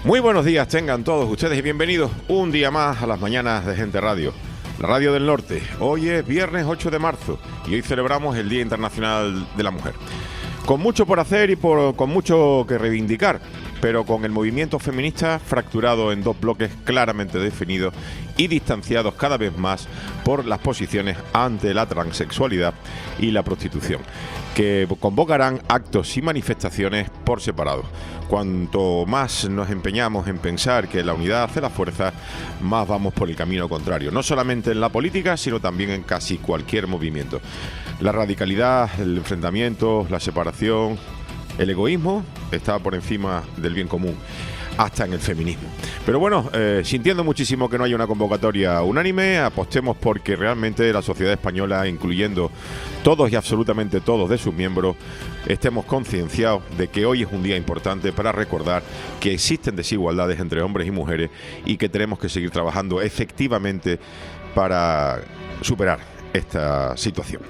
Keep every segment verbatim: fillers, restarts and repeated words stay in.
Muy buenos días tengan todos ustedes y bienvenidos un día más a las mañanas de Gente Radio, la radio del norte. Hoy es viernes ocho de marzo y hoy celebramos el Día Internacional de la Mujer. Con mucho por hacer y por, con mucho que reivindicar, pero con el movimiento feminista fracturado en dos bloques claramente definidos y distanciados cada vez más por las posiciones ante la transexualidad y la prostitución, que convocarán actos y manifestaciones por separado. Cuanto más nos empeñamos en pensar que la unidad hace la fuerza, más vamos por el camino contrario, no solamente en la política, sino también en casi cualquier movimiento. La radicalidad, el enfrentamiento, la separación, el egoísmo está por encima del bien común, hasta en el feminismo. Pero bueno, eh, sintiendo muchísimo que no haya una convocatoria unánime, apostemos porque realmente la sociedad española, incluyendo todos y absolutamente todos de sus miembros, estemos concienciados de que hoy es un día importante para recordar que existen desigualdades entre hombres y mujeres y que tenemos que seguir trabajando efectivamente para superar esta situación.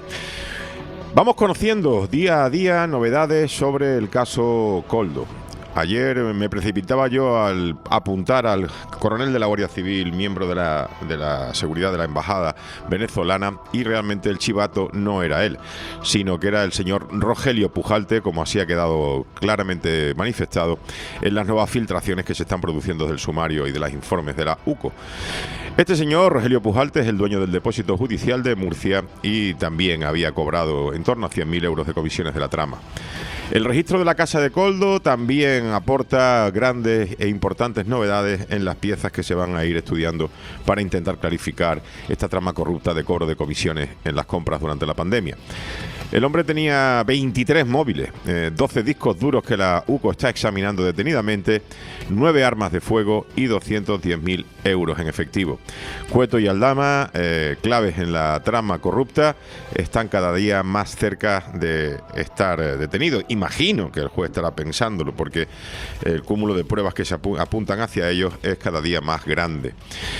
Vamos conociendo día a día novedades sobre el caso Koldo. Ayer me precipitaba yo al apuntar al coronel de la Guardia Civil, miembro de la, de la seguridad de la embajada venezolana, y realmente el chivato no era él, sino que era el señor Rogelio Pujalte, como así ha quedado claramente manifestado en las nuevas filtraciones que se están produciendo del sumario y de los informes de la U C O. Este señor, Rogelio Pujalte, es el dueño del depósito judicial de Murcia y también había cobrado en torno a cien mil euros de comisiones de la trama. El registro de la Casa de Koldo también aporta grandes e importantes novedades en las piezas que se van a ir estudiando para intentar clarificar esta trama corrupta de cobro de comisiones en las compras durante la pandemia. El hombre tenía veintitrés móviles, eh, doce discos duros que la U C O está examinando detenidamente, nueve armas de fuego y doscientos diez mil euros en efectivo. Cueto y Aldama, eh, claves en la trama corrupta, están cada día más cerca de estar eh, detenidos. Imagino que el juez estará pensándolo porque el cúmulo de pruebas que se apu- apuntan hacia ellos es cada día más grande.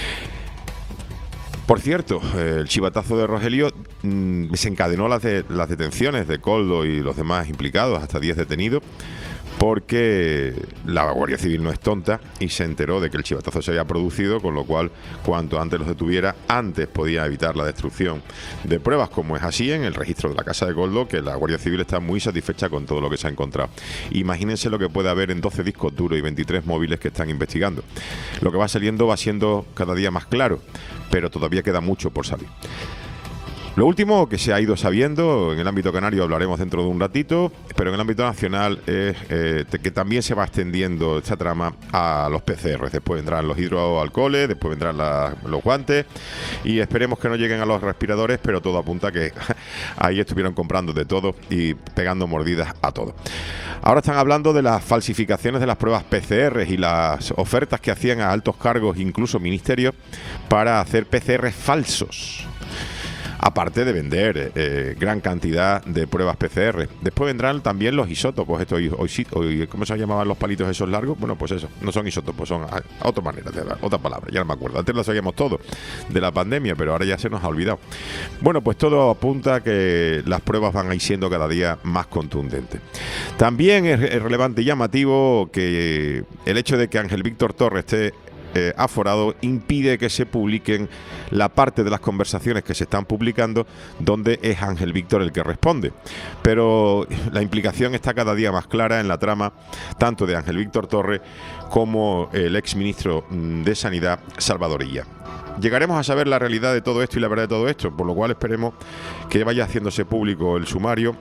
Por cierto, el chivatazo de Rogelio mmm, desencadenó las, de, las detenciones de Koldo y los demás implicados, hasta diez detenidos, porque la Guardia Civil no es tonta y se enteró de que el chivatazo se había producido, con lo cual cuanto antes los detuviera, antes podía evitar la destrucción de pruebas, como es así en el registro de la Casa de Koldo, que la Guardia Civil está muy satisfecha con todo lo que se ha encontrado. Imagínense lo que puede haber en doce discos duros y veintitrés móviles que están investigando. Lo que va saliendo va siendo cada día más claro, pero todavía queda mucho por salir. Lo último que se ha ido sabiendo, en el ámbito canario hablaremos dentro de un ratito, pero en el ámbito nacional es eh, que también se va extendiendo esta trama a los P C R. Después vendrán los hidroalcoholes, después vendrán la, los guantes y esperemos que no lleguen a los respiradores, pero todo apunta que ahí estuvieron comprando de todo y pegando mordidas a todo. Ahora están hablando de las falsificaciones de las pruebas P C R y las ofertas que hacían a altos cargos, incluso ministerios, para hacer P C R falsos. Aparte de vender eh, gran cantidad de pruebas P C R. Después vendrán también los isótopos, estos, ¿cómo se llamaban los palitos esos largos? Bueno, pues eso, no son isótopos, son a, a otra manera, otra palabra, ya no me acuerdo. Antes lo sabíamos todo de la pandemia, pero ahora ya se nos ha olvidado. Bueno, pues todo apunta a que las pruebas van a ir siendo cada día más contundentes. También es, es relevante y llamativo que el hecho de que Ángel Víctor Torres esté Eh, aforado impide que se publiquen la parte de las conversaciones que se están publicando donde es Ángel Víctor el que responde, pero la implicación está cada día más clara en la trama tanto de Ángel Víctor Torres como el exministro de Sanidad Salvador Illa. Llegaremos a saber la realidad de todo esto y la verdad de todo esto, por lo cual esperemos que vaya haciéndose público el sumario,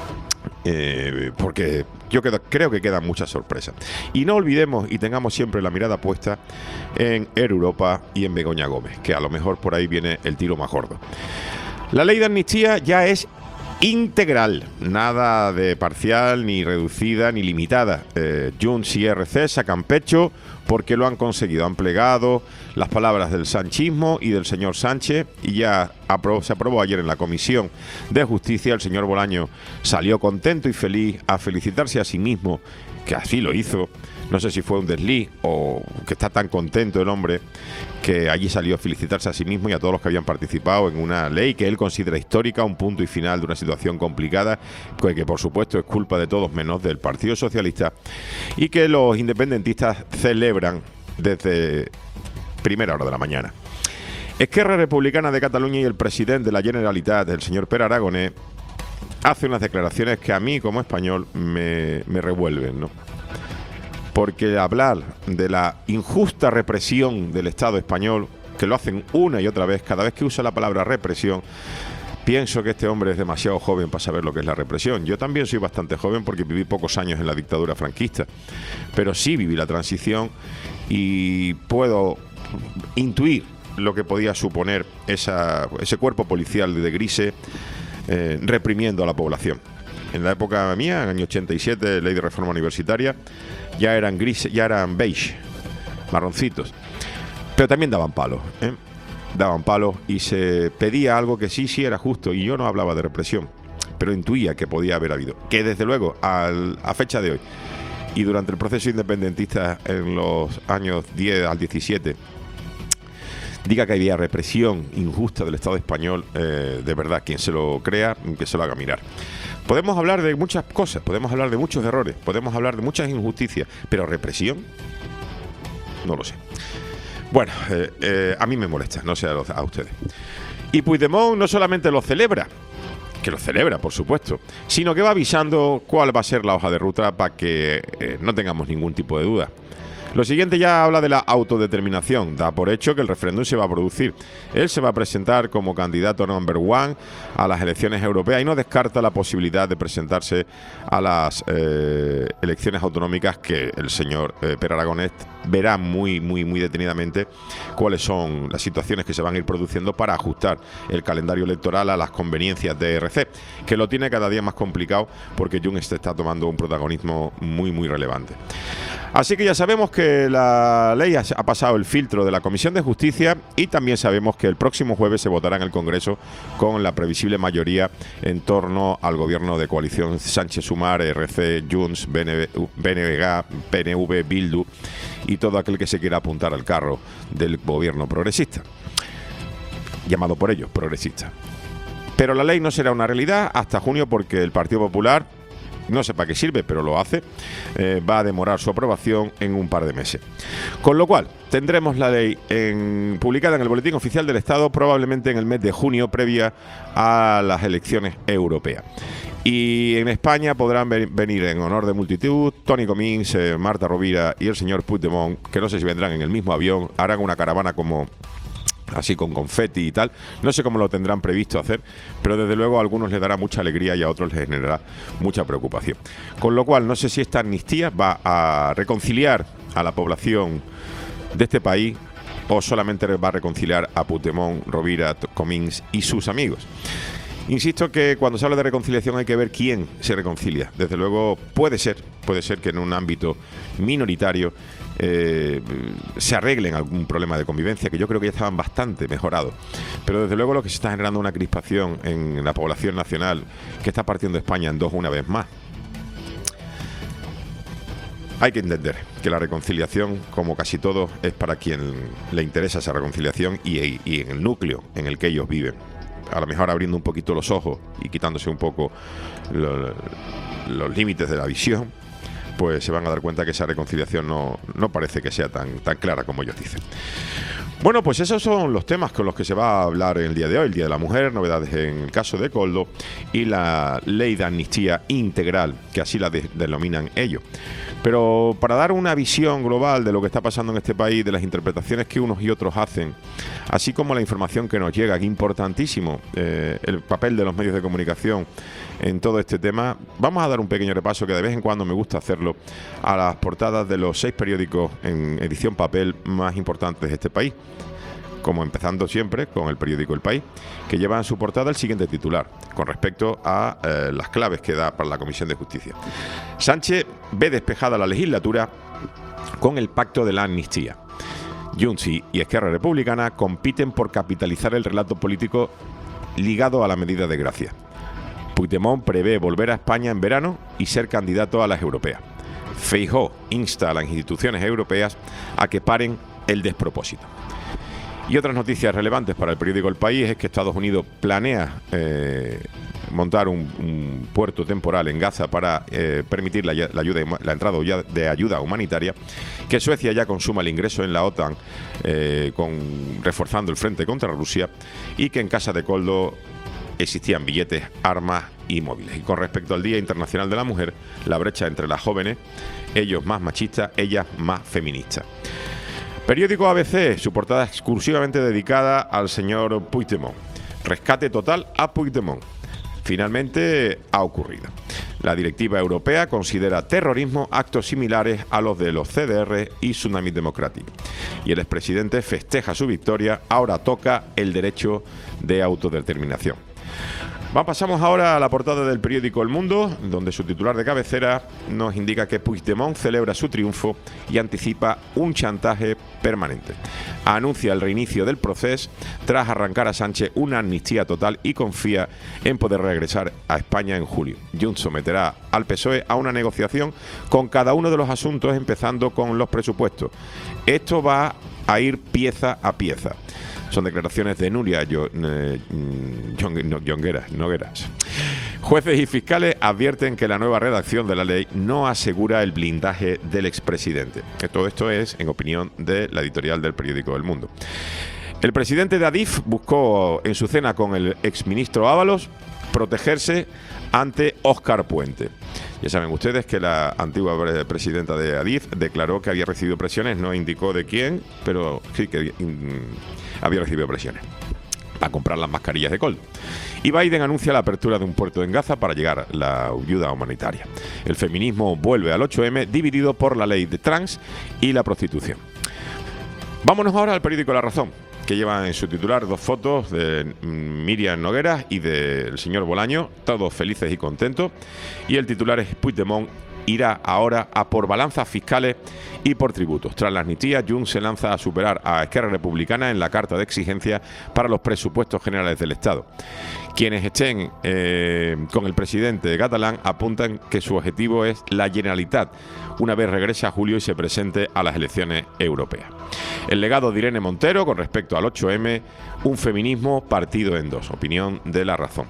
Eh, porque yo quedo, creo que quedan muchas sorpresas. Y no olvidemos y tengamos siempre la mirada puesta en Air Europa y en Begoña Gómez, que a lo mejor por ahí viene el tiro más gordo. La ley de amnistía ya es integral, nada de parcial, ni reducida, ni limitada. Eh, Junts y R C sacan pecho porque lo han conseguido, han plegado las palabras del sanchismo y del señor Sánchez y ya aprobó, se aprobó ayer en la Comisión de Justicia. El señor Bolaño salió contento y feliz a felicitarse a sí mismo, que así lo hizo. No sé si fue un desliz o que está tan contento el hombre que allí salió a felicitarse a sí mismo y a todos los que habían participado en una ley que él considera histórica, un punto y final de una situación complicada, que, que por supuesto es culpa de todos menos del Partido Socialista, y que los independentistas celebran desde primera hora de la mañana. Esquerra Republicana de Cataluña y el presidente de la Generalitat, el señor Pere Aragonès, hace unas declaraciones que a mí como español me, me revuelven, ¿no? Porque hablar de la injusta represión del Estado español, que lo hacen una y otra vez, cada vez que usa la palabra represión, pienso que este hombre es demasiado joven para saber lo que es la represión. Yo también soy bastante joven porque viví pocos años en la dictadura franquista, pero sí viví la transición y puedo intuir lo que podía suponer esa, ese cuerpo policial de Grise eh, reprimiendo a la población. En la época mía, en el año ochenta y siete, ley de reforma universitaria, ya eran grises, ya eran beige, marroncitos. Pero también daban palos, ¿eh? Daban palos y se pedía algo que sí, sí era justo. Y yo no hablaba de represión, pero intuía que podía haber habido. Que desde luego, al, a fecha de hoy, y durante el proceso independentista en los años diez al diecisiete, diga que había represión injusta del Estado español, eh, de verdad, quien se lo crea, que se lo haga mirar. Podemos hablar de muchas cosas, podemos hablar de muchos errores, podemos hablar de muchas injusticias, pero represión, no lo sé. Bueno, eh, eh, a mí me molesta, no sé a, los, a ustedes. Y Puigdemont no solamente lo celebra, que lo celebra, por supuesto, sino que va avisando cuál va a ser la hoja de ruta para que eh, no tengamos ningún tipo de duda. Lo siguiente ya habla de la autodeterminación. Da por hecho que el referéndum se va a producir. Él se va a presentar como candidato number one a las elecciones europeas y no descarta la posibilidad de presentarse a las eh, elecciones autonómicas, que el señor eh, Pere Aragonès verá muy, muy, muy detenidamente cuáles son las situaciones que se van a ir produciendo para ajustar el calendario electoral a las conveniencias de E R C, que lo tiene cada día más complicado porque Junts está tomando un protagonismo muy, muy relevante. Así que ya sabemos que la ley ha pasado el filtro de la Comisión de Justicia y también sabemos que el próximo jueves se votará en el Congreso con la previsible mayoría en torno al gobierno de coalición Sánchez-Sumar, E R C, Junts, B N V, P N V, Bildu y todo aquel que se quiera apuntar al carro del gobierno progresista, llamado por ellos progresista. Pero la ley no será una realidad hasta junio porque el Partido Popular, no sé para qué sirve, pero lo hace, eh, va a demorar su aprobación en un par de meses. Con lo cual, tendremos la ley en, publicada en el Boletín Oficial del Estado probablemente en el mes de junio, previa a las elecciones europeas. Y en España podrán venir en honor de multitud Toni Comín, eh, Marta Rovira y el señor Puigdemont, que no sé si vendrán en el mismo avión, harán una caravana como así con confeti y tal, no sé cómo lo tendrán previsto hacer, pero desde luego a algunos les dará mucha alegría y a otros les generará mucha preocupación. Con lo cual no sé si esta amnistía va a reconciliar a la población de este país o solamente va a reconciliar a Puigdemont, Rovira, Comín y sus amigos. Insisto que cuando se habla de reconciliación hay que ver quién se reconcilia. Desde luego puede ser, puede ser que en un ámbito minoritario eh, se arreglen algún problema de convivencia, que yo creo que ya estaban bastante mejorados. Pero desde luego lo que se está generando una crispación en la población nacional que está partiendo España en dos una vez más. Hay que entender que la reconciliación, como casi todo, es para quien le interesa esa reconciliación y, y en el núcleo en el que ellos viven. A lo mejor abriendo un poquito los ojos y quitándose un poco lo, los límites de la visión, pues se van a dar cuenta que esa reconciliación no, no parece que sea tan, tan clara como ellos dicen. Bueno, pues esos son los temas con los que se va a hablar el día de hoy, el Día de la Mujer, novedades en el caso de Koldo y la ley de amnistía integral, que así la de, denominan ellos. Pero para dar una visión global de lo que está pasando en este país, de las interpretaciones que unos y otros hacen, así como la información que nos llega, que es importantísimo eh, el papel de los medios de comunicación en todo este tema, vamos a dar un pequeño repaso que de vez en cuando me gusta hacerlo a las portadas de los seis periódicos en edición papel más importantes de este país, como empezando siempre con el periódico El País, que lleva en su portada el siguiente titular con respecto a eh, las claves que da para la Comisión de Justicia. Sánchez ve despejada la legislatura con el pacto de la amnistía. Junts y Esquerra Republicana compiten por capitalizar el relato político ligado a la medida de gracia. Puigdemont prevé volver a España en verano y ser candidato a las europeas. Feijóo insta a las instituciones europeas a que paren el despropósito. Y otras noticias relevantes para el periódico El País es que Estados Unidos planea eh, montar un, un puerto temporal en Gaza para eh, permitir la, la, ayuda, la entrada de ayuda humanitaria, que Suecia ya consuma el ingreso en la OTAN, eh, con, reforzando el frente contra Rusia, y que en casa de Koldo existían billetes, armas y móviles. Y con respecto al Día Internacional de la Mujer, la brecha entre las jóvenes, ellos más machistas, ellas más feministas. Periódico A B C, su portada exclusivamente dedicada al señor Puigdemont. Rescate total a Puigdemont. Finalmente ha ocurrido. La directiva europea considera terrorismo actos similares a los de los C D R y Tsunami Democratic. Y el expresidente festeja su victoria, ahora toca el derecho de autodeterminación. Va, pasamos ahora a la portada del periódico El Mundo, donde su titular de cabecera nos indica que Puigdemont celebra su triunfo y anticipa un chantaje permanente. Anuncia el reinicio del proceso tras arrancar a Sánchez una amnistía total y confía en poder regresar a España en julio. Junts someterá al P S O E a una negociación con cada uno de los asuntos, empezando con los presupuestos. Esto va a ir pieza a pieza. Son declaraciones de Nuria Jongueras. Nogueras. Jueces y fiscales advierten que la nueva redacción de la ley no asegura el blindaje del expresidente. Todo esto es en opinión de la editorial del periódico El Mundo. El presidente de Adif buscó en su cena con el exministro Ábalos protegerse ante Óscar Puente. Ya saben ustedes que la antigua presidenta de Adif declaró que había recibido presiones, no indicó de quién, pero sí que mm, había recibido presiones para comprar las mascarillas de Koldo. Y Biden anuncia la apertura de un puerto en Gaza para llegar la ayuda humanitaria. El feminismo vuelve al ocho eme, dividido por la ley de trans y la prostitución. Vámonos ahora al periódico La Razón, que lleva en su titular dos fotos de Miriam Nogueras y del señor Bolaño, todos felices y contentos. Y el titular es: Puigdemont irá ahora a por balanzas fiscales y por tributos. Tras la amnistía, Junts se lanza a superar a Esquerra Republicana en la carta de exigencia para los presupuestos generales del Estado. Quienes estén eh, con el presidente catalán apuntan que su objetivo es la Generalitat, una vez regrese a julio y se presente a las elecciones europeas. El legado de Irene Montero con respecto al ocho eme, un feminismo partido en dos, opinión de La Razón.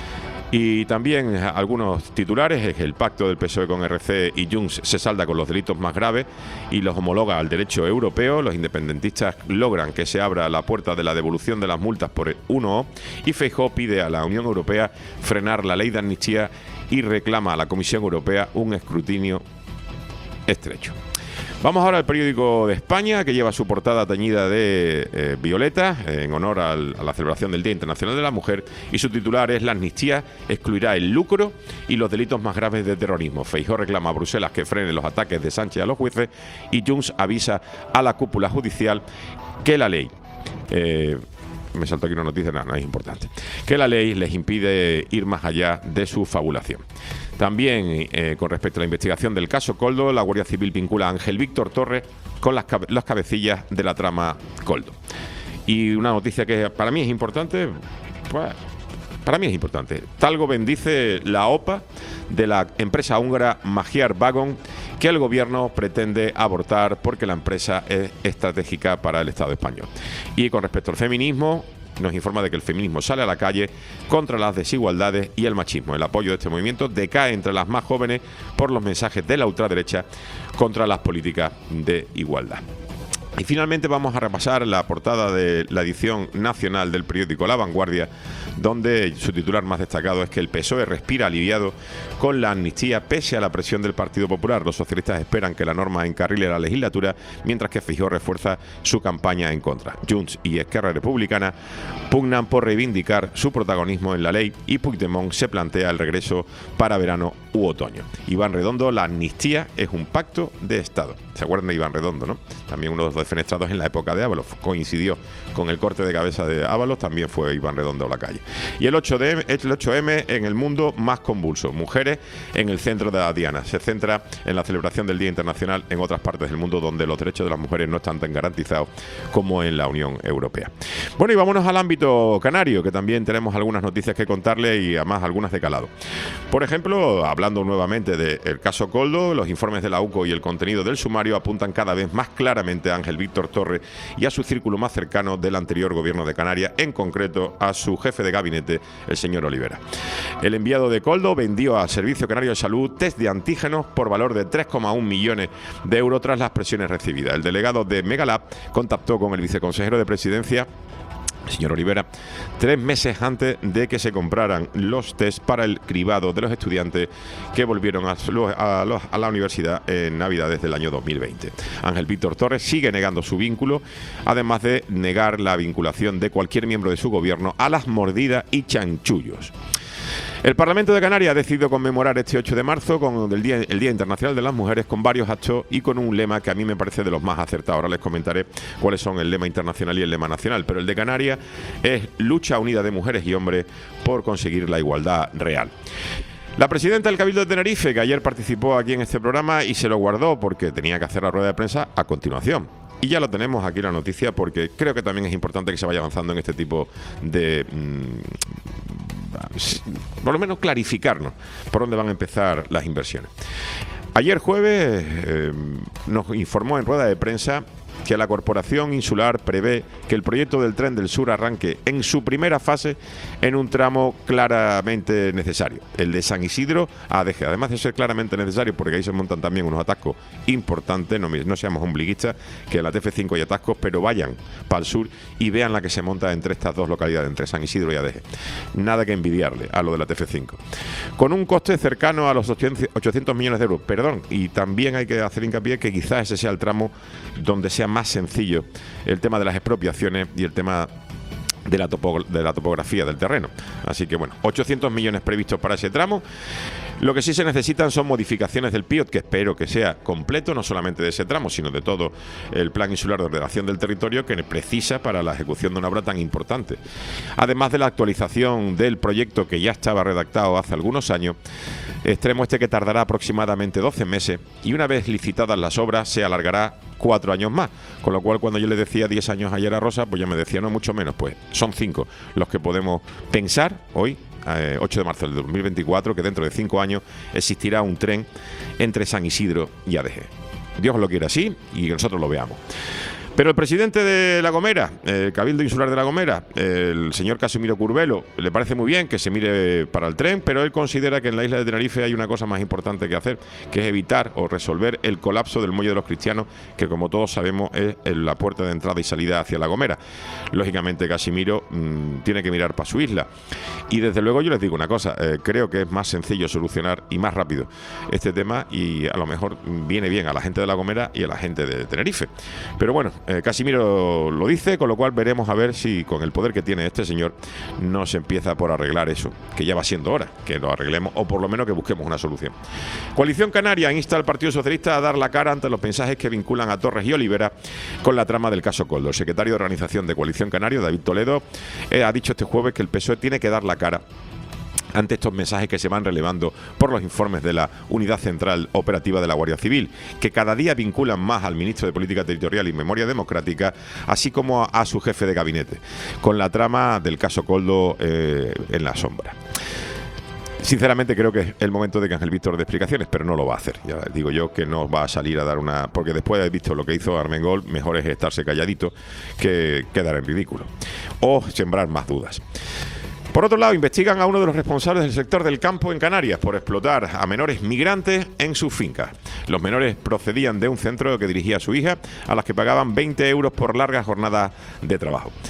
Y también algunos titulares: es que el pacto del P S O E con R C y Junts se salda con los delitos más graves y los homologa al derecho europeo. Los independentistas logran que se abra la puerta de la devolución de las multas por el uno o, y Feijóo pide a la Unión Europea frenar la ley de amnistía y reclama a la Comisión Europea un escrutinio estrecho. Vamos ahora al periódico de España, que lleva su portada teñida de eh, violeta, eh, en honor al, a la celebración del Día Internacional de la Mujer, y su titular es: la amnistía excluirá el lucro y los delitos más graves de terrorismo. Feijóo reclama a Bruselas que frene los ataques de Sánchez a los jueces y Junts avisa a la cúpula judicial que la ley... Eh, me saltó aquí una noticia, no, no es importante, que la ley les impide ir más allá de su fabulación. También, eh, con respecto a la investigación del caso Koldo, la Guardia Civil vincula a Ángel Víctor Torres con las, cabe las cabecillas de la trama Koldo. Y una noticia que para mí es importante, pues, para mí es importante. Talgo bendice la OPA de la empresa húngara Magyar Wagon, que el gobierno pretende abortar porque la empresa es estratégica para el Estado español. Y con respecto al feminismo, nos informa de que el feminismo sale a la calle contra las desigualdades y el machismo. El apoyo de este movimiento decae entre las más jóvenes por los mensajes de la ultraderecha contra las políticas de igualdad. Y finalmente vamos a repasar la portada de la edición nacional del periódico La Vanguardia, donde su titular más destacado es que el P S O E respira aliviado con la amnistía pese a la presión del Partido Popular. Los socialistas esperan que la norma encarrile la legislatura, mientras que Feijóo refuerza su campaña en contra. Junts y Esquerra Republicana pugnan por reivindicar su protagonismo en la ley y Puigdemont se plantea el regreso para verano u otoño. Iván Redondo, la amnistía es un pacto de Estado. ¿Se acuerdan de Iván Redondo, no? También uno de los defenestrados en la época de Ábalos. Coincidió con el corte de cabeza de Ábalos, también fue Iván Redondo a la calle. Y el ocho de eme en el mundo más convulso. Mujeres en el centro de la diana. Se centra en la celebración del Día Internacional en otras partes del mundo donde los derechos de las mujeres no están tan garantizados como en la Unión Europea. Bueno, y vámonos al ámbito canario, que también tenemos algunas noticias que contarle y además algunas de calado. Por ejemplo, hablando nuevamente del caso Koldo, los informes de la U C O y el contenido del sumario apuntan cada vez más claramente a Ángel Víctor Torres y a su círculo más cercano del anterior gobierno de Canarias, en concreto a su jefe de gabinete, el señor Olivera. El enviado de Koldo vendió al Servicio Canario de Salud test de antígenos por valor de tres coma uno millones de euros tras las presiones recibidas. El delegado de Megalab contactó con el viceconsejero de Presidencia, señor Olivera, tres meses antes de que se compraran los test para el cribado de los estudiantes que volvieron a, a, a la universidad en Navidades del año dos mil veinte. Ángel Víctor Torres sigue negando su vínculo, además de negar la vinculación de cualquier miembro de su gobierno a las mordidas y chanchullos. El Parlamento de Canarias ha decidido conmemorar este ocho de marzo con el Día, el Día Internacional de las Mujeres con varios actos y con un lema que a mí me parece de los más acertados. Ahora les comentaré cuáles son el lema internacional y el lema nacional, pero el de Canarias es lucha unida de mujeres y hombres por conseguir la igualdad real. La presidenta del Cabildo de Tenerife, que ayer participó aquí en este programa y se lo guardó porque tenía que hacer la rueda de prensa a continuación. Y ya lo tenemos aquí la noticia porque creo que también es importante que se vaya avanzando en este tipo de... Mmm, por lo menos clarificarnos por dónde van a empezar las inversiones. Ayer jueves eh, nos informó en rueda de prensa que la Corporación Insular prevé que el proyecto del Tren del Sur arranque en su primera fase en un tramo claramente necesario, el de San Isidro a Adeje. Además de ser claramente necesario, porque ahí se montan también unos atascos importantes, no, no seamos ombliguistas, que en la T F cinco hay atascos, pero vayan para el sur y vean la que se monta entre estas dos localidades, entre San Isidro y Adeje. Nada que envidiarle a lo de la T F cinco. Con un coste cercano a los ochocientos millones de euros, perdón, y también hay que hacer hincapié que quizás ese sea el tramo donde sea más sencillo el tema de las expropiaciones y el tema de la, topo, de la topografía del terreno. Así que bueno, ochocientos millones previstos para ese tramo. Lo que sí se necesitan son modificaciones del P I O T, que espero que sea completo, no solamente de ese tramo, sino de todo el Plan Insular de Ordenación del Territorio que precisa para la ejecución de una obra tan importante. Además de la actualización del proyecto que ya estaba redactado hace algunos años, extremo este que tardará aproximadamente doce meses y una vez licitadas las obras se alargará cuatro años más, con lo cual cuando yo le decía diez años ayer a Rosa, pues ya me decía no mucho menos, pues son cinco los que podemos pensar hoy, eh, ocho de marzo del dos mil veinticuatro, que dentro de cinco años existirá un tren entre San Isidro y Adeje. Dios lo quiere así y que nosotros lo veamos. Pero el presidente de La Gomera, el Cabildo Insular de La Gomera, el señor Casimiro Curbelo, le parece muy bien que se mire para el tren, pero él considera que en la isla de Tenerife hay una cosa más importante que hacer, que es evitar o resolver el colapso del Muelle de los Cristianos, que como todos sabemos es la puerta de entrada y salida hacia La Gomera. Lógicamente Casimiro mmm, tiene que mirar para su isla. Y desde luego yo les digo una cosa, eh, creo que es más sencillo solucionar y más rápido este tema y a lo mejor viene bien a la gente de La Gomera y a la gente de Tenerife. Pero bueno, Eh, Casimiro lo dice, con lo cual veremos a ver si con el poder que tiene este señor no se empieza por arreglar eso, que ya va siendo hora que lo arreglemos o por lo menos que busquemos una solución. Coalición Canaria insta al Partido Socialista a dar la cara ante los mensajes que vinculan a Torres y Olivera con la trama del caso Koldo. El secretario de Organización de Coalición Canaria, David Toledo, eh, ha dicho este jueves que el P S O E tiene que dar la cara ante estos mensajes que se van relevando por los informes de la Unidad Central Operativa de la Guardia Civil, que cada día vinculan más al ministro de Política Territorial y Memoria Democrática, así como a, a su jefe de gabinete, con la trama del caso Koldo eh, en la sombra. Sinceramente creo que es el momento de que Ángel Víctor dé explicaciones, pero no lo va a hacer. Ya digo yo que no va a salir a dar una... Porque después de haber visto lo que hizo Armengol, mejor es estarse calladito que quedar en ridículo. O sembrar más dudas. Por otro lado, investigan a uno de los responsables del sector del campo en Canarias por explotar a menores migrantes en sus fincas. Los menores procedían de un centro que dirigía a su hija, a las que pagaban veinte euros por largas jornadas de trabajo.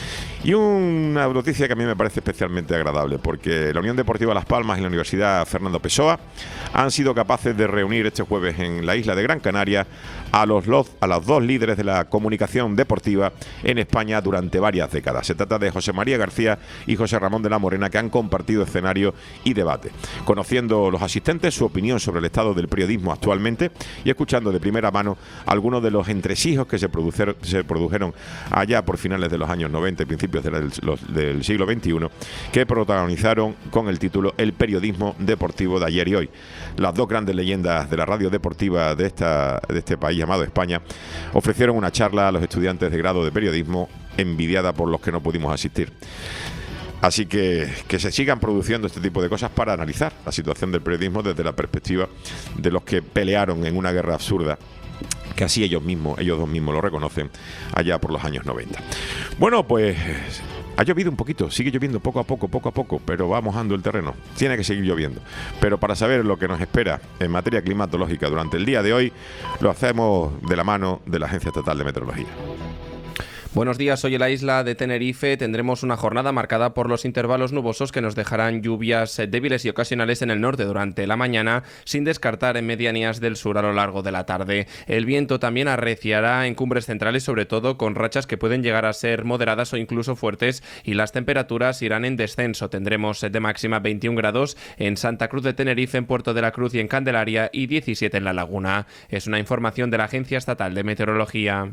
Y una noticia que a mí me parece especialmente agradable, porque la Unión Deportiva Las Palmas y la Universidad Fernando Pessoa han sido capaces de reunir este jueves en la isla de Gran Canaria a los, los, a los dos líderes de la comunicación deportiva en España durante varias décadas. Se trata de José María García y José Ramón de la Morena, que han compartido escenario y debate, conociendo los asistentes su opinión sobre el estado del periodismo actualmente y escuchando de primera mano algunos de los entresijos que se produjeron, se produjeron allá por finales de los años noventa y principios del, los, del siglo veintiuno, que protagonizaron con el título El periodismo deportivo de ayer y hoy. Las dos grandes leyendas de la radio deportiva de, esta, de este país llamado España ofrecieron una charla a los estudiantes de grado de periodismo, envidiada por los que no pudimos asistir. Así que que se sigan produciendo este tipo de cosas para analizar la situación del periodismo desde la perspectiva de los que pelearon en una guerra absurda, que así ellos mismos, ellos dos mismos lo reconocen, allá por los años noventa. Bueno, pues ha llovido un poquito, sigue lloviendo poco a poco, poco a poco, pero va mojando el terreno. Tiene que seguir lloviendo. Pero para saber lo que nos espera en materia climatológica durante el día de hoy, lo hacemos de la mano de la Agencia Estatal de Meteorología. Buenos días, hoy en la isla de Tenerife tendremos una jornada marcada por los intervalos nubosos que nos dejarán lluvias débiles y ocasionales en el norte durante la mañana, sin descartar en medianías del sur a lo largo de la tarde. El viento también arreciará en cumbres centrales, sobre todo con rachas que pueden llegar a ser moderadas o incluso fuertes, y las temperaturas irán en descenso. Tendremos de máxima veintiún grados en Santa Cruz de Tenerife, en Puerto de la Cruz y en Candelaria, y diecisiete en La Laguna. Es una información de la Agencia Estatal de Meteorología.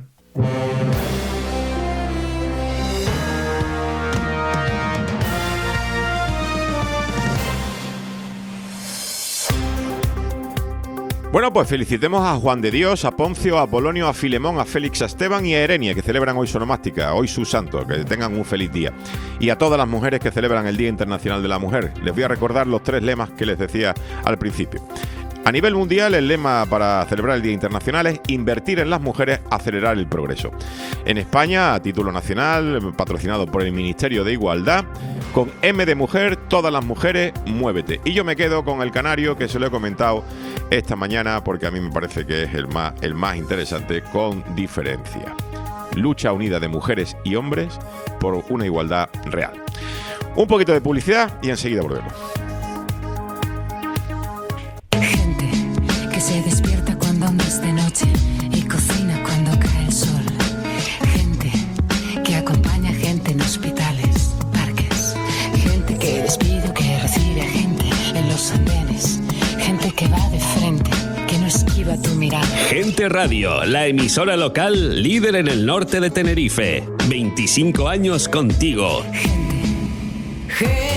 Bueno, pues felicitemos a Juan de Dios, a Poncio, a Polonio, a Filemón, a Félix, a Esteban y a Erenia, que celebran hoy su onomástica, hoy su santo, que tengan un feliz día. Y a todas las mujeres que celebran el Día Internacional de la Mujer. Les voy a recordar los tres lemas que les decía al principio. A nivel mundial, el lema para celebrar el Día Internacional es invertir en las mujeres, acelerar el progreso. En España, a título nacional, patrocinado por el Ministerio de Igualdad, con M de mujer, todas las mujeres, muévete. Y yo me quedo con el canario, que se lo he comentado esta mañana, porque a mí me parece que es el más, el más interesante, con diferencia. Lucha unida de mujeres y hombres por una igualdad real. Un poquito de publicidad y enseguida volvemos. Se despierta cuando aún es de noche y cocina cuando cae el sol. Gente que acompaña a gente en hospitales, parques. Gente que despide o que recibe a gente en los andenes. Gente que va de frente, que no esquiva tu mirada. Gente Radio, la emisora local líder en el norte de Tenerife. veinticinco años contigo. Gente. Gente.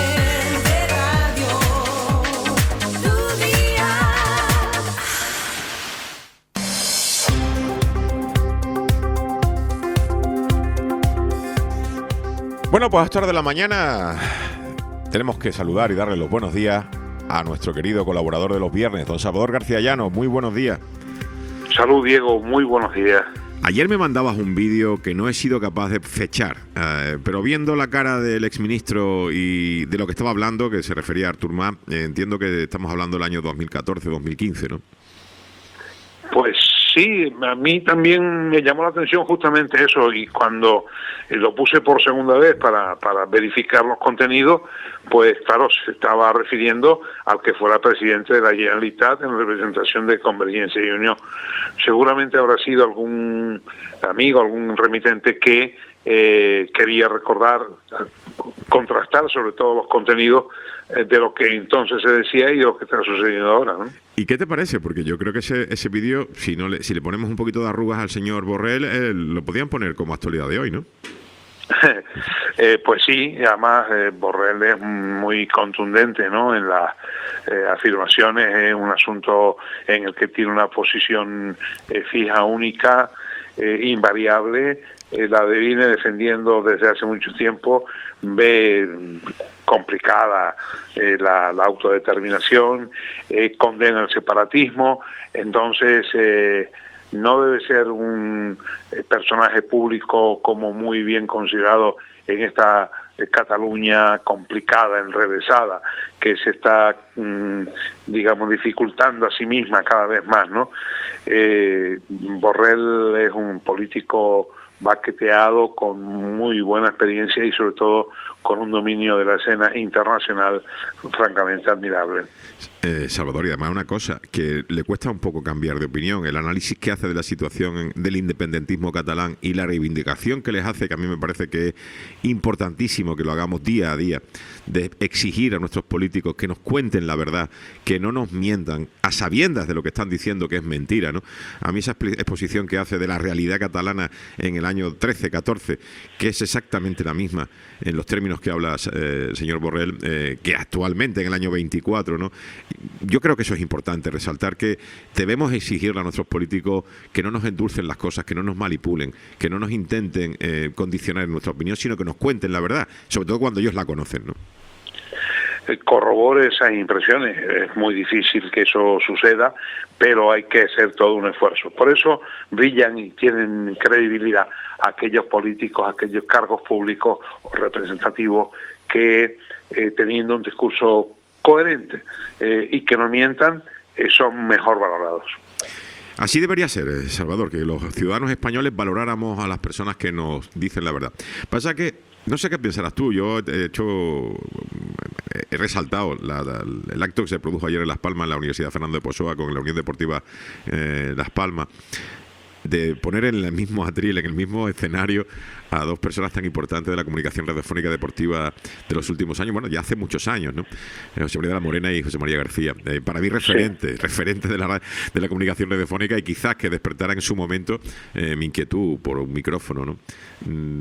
Bueno, pues a esta hora de la mañana tenemos que saludar y darle los buenos días a nuestro querido colaborador de los viernes, don Salvador García Llano. Muy buenos días. Salud, Diego, muy buenos días. Ayer me mandabas un vídeo que no he sido capaz de fechar, eh, pero viendo la cara del exministro y de lo que estaba hablando, que se refería a Artur Mas, eh, entiendo que estamos hablando del año dos mil catorce, dos mil quince, ¿no? Pues sí, a mí también me llamó la atención justamente eso, y cuando lo puse por segunda vez para, para verificar los contenidos, pues claro, se estaba refiriendo al que fuera presidente de la Generalitat en representación de Convergencia y Unión. Seguramente habrá sido algún amigo, algún remitente que eh, quería recordar, contrastar sobre todo los contenidos eh, de lo que entonces se decía y de lo que está sucediendo ahora, ¿no? ¿Y qué te parece? Porque yo creo que ese, ese vídeo, si no le, si le ponemos un poquito de arrugas al señor Borrell, eh, lo podían poner como actualidad de hoy, ¿no? eh, pues sí, además eh, Borrell es muy contundente, ¿no? En las eh, afirmaciones, es un asunto en el que tiene una posición eh, fija, única, eh, invariable, eh, la de viene defendiendo desde hace mucho tiempo, ve complicada eh, la, la autodeterminación, eh, condena el separatismo, entonces eh, no debe ser un eh, personaje público como muy bien considerado en esta eh, Cataluña complicada, enrevesada, que se está, mm, digamos, dificultando a sí misma cada vez más, ¿no? Eh, Borrell es un político baqueteado, con muy buena experiencia y sobre todo con un dominio de la escena internacional francamente admirable. Eh, Salvador, y además una cosa, que le cuesta un poco cambiar de opinión, el análisis que hace de la situación del independentismo catalán y la reivindicación que les hace, que a mí me parece que es importantísimo que lo hagamos día a día, de exigir a nuestros políticos que nos cuenten la verdad, que no nos mientan a sabiendas de lo que están diciendo que es mentira, ¿no? A mí esa exposición que hace de la realidad catalana en el año trece, catorce, que es exactamente la misma en los términos que habla el eh, señor Borrell, eh, que actualmente en el año veinticuatro, ¿no? Yo creo que eso es importante, resaltar que debemos exigirle a nuestros políticos que no nos endulcen las cosas, que no nos manipulen, que no nos intenten eh, condicionar en nuestra opinión, sino que nos cuenten la verdad, sobre todo cuando ellos la conocen, ¿no? Corrobore esas impresiones. Es muy difícil que eso suceda, pero hay que hacer todo un esfuerzo. Por eso brillan y tienen credibilidad aquellos políticos, aquellos cargos públicos o representativos que, eh, teniendo un discurso coherente eh, y que no mientan, eh, son mejor valorados. Así debería ser, eh, Salvador, que los ciudadanos españoles valoráramos a las personas que nos dicen la verdad. Pasa que, no sé qué pensarás tú, yo he hecho, he resaltado la, la, el acto que se produjo ayer en Las Palmas, en la Universidad Fernando de Pessoa, con la Unión Deportiva eh, Las Palmas, de poner en el mismo atril, en el mismo escenario, a dos personas tan importantes de la comunicación radiofónica deportiva de los últimos años, bueno, ya hace muchos años, ¿no? José María de la Morena y José María García. Eh, para mí referentes, sí. referentes de la, de la comunicación radiofónica, y quizás que despertara en su momento eh, mi inquietud por un micrófono, ¿no? Mm.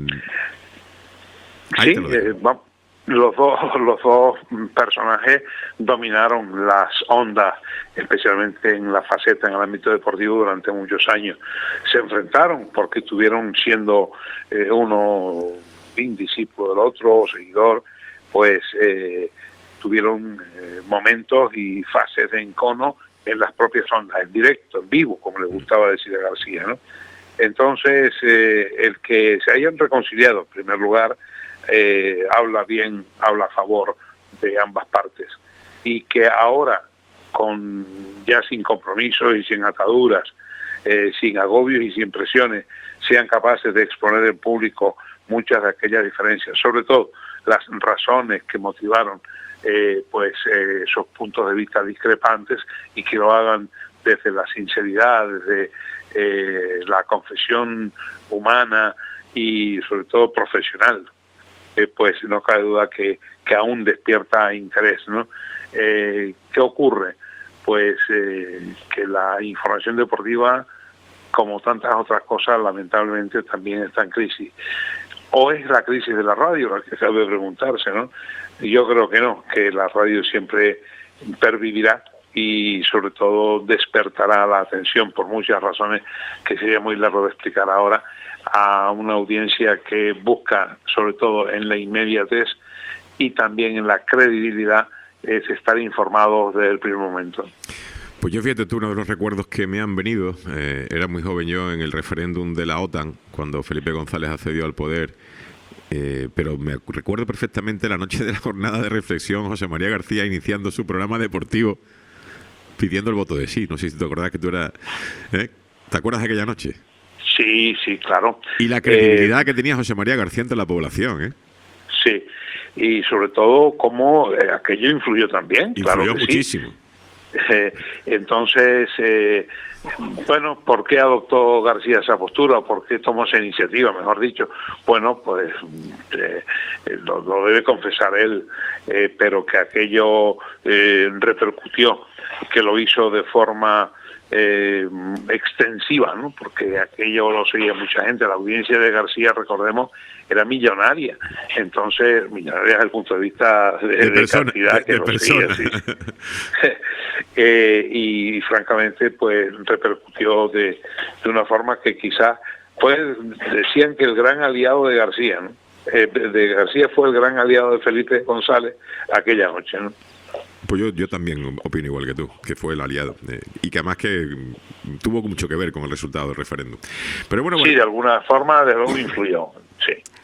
Sí, eh, vamos. Los dos, los dos personajes dominaron las ondas, especialmente en la faceta en el ámbito deportivo, durante muchos años. Se enfrentaron porque estuvieron siendo eh, uno discípulo del otro, seguidor, pues eh, tuvieron eh, momentos y fases de encono en las propias ondas, en directo, en vivo, como le gustaba decir a García, ¿no? Entonces, eh, el que se hayan reconciliado, en primer lugar, Eh, habla bien, habla a favor de ambas partes, y que ahora, con ya sin compromisos y sin ataduras, eh, sin agobios y sin presiones, sean capaces de exponer en público muchas de aquellas diferencias, sobre todo las razones que motivaron eh, pues eh, esos puntos de vista discrepantes, y que lo hagan desde la sinceridad, desde eh, la confesión humana y sobre todo profesional. Eh, pues no cabe duda que, que aún despierta interés, ¿no? Eh, ¿Qué ocurre? Pues eh, que la información deportiva, como tantas otras cosas, lamentablemente también está en crisis. ¿O es la crisis de la radio la que cabe preguntarse, no? Yo creo que no, que la radio siempre pervivirá y sobre todo despertará la atención, por muchas razones que sería muy largo de explicar ahora, a una audiencia que busca, sobre todo en la inmediatez y también en la credibilidad, es estar informados desde el primer momento. Pues yo, fíjate tú, uno de los recuerdos que me han venido, eh, era muy joven yo en el referéndum de la OTAN, cuando Felipe González accedió al poder, eh, pero me recuerdo perfectamente la noche de la jornada de reflexión, José María García iniciando su programa deportivo, pidiendo el voto de sí. No sé si te acordás que tú eras... ¿eh? ¿Te acuerdas de aquella noche? Sí, sí, claro. Y la credibilidad eh, que tenía José María García ante la población, ¿eh? Sí, y sobre todo cómo eh, aquello influyó también. Influyó claro que muchísimo. Sí. Eh, entonces, eh, bueno, ¿por qué adoptó García esa postura? ¿Por qué tomó esa iniciativa, mejor dicho? Bueno, pues eh, lo, lo debe confesar él, eh, pero que aquello eh, repercutió, que lo hizo de forma eh, extensiva, ¿no? Porque aquello lo seguía mucha gente. La audiencia de García, recordemos, era millonaria, entonces millonaria desde el punto de vista de, de, persona, de cantidad que de, de lo seguía, sí. eh, y, y francamente pues repercutió de, de una forma que quizás pues decían que el gran aliado de García, ¿no? eh, de García fue el gran aliado de Felipe González aquella noche, ¿no? Pues yo, yo también opino igual que tú, que fue el aliado, eh, y que además que tuvo mucho que ver con el resultado del referéndum. Pero bueno, bueno. Sí, de alguna forma de luego influyó, sí.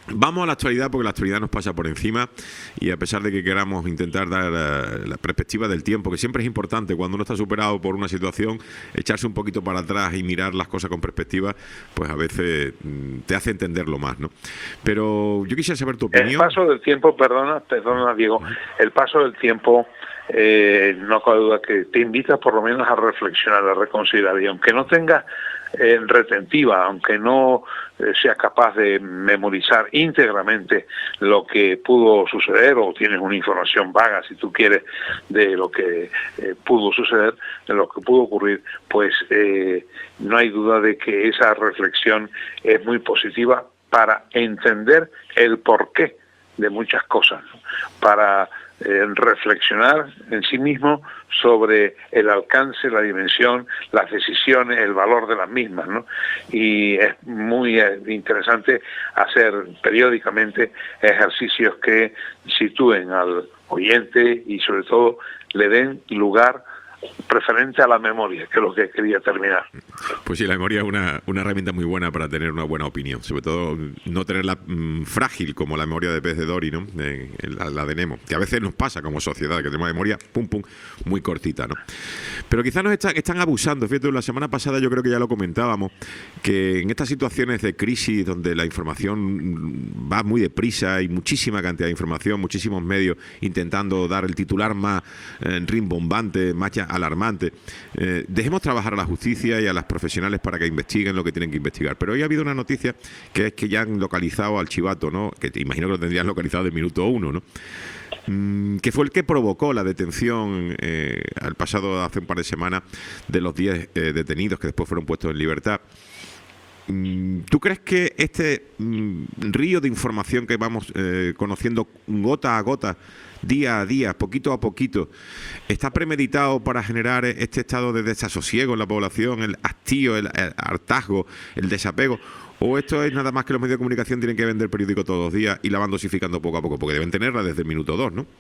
Vamos a la actualidad, porque la actualidad nos pasa por encima, y a pesar de que queramos intentar dar uh, la perspectiva del tiempo, que siempre es importante cuando uno está superado por una situación, echarse un poquito para atrás y mirar las cosas con perspectiva, pues a veces mm, te hace entenderlo más, ¿no? Pero yo quisiera saber tu opinión. El paso del tiempo, perdona, perdona Diego, el paso del tiempo, eh, no cabe duda que te invita por lo menos a reflexionar, a reconsiderar, y aunque no tengas eh, retentiva, aunque no eh, seas capaz de memorizar íntegramente lo que pudo suceder, o tienes una información vaga, si tú quieres, de lo que eh, pudo suceder, de lo que pudo ocurrir, pues eh, no hay duda de que esa reflexión es muy positiva para entender el porqué de muchas cosas, ¿no? Para eh, reflexionar en sí mismo sobre el alcance, la dimensión, las decisiones, el valor de las mismas, ¿no? Y es muy eh, interesante hacer periódicamente ejercicios que sitúen al oyente y sobre todo le den lugar preferente a la memoria, que es lo que quería terminar. Pues sí, la memoria es una, una herramienta muy buena para tener una buena opinión, sobre todo no tenerla mmm, frágil como la memoria de pez de Dory, ¿no? Eh, la, la de Nemo, que a veces nos pasa como sociedad, que tenemos memoria pum pum muy cortita, ¿no? Pero quizás nos están, están abusando. Fíjate, la semana pasada yo creo que ya lo comentábamos, que en estas situaciones de crisis donde la información va muy deprisa, hay muchísima cantidad de información, muchísimos medios intentando dar el titular más eh, rimbombante, más ya alarmante. Eh, dejemos trabajar a la justicia y a las profesionales para que investiguen lo que tienen que investigar. Pero hoy ha habido una noticia que es que ya han localizado al chivato, ¿no? Que te imagino que lo tendrían localizado del minuto uno, ¿no? Mm, que fue el que provocó la detención eh, al pasado, hace un par de semanas, de los diez eh, detenidos que después fueron puestos en libertad. ¿Tú crees que este mm, río de información que vamos eh, conociendo gota a gota, día a día, poquito a poquito, está premeditado para generar este estado de desasosiego en la población, el hastío, el, el hartazgo, el desapego? ¿O esto es nada más que los medios de comunicación tienen que vender periódico todos los días y la van dosificando poco a poco? Porque deben tenerla desde el minuto dos, ¿no?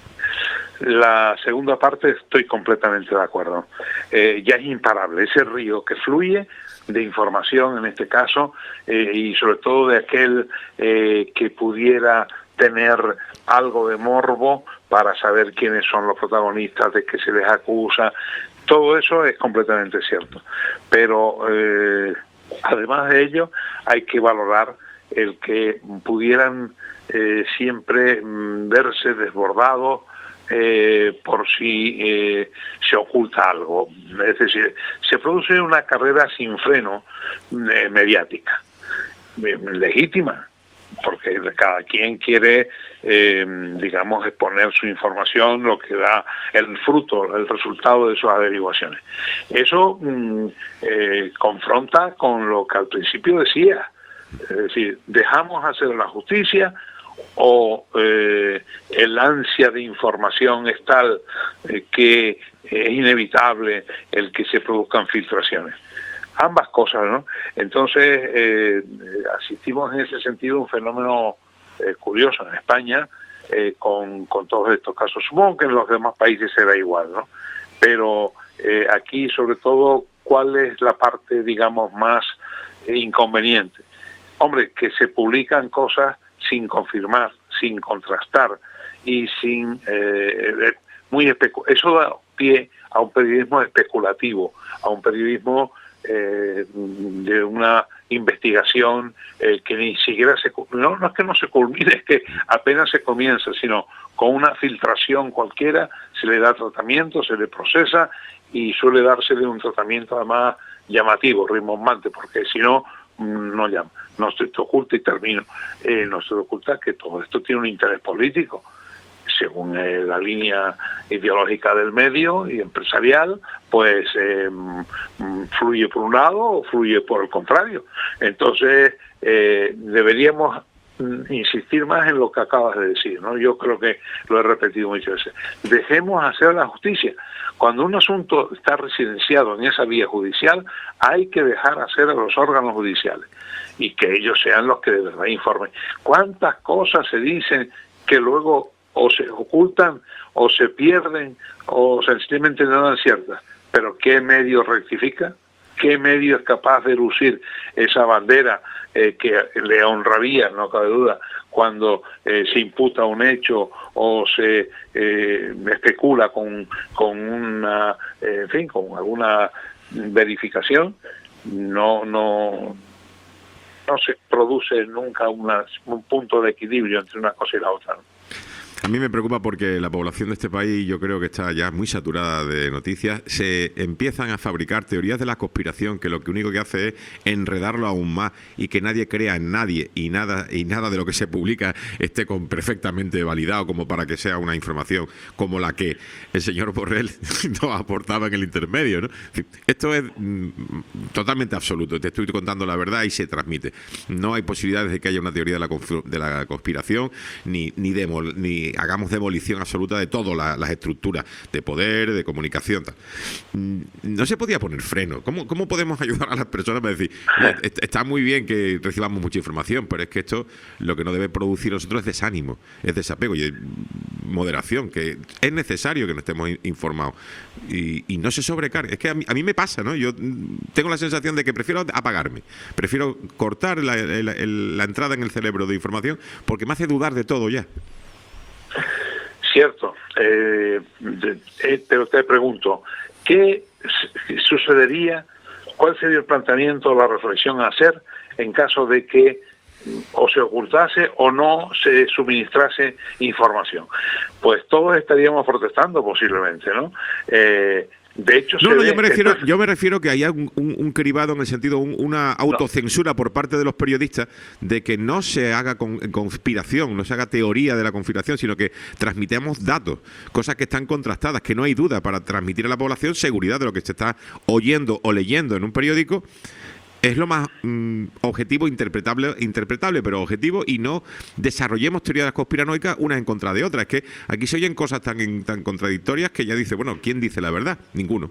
La segunda parte estoy completamente de acuerdo. Eh, ya es imparable ese río que fluye de información en este caso, eh, y sobre todo de aquel eh, que pudiera tener algo de morbo para saber quiénes son los protagonistas, de qué se les acusa. Todo eso es completamente cierto, pero eh, además de ello hay que valorar el que pudieran eh, siempre mm, verse desbordados Eh, por si eh, se oculta algo. Es decir, se produce una carrera sin freno eh, mediática, eh, legítima, porque cada quien quiere, eh, digamos, exponer su información, lo que da el fruto, el resultado de sus averiguaciones. Eso mm, eh, confronta con lo que al principio decía, es decir, dejamos hacer la justicia, o eh, el ansia de información es tal eh, que es inevitable el que se produzcan filtraciones. Ambas cosas, ¿no? Entonces, eh, asistimos en ese sentido a un fenómeno eh, curioso en España eh, con, con todos estos casos. Supongo que en los demás países será igual, ¿no? Pero eh, aquí, sobre todo, ¿cuál es la parte, digamos, más eh, inconveniente? Hombre, que se publican cosas sin confirmar, sin contrastar y sin eh, muy especu- eso da pie a un periodismo especulativo, a un periodismo eh, de una investigación eh, que ni siquiera se no, no es que no se culmine, es que apenas se comienza, sino con una filtración cualquiera se le da tratamiento, se le procesa y suele dársele un tratamiento además llamativo, rimbombante, porque si no no llama. No se te oculta, y termino, eh, no se te oculta que todo esto tiene un interés político, según eh, la línea ideológica del medio y empresarial, pues eh, fluye por un lado o fluye por el contrario. Entonces, eh, deberíamos insistir más en lo que acabas de decir, ¿no? Yo creo que lo he repetido muchas veces. Dejemos hacer la justicia. Cuando un asunto está residenciado en esa vía judicial, hay que dejar hacer a los órganos judiciales y que ellos sean los que de verdad informen. ¿Cuántas cosas se dicen que luego o se ocultan o se pierden o sencillamente no dan ciertas? ¿Pero qué medio rectifica? qué medio es capaz de lucir esa bandera eh, que le honraría, no cabe duda, cuando eh, se imputa un hecho o se eh, especula con, con una, eh, en fin, con alguna verificación, no, no, no se produce nunca una, un punto de equilibrio entre una cosa y la otra, ¿no? A mí me preocupa porque la población de este país, yo creo que está ya muy saturada de noticias. Se empiezan a fabricar teorías de la conspiración que lo que único que hace es enredarlo aún más y que nadie crea en nadie y nada y nada de lo que se publica esté con perfectamente validado como para que sea una información como la que el señor Borrell nos aportaba en el intermedio, ¿no? Esto es mm, totalmente absoluto. Te estoy contando la verdad y se transmite. No hay posibilidades de que haya una teoría de la, de la conspiración ni ni demol, ni hagamos demolición absoluta de todas la, las estructuras de poder, de comunicación, tal. No se podía poner freno. ¿Cómo, cómo podemos ayudar a las personas para decir, está muy bien que recibamos mucha información, pero es que esto lo que no debe producir a nosotros es desánimo, es desapego y moderación, que es necesario que no estemos informados y, y no se sobrecargue. Es que a mí, a mí me pasa, ¿no? Yo tengo la sensación de que prefiero apagarme, prefiero cortar la, la, la entrada en el cerebro de información porque me hace dudar de todo ya. Cierto, eh, pero te pregunto, ¿qué sucedería? ¿Cuál sería el planteamiento o la reflexión a hacer en caso de que o se ocultase o no se suministrase información? Pues todos estaríamos protestando posiblemente, ¿no? Eh, De hecho, no, se no, ve, yo me refiero, esto... yo me refiero que haya un, un, un cribado en el sentido, un, una autocensura no. por parte de los periodistas de que no se haga con, conspiración, no se haga teoría de la conspiración, sino que transmitamos datos, cosas que están contrastadas, que no hay duda para transmitir a la población seguridad de lo que se está oyendo o leyendo en un periódico. Es lo más mmm, objetivo, interpretable, interpretable, pero objetivo, y no desarrollemos teorías conspiranoicas unas en contra de otras. Es que aquí se oyen cosas tan, tan contradictorias que ya dice, bueno, ¿quién dice la verdad? Ninguno.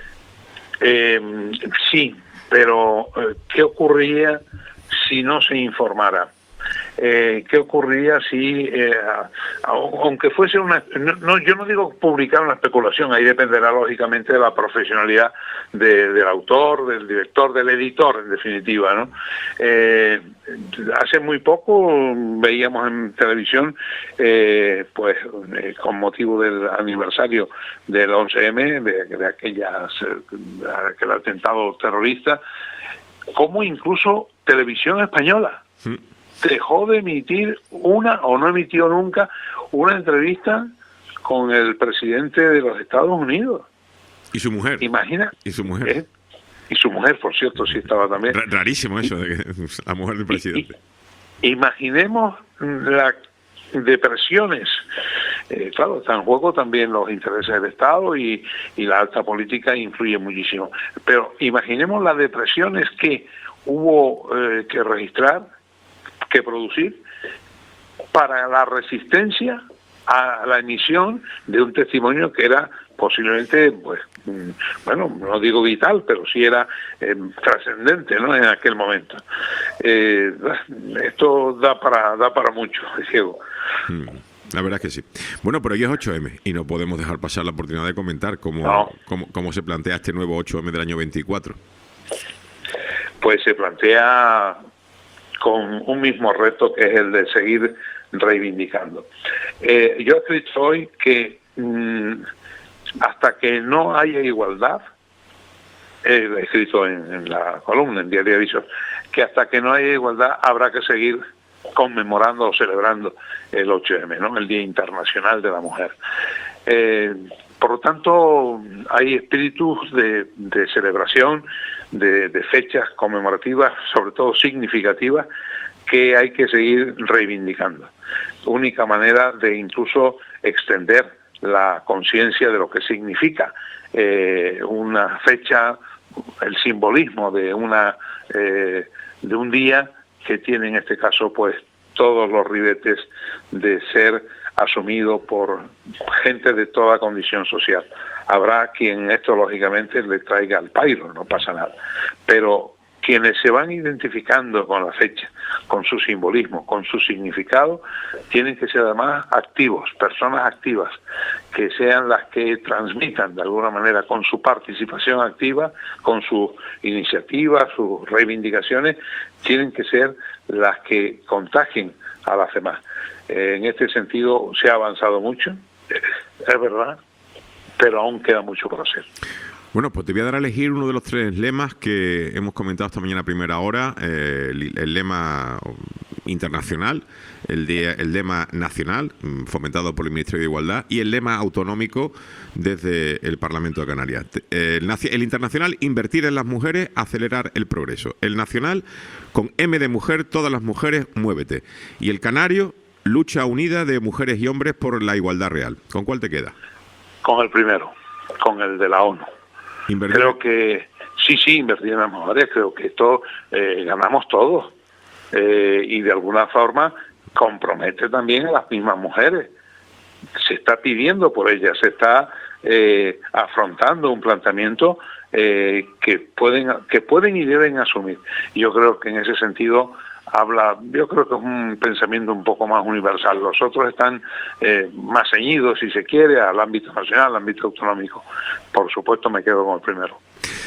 Eh, sí, pero eh, ¿qué ocurriría si no se informara? Eh, ¿Qué ocurriría si, eh, aunque fuese una... No, yo no digo publicar una especulación, ahí dependerá lógicamente de la profesionalidad de, del autor, del director, del editor, en definitiva, ¿no? Eh, hace muy poco veíamos en televisión, eh, pues eh, con motivo del aniversario del once eme, de, de, aquellas, de aquel atentado terrorista, cómo incluso Televisión Española sí. dejó de emitir una, o no emitió nunca, una entrevista con el presidente de los Estados Unidos. Y su mujer. Imagina. Y su mujer. ¿eh? Y su mujer, por cierto, sí estaba también. R rarísimo eso, de que la mujer del presidente. Y, y, imaginemos las depresiones. Eh, claro, están en juego también los intereses del Estado y, y la alta política influye muchísimo. Pero imaginemos las depresiones que hubo eh, que registrar, que producir para la resistencia a la emisión de un testimonio que era posiblemente, pues, bueno, no digo vital, pero sí era eh, trascendente, ¿no? En aquel momento. Eh, esto da para da para mucho, Diego. Hmm. La verdad es que sí. Bueno, pero hoy es ocho eme y no podemos dejar pasar la oportunidad de comentar cómo, no. cómo, cómo se plantea este nuevo ocho eme del año veinticuatro. Pues se plantea con un mismo reto, que es el de seguir reivindicando. Eh, yo he escrito hoy que mmm, hasta que no haya igualdad, eh, he escrito en, en la columna, en Diario de Avisos, que hasta que no haya igualdad habrá que seguir conmemorando o celebrando el ocho eme, ¿no? El Día Internacional de la Mujer. Eh, por lo tanto, hay espíritus de, de celebración, de, de fechas conmemorativas, sobre todo significativas, que hay que seguir reivindicando. Única manera de incluso extender la conciencia de lo que significa eh, una fecha, el simbolismo de una eh, de un día que tiene en este caso pues todos los ribetes de ser asumido por gente de toda condición social. Habrá quien esto lógicamente le traiga al pairo, no pasa nada, pero quienes se van identificando con la fecha, con su simbolismo, con su significado, tienen que ser además activos, personas activas, que sean las que transmitan de alguna manera con su participación activa, con sus iniciativas, sus reivindicaciones, tienen que ser las que contagien a las demás. Eh, en este sentido se ha avanzado mucho, eh, es verdad, pero aún queda mucho por hacer. Bueno, pues te voy a dar a elegir uno de los tres lemas que hemos comentado esta mañana a primera hora, eh, el, el lema internacional, el, de, el lema nacional, fomentado por el Ministerio de Igualdad, y el lema autonómico desde el Parlamento de Canarias. El, el internacional, invertir en las mujeres, acelerar el progreso. El nacional, con M de mujer, todas las mujeres, muévete. Y el canario, lucha unida de mujeres y hombres por la igualdad real. ¿Con cuál te queda? Con el primero, con el de la ONU. Invertir. Creo que sí, sí, invertir en las mujeres, creo que esto eh, ganamos todos. Eh, y de alguna forma compromete también a las mismas mujeres. Se está pidiendo por ellas, se está eh, afrontando un planteamiento eh, que pueden que pueden y deben asumir. Yo creo que en ese sentido habla, yo creo que es un pensamiento un poco más universal. Los otros están eh, más ceñidos, si se quiere, al ámbito nacional, al ámbito autonómico. Por supuesto me quedo con el primero.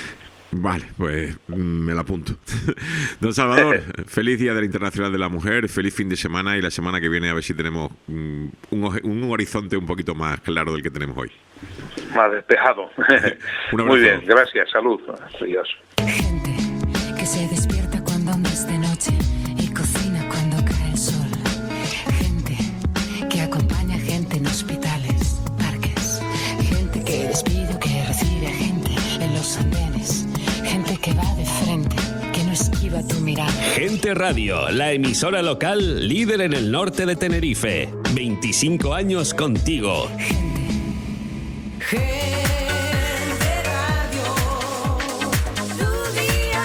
Vale, pues me la apunto. Don Salvador, feliz Día del Internacional de la Mujer, feliz fin de semana, y la semana que viene a ver si tenemos un, un horizonte un poquito más claro del que tenemos hoy. Más despejado. Muy bien, gracias, salud. Adiós. Gente que se despierta cuando aún es de noche y cocina cuando cae el sol. Gente que acompaña gente en hospitales, parques. Gente que despide o que recibe a gente en los andenes. Gente que va de frente, que no esquiva tu mirada. Gente Radio, la emisora local líder en el norte de Tenerife. veinticinco años contigo. Gente. Gente Radio, tu día.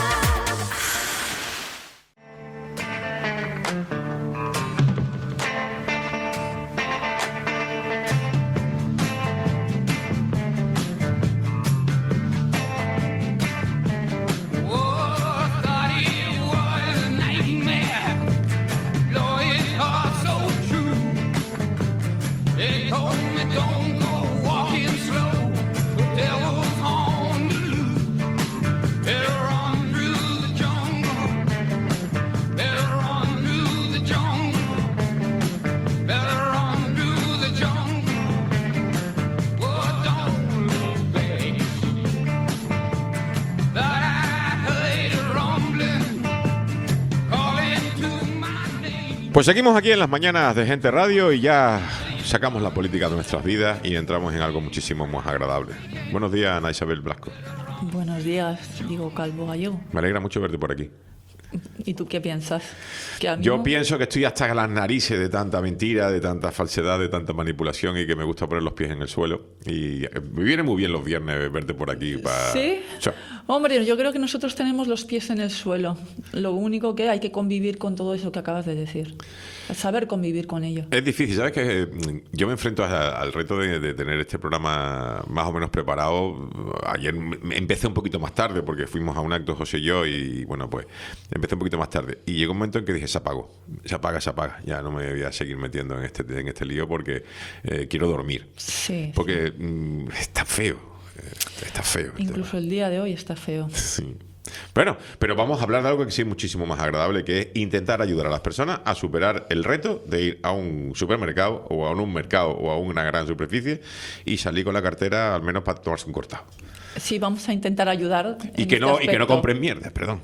Pues seguimos aquí en las mañanas de Gente Radio y ya sacamos la política de nuestras vidas y entramos en algo muchísimo más agradable. Buenos días, Ana Isabel Blasco. Buenos días, digo Calvo Gallego. Me alegra mucho verte por aquí. ¿Y tú qué piensas? ¿Que a mí Yo no? pienso que estoy hasta las narices de tanta mentira, de tanta falsedad, de tanta manipulación, y que me gusta poner los pies en el suelo. Y me viene muy bien los viernes verte por aquí. Para... ¿Sí? O sea, Hombre, yo creo que nosotros tenemos los pies en el suelo. Lo único que hay que convivir con todo eso que acabas de decir. Saber convivir con ello. es difícil, ¿sabes? Que yo me enfrento a, al reto de, de tener este programa más o menos preparado. Ayer me empecé un poquito más tarde porque fuimos a un acto, José y yo, y bueno, pues empecé un poquito más tarde. Y llegó un momento en que dije, se apagó, se apaga, se apaga. Ya no me voy a seguir metiendo en este, en este lío porque eh, quiero dormir. Sí. Porque mm, está feo, eh, está feo. Incluso el día de hoy está feo. Sí. Bueno, pero vamos a hablar de algo que sí es muchísimo más agradable, que es intentar ayudar a las personas a superar el reto de ir a un supermercado o a un mercado o a una gran superficie y salir con la cartera al menos para tomarse un cortado. Sí, vamos a intentar ayudar. Y que, este no, y que no aspecto. compren mierda, perdón.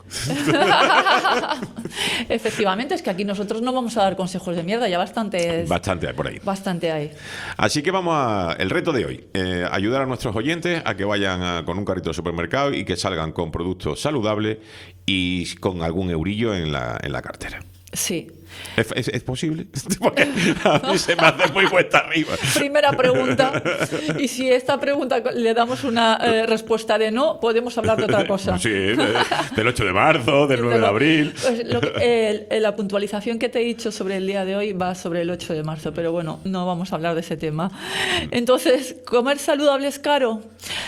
Efectivamente, es que aquí nosotros no vamos a dar consejos de mierda, ya bastante, Bastante hay por ahí. bastante hay. Así que vamos a... El reto de hoy, eh, ayudar a nuestros oyentes a que vayan a- con un carrito de supermercado y que salgan con productos saludables y con algún eurillo en la, en la cartera. Sí. ¿Es, es, es posible? Porque a mí se me hace muy cuesta arriba. Primera pregunta. Y si esta pregunta le damos una eh, respuesta de no, podemos hablar de otra cosa. Sí, de- del ocho de marzo, del nueve de abril. Pues lo que- el- la puntualización que te he dicho sobre el día de hoy va sobre el ocho de marzo, pero bueno, no vamos a hablar de ese tema. Entonces, ¿comer saludable es caro?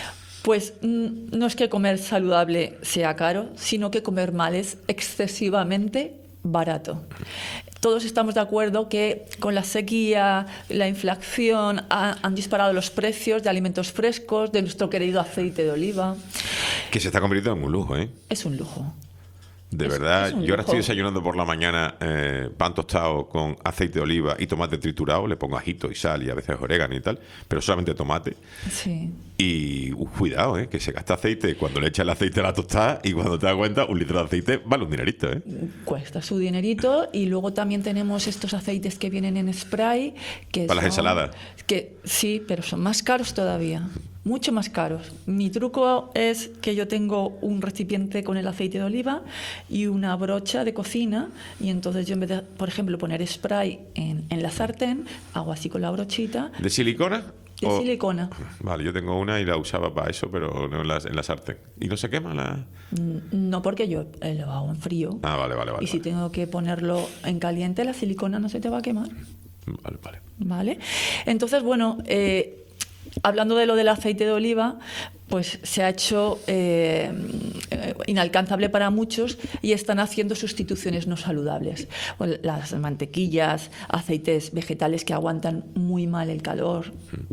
Pues mm, no es que comer saludable sea caro, sino que comer mal es excesivamente barato. Todos estamos de acuerdo que con la sequía, la inflación, ha, han disparado los precios de alimentos frescos, de nuestro querido aceite de oliva. Que se está convirtiendo en un lujo, ¿eh? Es un lujo. De Es- verdad, es un yo ahora estoy lujo. desayunando por la mañana eh, pan tostado con aceite de oliva y tomate triturado, le pongo ajito y sal y a veces orégano y tal, pero solamente tomate. Sí. Y uh, cuidado, ¿eh? Que se gasta aceite cuando le echas el aceite a la tostada y cuando te das cuenta, un litro de aceite vale un dinerito, ¿eh? Cuesta su dinerito. Y luego también tenemos estos aceites que vienen en spray. Que Para las son- ensaladas. Que, sí, pero son más caros todavía. Mucho más caros. Mi truco es que yo tengo un recipiente con el aceite de oliva y una brocha de cocina, y entonces yo en vez de, por ejemplo, poner spray en, en la sartén, hago así con la brochita. ¿De silicona? De O- silicona. Vale, yo tengo una y la usaba para eso, pero no en la, en la sartén. ¿Y no se quema la...? No, porque yo eh, lo hago en frío. Ah, vale, vale, vale. y si vale. tengo que ponerlo en caliente, la silicona no se te va a quemar. Vale, vale. ¿Vale? Entonces, bueno, eh, hablando de lo del aceite de oliva, pues se ha hecho eh, eh, inalcanzable para muchos y están haciendo sustituciones no saludables. Bueno, las mantequillas, aceites vegetales que aguantan muy mal el calor.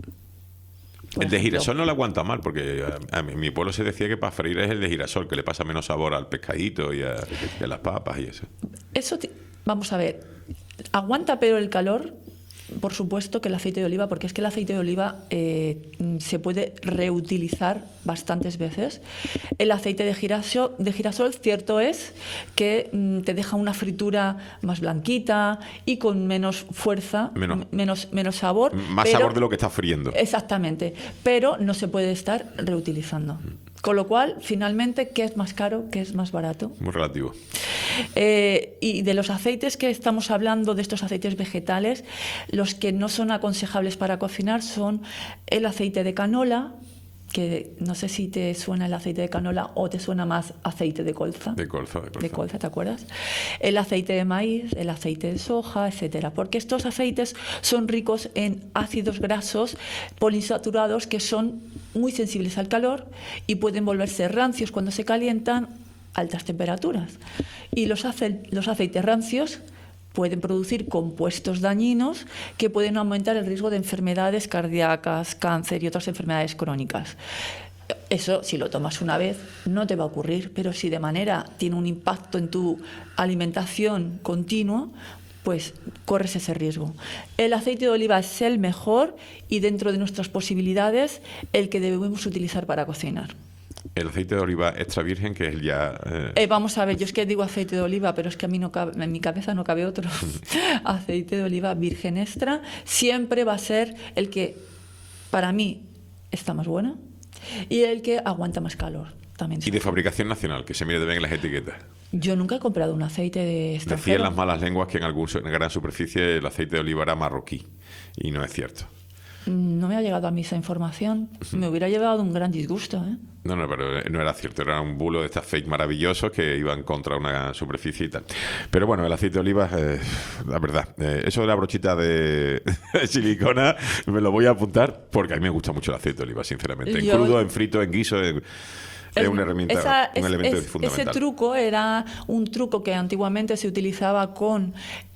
Por El de ejemplo. girasol no lo aguanta mal, porque a, a mí- en mi pueblo se decía que para freír es el de girasol, que le pasa menos sabor al pescadito y a, y a las papas y eso. Eso, ti- vamos a ver, aguanta pero el calor, por supuesto que el aceite de oliva, porque es que el aceite de oliva eh, mm, se puede reutilizar bastantes veces. El aceite de girasol, de girasol cierto es que mm, te deja una fritura más blanquita y con menos fuerza, Menos- m- menos, menos sabor. Más pero- sabor de lo que estás friendo. Exactamente, pero no se puede estar reutilizando. Con lo cual, finalmente, ¿qué es más caro? ¿Qué es más barato? Muy relativo. Eh, y de los aceites que estamos hablando, de estos aceites vegetales, los que no son aconsejables para cocinar son el aceite de canola, que no sé si te suena el aceite de canola o te suena más aceite de colza. De colza, de colza. De colza, ¿te acuerdas? El aceite de maíz, el aceite de soja, etcétera. Porque estos aceites son ricos en ácidos grasos poliinsaturados que son muy sensibles al calor y pueden volverse rancios cuando se calientan a altas temperaturas. Y los, ace- los aceites rancios pueden producir compuestos dañinos que pueden aumentar el riesgo de enfermedades cardíacas, cáncer y otras enfermedades crónicas. Eso, si lo tomas una vez, no te va a ocurrir, pero si de manera tiene un impacto en tu alimentación continua, pues corres ese riesgo. El aceite de oliva es el mejor y dentro de nuestras posibilidades el que debemos utilizar para cocinar. El aceite de oliva extra virgen, que es el ya... eh, Eh, vamos a ver, yo es que digo aceite de oliva, pero es que a mí no cabe, en mi cabeza no cabe otro. Aceite de oliva virgen extra siempre va a ser el que, para mí, está más bueno y el que aguanta más calor. También. y de fabricación nacional, que se mire de bien en las etiquetas. Yo nunca he comprado un aceite de extranjero. Decían las malas lenguas que en alguna gran superficie el aceite de oliva era marroquí. Y no es cierto. No me ha llegado a mí esa información. Me hubiera llevado un gran disgusto, ¿eh? No, no, pero no era cierto. Era un bulo de estas fake maravillosos que iban contra una superficie y tal. Pero bueno, el aceite de oliva, eh, la verdad, eh, eso de la brochita de silicona me lo voy a apuntar porque a mí me gusta mucho el aceite de oliva, sinceramente. En Yo- crudo, en frito, en guiso, en- es una herramienta, Esa- un es- elemento es- fundamental. Ese truco era un truco que antiguamente se utilizaba con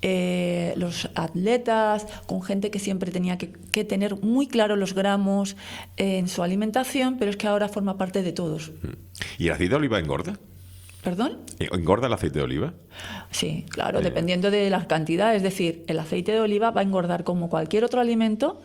eh, los atletas, con gente que siempre tenía que, que tener muy claro los gramos eh, en su alimentación, pero es que ahora forma parte de todos. ¿Y el aceite de oliva engorda? ¿Perdón? ¿Engorda el aceite de oliva? Sí, claro, Eh. dependiendo de la cantidad. Es decir, el aceite de oliva va a engordar como cualquier otro alimento,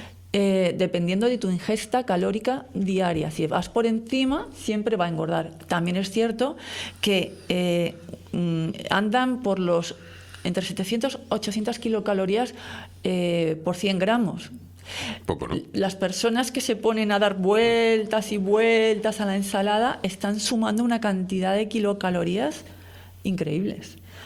eh, dependiendo de tu ingesta calórica diaria. Si vas por encima, siempre va a engordar. También es cierto que eh, mm, andan por los entre setecientos y ochocientas kilocalorías eh, por cien gramos. Poco, ¿no? Las personas que se ponen a dar vueltas y vueltas a la ensalada están sumando una cantidad de kilocalorías increíbles.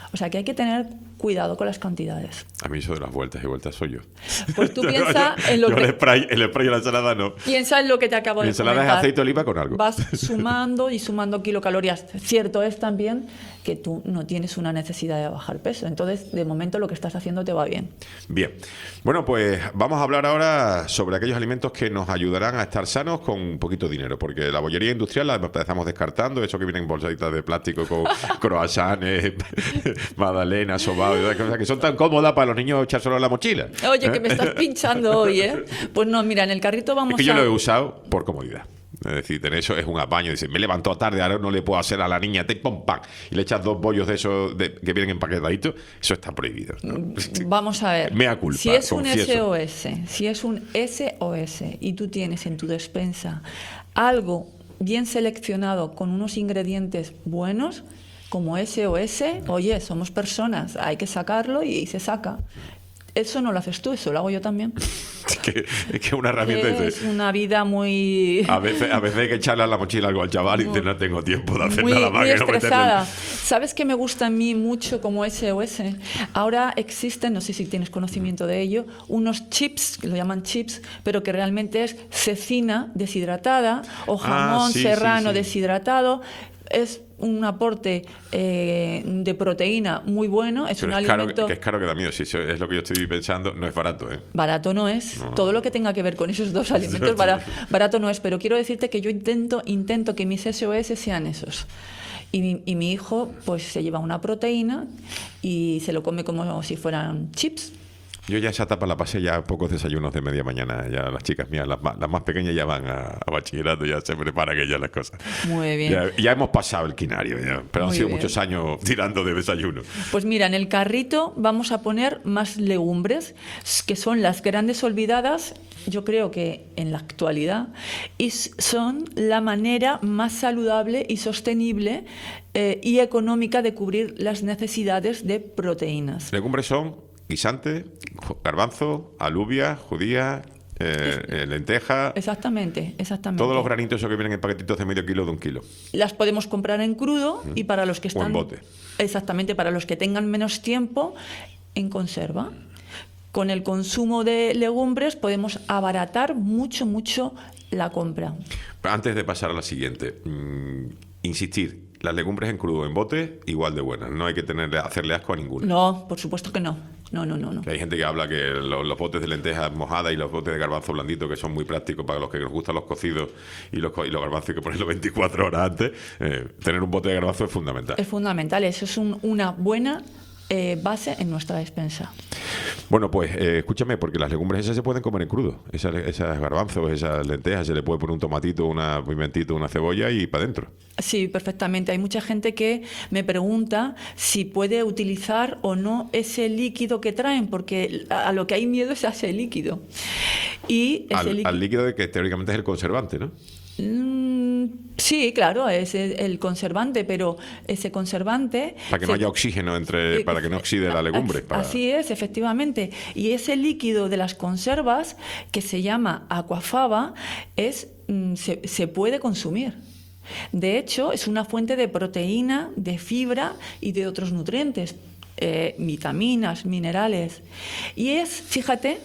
O sea que hay que tener cuidado con las cantidades. A mí eso de las vueltas y vueltas soy yo. Pues tú piensa en lo yo que... El spray, el spray y la ensalada no. Piensa en lo que te acabo Mi de ensalada comentar. es aceite de oliva con algo. Vas sumando y sumando kilocalorías. Cierto es también que tú no tienes una necesidad de bajar peso. Entonces, de momento, lo que estás haciendo te va bien. Bien. Bueno, pues vamos a hablar ahora sobre aquellos alimentos que nos ayudarán a estar sanos con un poquito de dinero, porque la bollería industrial la empezamos descartando, eso que viene en bolsaditas de plástico con croissants, magdalenas, sobaos, y esas cosas que son tan cómodas para los niños echárselo en la mochila. Oye, que me estás pinchando hoy, ¿eh? Pues no, mira, en el carrito vamos Es que yo a... lo he usado por comodidad. Es decir, tener eso es un apaño. Dice, me levantó tarde, ahora no le puedo hacer a la niña, te pom pam, y le echas dos bollos de esos de, que vienen empaquetaditos. Eso está prohibido, ¿no? Vamos a ver. Mea culpa, si es un confieso. S O S, si es un S O S y tú tienes en tu despensa algo bien seleccionado con unos ingredientes buenos, como S O S, oye, somos personas, hay que sacarlo y, y se saca. Eso no lo haces tú, eso lo hago yo también. Es que es que una herramienta Es dice, una vida muy... a veces, a veces hay que echarle a la mochila algo al chaval y dice, no tengo tiempo de hacer muy, nada más muy que no meterle estresada. el-". ¿Sabes qué me gusta a mí mucho como S O S? Ahora existen, no sé si tienes conocimiento de ello, unos chips, que lo llaman chips, pero que realmente es cecina deshidratada o jamón Ah, sí, serrano sí, sí. deshidratado. Es un aporte eh, de proteína muy bueno, es Pero un es caro, alimento... que es caro que da miedo. Si eso es lo que yo estoy pensando, no es barato, ¿eh? Barato no es. No. Todo lo que tenga que ver con esos dos alimentos, bara- barato no es. Pero quiero decirte que yo intento, intento que mis S O S sean esos. Y mi, y mi hijo pues se lleva una proteína y se lo come como si fueran chips. Yo ya esa etapa la pasé ya pocos desayunos de media mañana. Ya las chicas mías, las más, las más pequeñas ya van a, a bachillerato, ya se preparan ellas las cosas. Muy bien. Ya, ya hemos pasado el quinario, ya, pero han Muy sido bien. muchos años tirando de desayuno. Pues mira, en el carrito vamos a poner más legumbres, que son las grandes olvidadas, yo creo que en la actualidad, y s- son la manera más saludable y sostenible eh, y económica de cubrir las necesidades de proteínas. Legumbres son guisante, garbanzo, alubia, judía, eh, eh, lenteja, Exactamente, exactamente. todos los granitos esos que vienen en paquetitos de medio kilo de un kilo. Las podemos comprar en crudo y para los que O están... en bote. Exactamente, para los que tengan menos tiempo, en conserva. Con el consumo de legumbres podemos abaratar mucho, mucho la compra. Antes de pasar a la siguiente, mmm, insistir, las legumbres en crudo o en bote, igual de buenas. No hay que tenerle, hacerle asco a ninguna. No, por supuesto que no. No, no, no, no. Que hay gente que habla que los, los botes de lentejas mojadas y los botes de garbanzo blandito, que son muy prácticos para los que nos gustan los cocidos y los, co- y los garbanzos hay que ponerlos veinticuatro horas antes, eh, tener un bote de garbanzo es fundamental. Es fundamental, eso es un- una buena eh, base en nuestra despensa. Bueno, pues eh, escúchame, porque las legumbres esas se pueden comer en crudo. Esas, esas garbanzos, esas lentejas, se le puede poner un tomatito, una pimentito, una cebolla y para adentro. Sí, perfectamente. Hay mucha gente que me pregunta si puede utilizar o no ese líquido que traen, porque a a lo que hay miedo es a ese líquido. Y ese Al, líquido... al líquido de que teóricamente es el conservante, ¿no? Mm, sí, claro, es el el conservante, pero ese conservante... Para que no se- haya oxígeno entre, para que no oxide la legumbre. Para... Así es, efectivamente. Y ese líquido de las conservas, que se llama aquafaba, es, mm, se, se puede consumir. De hecho, es una fuente de proteína, de fibra y de otros nutrientes, eh, vitaminas, minerales. Y es, fíjate,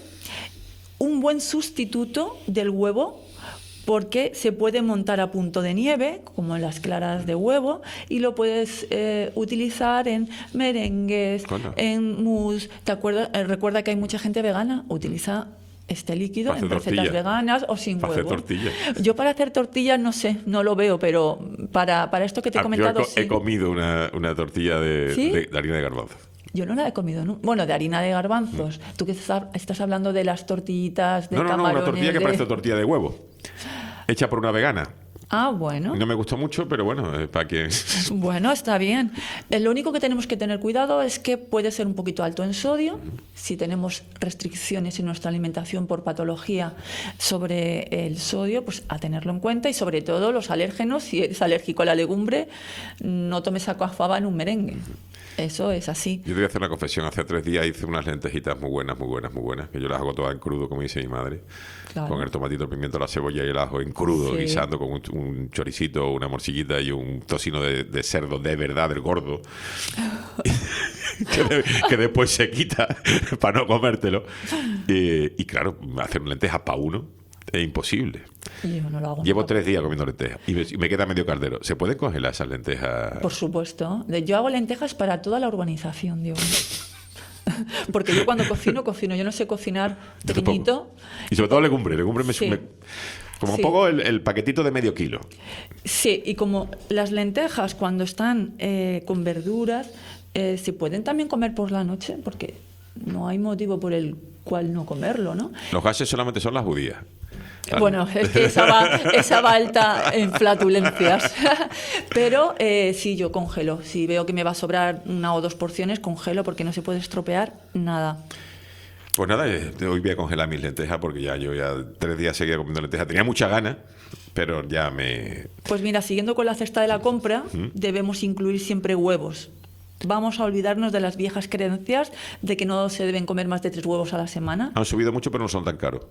un buen sustituto del huevo, porque se puede montar a punto de nieve, como en las claras de huevo, y lo puedes eh, utilizar en merengues, Coño. en mousse. ¿Te acuerdas? Eh, recuerda que hay mucha gente vegana, utiliza este líquido Para hacer en recetas tortilla. veganas o sin Para hacer huevo. tortillas. Yo para hacer tortillas no sé, no lo veo, pero para, para esto que te he Ah, comentado yo he, co- he sí. comido una, una tortilla de, ¿Sí? de- de harina de garbanzo. Yo no la he comido, ¿no? Bueno, de harina de garbanzos. Tú que estás, estás hablando de las tortillitas de No, no, no, camarones. una tortilla que de- parece tortilla de huevo. Hecha por una vegana. Ah, bueno. No me gustó mucho, pero bueno, eh, para que... Bueno, está bien. Eh, Lo único que tenemos que tener cuidado es que puede ser un poquito alto en sodio. Si tenemos restricciones en nuestra alimentación por patología sobre el sodio, pues a tenerlo en cuenta. Y sobre todo los alérgenos, si eres alérgico a la legumbre, no tomes aquafaba en un merengue. Eso es así. Yo te voy a hacer una confesión. Hace tres días hice unas lentejitas muy buenas, muy buenas, muy buenas, que yo las hago todas en crudo, como dice mi madre. Claro. Con el tomatito, el pimiento, la cebolla y el ajo en crudo, Sí. guisando con un, un choricito, una morcillita y un tocino de, de cerdo de verdad, del gordo. que, de, que después se quita para no comértelo. Y, y claro, hacer lentejas para uno es imposible. Yo no lo hago. Llevo nunca. tres días comiendo lentejas y me, y me queda medio caldero. ¿Se pueden congelar esas lentejas? Por supuesto. De- Yo hago lentejas para toda la urbanización, digo. Porque yo cuando cocino, cocino. Yo no sé cocinar Yo tampoco. pequeñito. Y sobre todo legumbre. Legumbre me, Sí. me- como Sí. un poco el, el paquetito de medio kilo. Sí, y como las lentejas cuando están eh, con verduras, eh, se pueden también comer por la noche, porque no hay motivo por el cual no comerlo, ¿no? Los gases solamente son las judías. Claro. Bueno, es que esa va, esa va alta en flatulencias. Pero eh, sí, yo congelo. Si veo que me va a sobrar una o dos porciones, congelo porque no se puede estropear nada. Pues nada, eh, hoy voy a congelar mis lentejas porque ya yo ya tres días seguía comiendo lentejas. Tenía mucha ganas, pero ya me... Pues mira, siguiendo con la cesta de la compra, debemos incluir siempre huevos. Vamos a olvidarnos de las viejas creencias de que no se deben comer más de tres huevos a la semana. Han subido mucho, pero no son tan caros.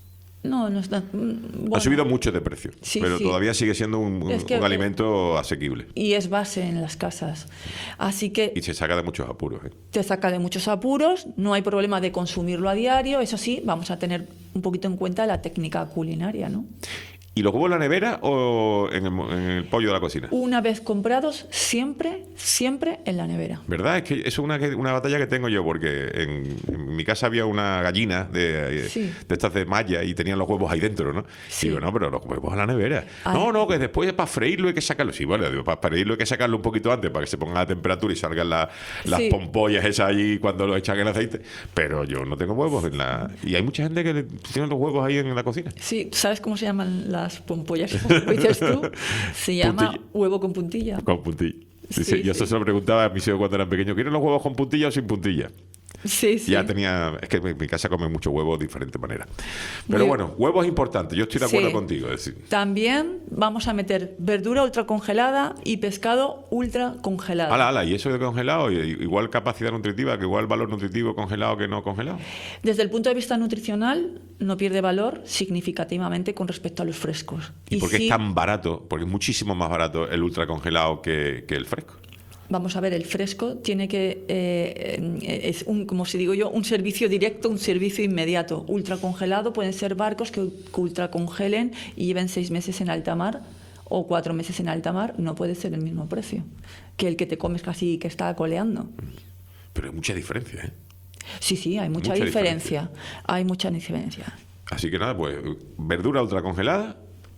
No, no está. Bueno, Han subido mucho de precio, Sí, pero sí. todavía sigue siendo un, un- Es que- un alimento asequible. y es base en las casas. Así que Y se saca de muchos apuros. ¿eh? te saca de muchos apuros, no hay problema de consumirlo a diario. Eso sí, vamos a tener un poquito en cuenta la técnica culinaria, ¿no? ¿Y los huevos en la nevera o en el, mo- en el pollo de la cocina? Una vez comprados, siempre, siempre en la nevera. ¿Verdad? Es que eso es una, que- una batalla que tengo yo, porque en, en mi casa había una gallina de, eh, Sí. de estas de malla y tenían los huevos ahí dentro, ¿no? Sí. Y digo, no, pero los huevos a la nevera. Ay. No, no, que después para freírlo hay que sacarlo. Sí, bueno, digo, para freírlo hay que sacarlo un poquito antes para que se ponga a temperatura y salgan la- las Sí. pompollas esas allí cuando lo echan en aceite. Pero yo no tengo huevos en la... Y hay mucha gente que le- tiene los huevos ahí en la cocina. Sí, ¿sabes cómo se llaman las pompollas? ¿Cómo dices tú? Se llama Puntilla. huevo con puntilla. Con puntilla. Sí, Sí, sí, Yo sí. eso se lo preguntaba a mis hijos cuando eran pequeños. ¿Quieren los huevos con puntilla o sin puntilla? Sí, sí. Ya tenía... Es que en mi casa come mucho huevo de diferente manera. Pero Muy- bueno, huevo es importante. Yo estoy de acuerdo Sí. contigo. Es decir, También vamos a meter verdura ultra congelada y pescado ultra congelado. ala, ala, y eso de congelado, y- igual capacidad nutritiva, que igual valor nutritivo congelado que no congelado. Desde el punto de vista nutricional, no pierde valor significativamente con respecto a los frescos. ¿Y, por qué sí, es tan barato? Porque es muchísimo más barato el ultra congelado que, que el fresco. Vamos a ver, el fresco tiene que, eh, es un, como si digo yo, un servicio directo, un servicio inmediato. Ultra congelado pueden ser barcos que, que ultra congelen y lleven seis meses en alta mar o cuatro meses en alta mar. No puede ser el mismo precio que el que te comes casi que está coleando. Pero hay mucha diferencia, ¿eh? Sí, sí, hay mucha, Mucha diferencia. diferencia. Hay mucha diferencia. Así que nada, pues verdura ultra congelada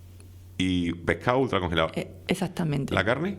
y pescado ultra congelado. Eh, exactamente. ¿La carne?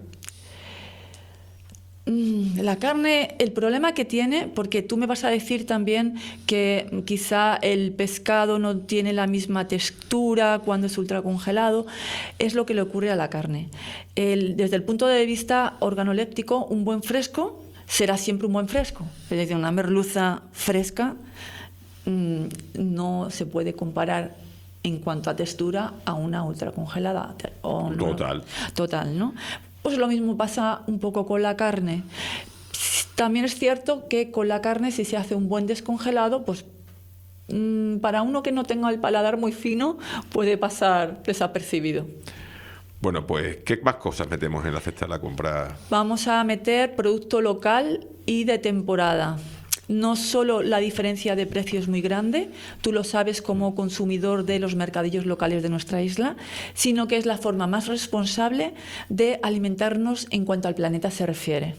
Mm, La carne, el problema que tiene, porque tú me vas a decir también que quizá el pescado no tiene la misma textura cuando es ultracongelado, es lo que le ocurre a la carne. El- desde el punto de vista organoléptico, un buen fresco será siempre un buen fresco. Es decir, una merluza fresca mm, no se puede comparar en cuanto a textura a una ultracongelada. o no. Total. Total, ¿no? Pues lo mismo pasa un poco con la carne. También es cierto que con la carne, si se hace un buen descongelado, pues mm, para uno que no tenga el paladar muy fino, puede pasar desapercibido. Bueno, pues, ¿qué más cosas metemos en la cesta de la compra? Vamos a meter producto local y de temporada. No solo la diferencia de precio es muy grande, tú lo sabes como consumidor de los mercadillos locales de nuestra isla, sino que es la forma más responsable de alimentarnos en cuanto al planeta se refiere.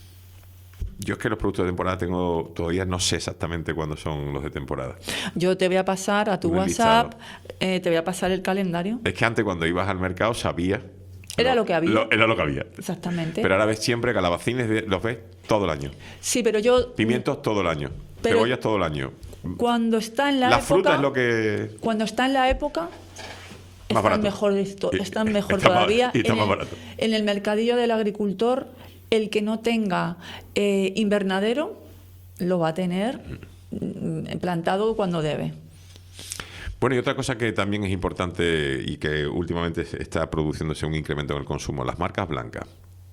Yo es que los productos de temporada tengo, todavía no sé exactamente cuándo son los de temporada. Yo te voy a pasar a tu Un WhatsApp, eh, te voy a pasar el calendario. Es que antes cuando ibas al mercado sabías... Era lo que había. era lo que había. Exactamente. Pero ahora ves siempre calabacines, de- los ves todo el año. Sí, pero yo Pimientos todo el año. Pero- Cebollas todo el año. cuando está en la, La época, fruta es lo que... cuando está en la época Más están barato. mejor, esto- Y- están mejor está más- todavía. y está en, más el, barato. en el mercadillo del agricultor, el que no tenga eh, invernadero lo va a tener mm, plantado cuando debe. Bueno, y otra cosa que también es importante y que últimamente está produciéndose un incremento en el consumo, las marcas blancas.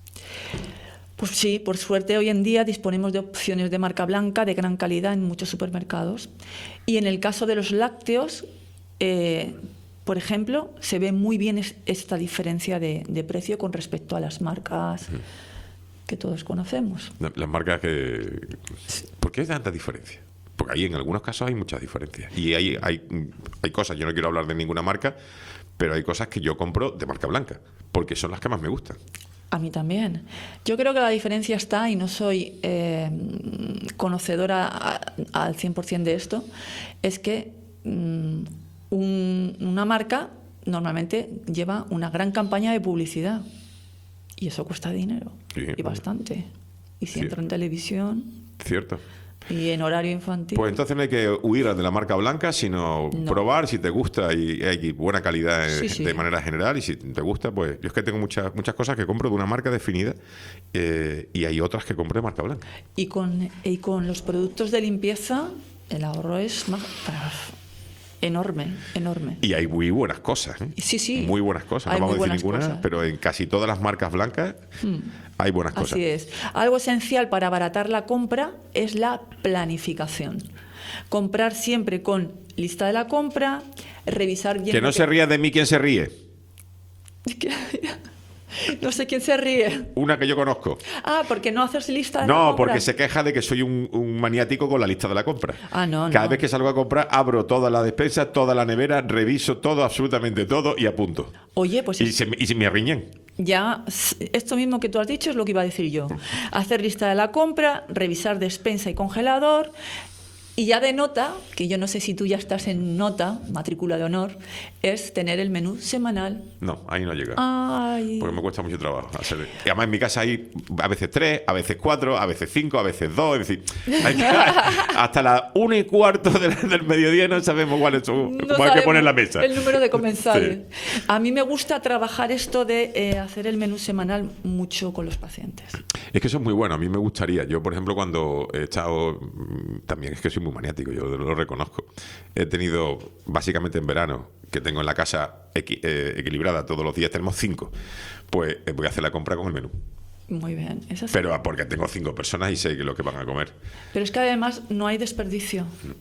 Pues sí, por suerte hoy en día disponemos de opciones de marca blanca de gran calidad en muchos supermercados. Y en el caso de los lácteos, eh, por ejemplo, se ve muy bien es- esta diferencia de, de precio con respecto a las marcas que todos conocemos. Las marcas que... ¿Por qué hay tanta diferencia? Porque ahí en algunos casos hay muchas diferencias. Y hay, hay, hay cosas, yo no quiero hablar de ninguna marca, pero hay cosas que yo compro de marca blanca, porque son las que más me gustan. A mí también. Yo creo que la diferencia está, y no soy eh, conocedora a, al cien por ciento de esto, es que mm, un, una marca normalmente lleva una gran campaña de publicidad y eso cuesta dinero, Sí, y bueno. bastante. Y si Sí. entra en televisión Cierto. y en horario infantil... Pues entonces no hay que huir de la marca blanca, sino No. probar si te gusta y hay buena calidad Sí, eh, sí. de manera general. Y si te gusta, pues yo es que tengo muchas muchas cosas que compro de una marca definida eh, y hay otras que compro de marca blanca. Y con, y con los productos de limpieza, el ahorro es ma- enorme, enorme. Y hay muy buenas cosas, ¿eh? Sí, sí. Muy buenas cosas. Hay No vamos a muy decir buenas ninguna, cosas. pero en casi todas las marcas blancas hay buenas cosas. Así es. Algo esencial para abaratar la compra es la planificación. Comprar siempre con lista de la compra, revisar bien... Que no lo se ría de mí quien se ríe. No sé quién se ríe. Una que yo conozco. Ah, porque no haces lista de la No, compra. porque se queja de que soy un, un maniático con la lista de la compra. Ah, no, Cada no. vez que salgo a comprar, abro toda la despensa, toda la nevera, reviso todo, absolutamente todo y apunto. Oye, pues Y es- se, y se me arriñen. ya s- esto mismo que tú has dicho es lo que iba a decir yo. Hacer lista de la compra, revisar despensa y congelador. Y ya de nota, que yo no sé si tú ya estás en nota, matrícula de honor, es tener el menú semanal. No, ahí no llega. Ay. Porque me cuesta mucho trabajo hacer. Y además en mi casa hay a veces tres, a veces cuatro, a veces cinco, a veces dos. Es decir, hay que- hasta las una y cuarto del, del mediodía no sabemos cuál es su, No cuál hay que sabemos poner en la mesa. el número de comensales. Sí. A mí me gusta trabajar esto de eh, hacer el menú semanal mucho con los pacientes. Es que eso es muy bueno, a mí me gustaría. Yo, por ejemplo, cuando he estado, mm, también es que soy muy maniático, yo lo reconozco. He tenido, básicamente en verano, que tengo en la casa equi- eh, equilibrada, todos los días tenemos cinco, pues eh, voy a hacer la compra con el menú. Muy bien. Es así. Pero ah, porque tengo cinco personas y sé que lo que van a comer. Pero es que además no hay desperdicio.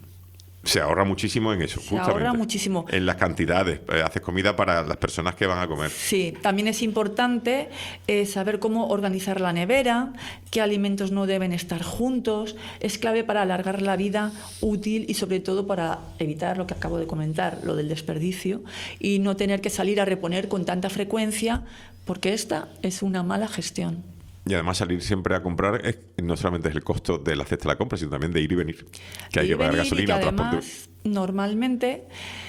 Se ahorra muchísimo en eso, Se justamente. ahorra muchísimo. En las cantidades. Eh, haces comida para las personas que van a comer. Sí, también es importante eh, saber cómo organizar la nevera, qué alimentos no deben estar juntos. Es clave para alargar la vida útil y sobre todo para evitar lo que acabo de comentar, lo del desperdicio, y no tener que salir a reponer con tanta frecuencia, porque esta es una mala gestión. Y además salir siempre a comprar es, no solamente es el costo de la cesta de la compra, sino también de ir y venir. Que hay Ir que pagar venir y gasolina, que transporte. además, normalmente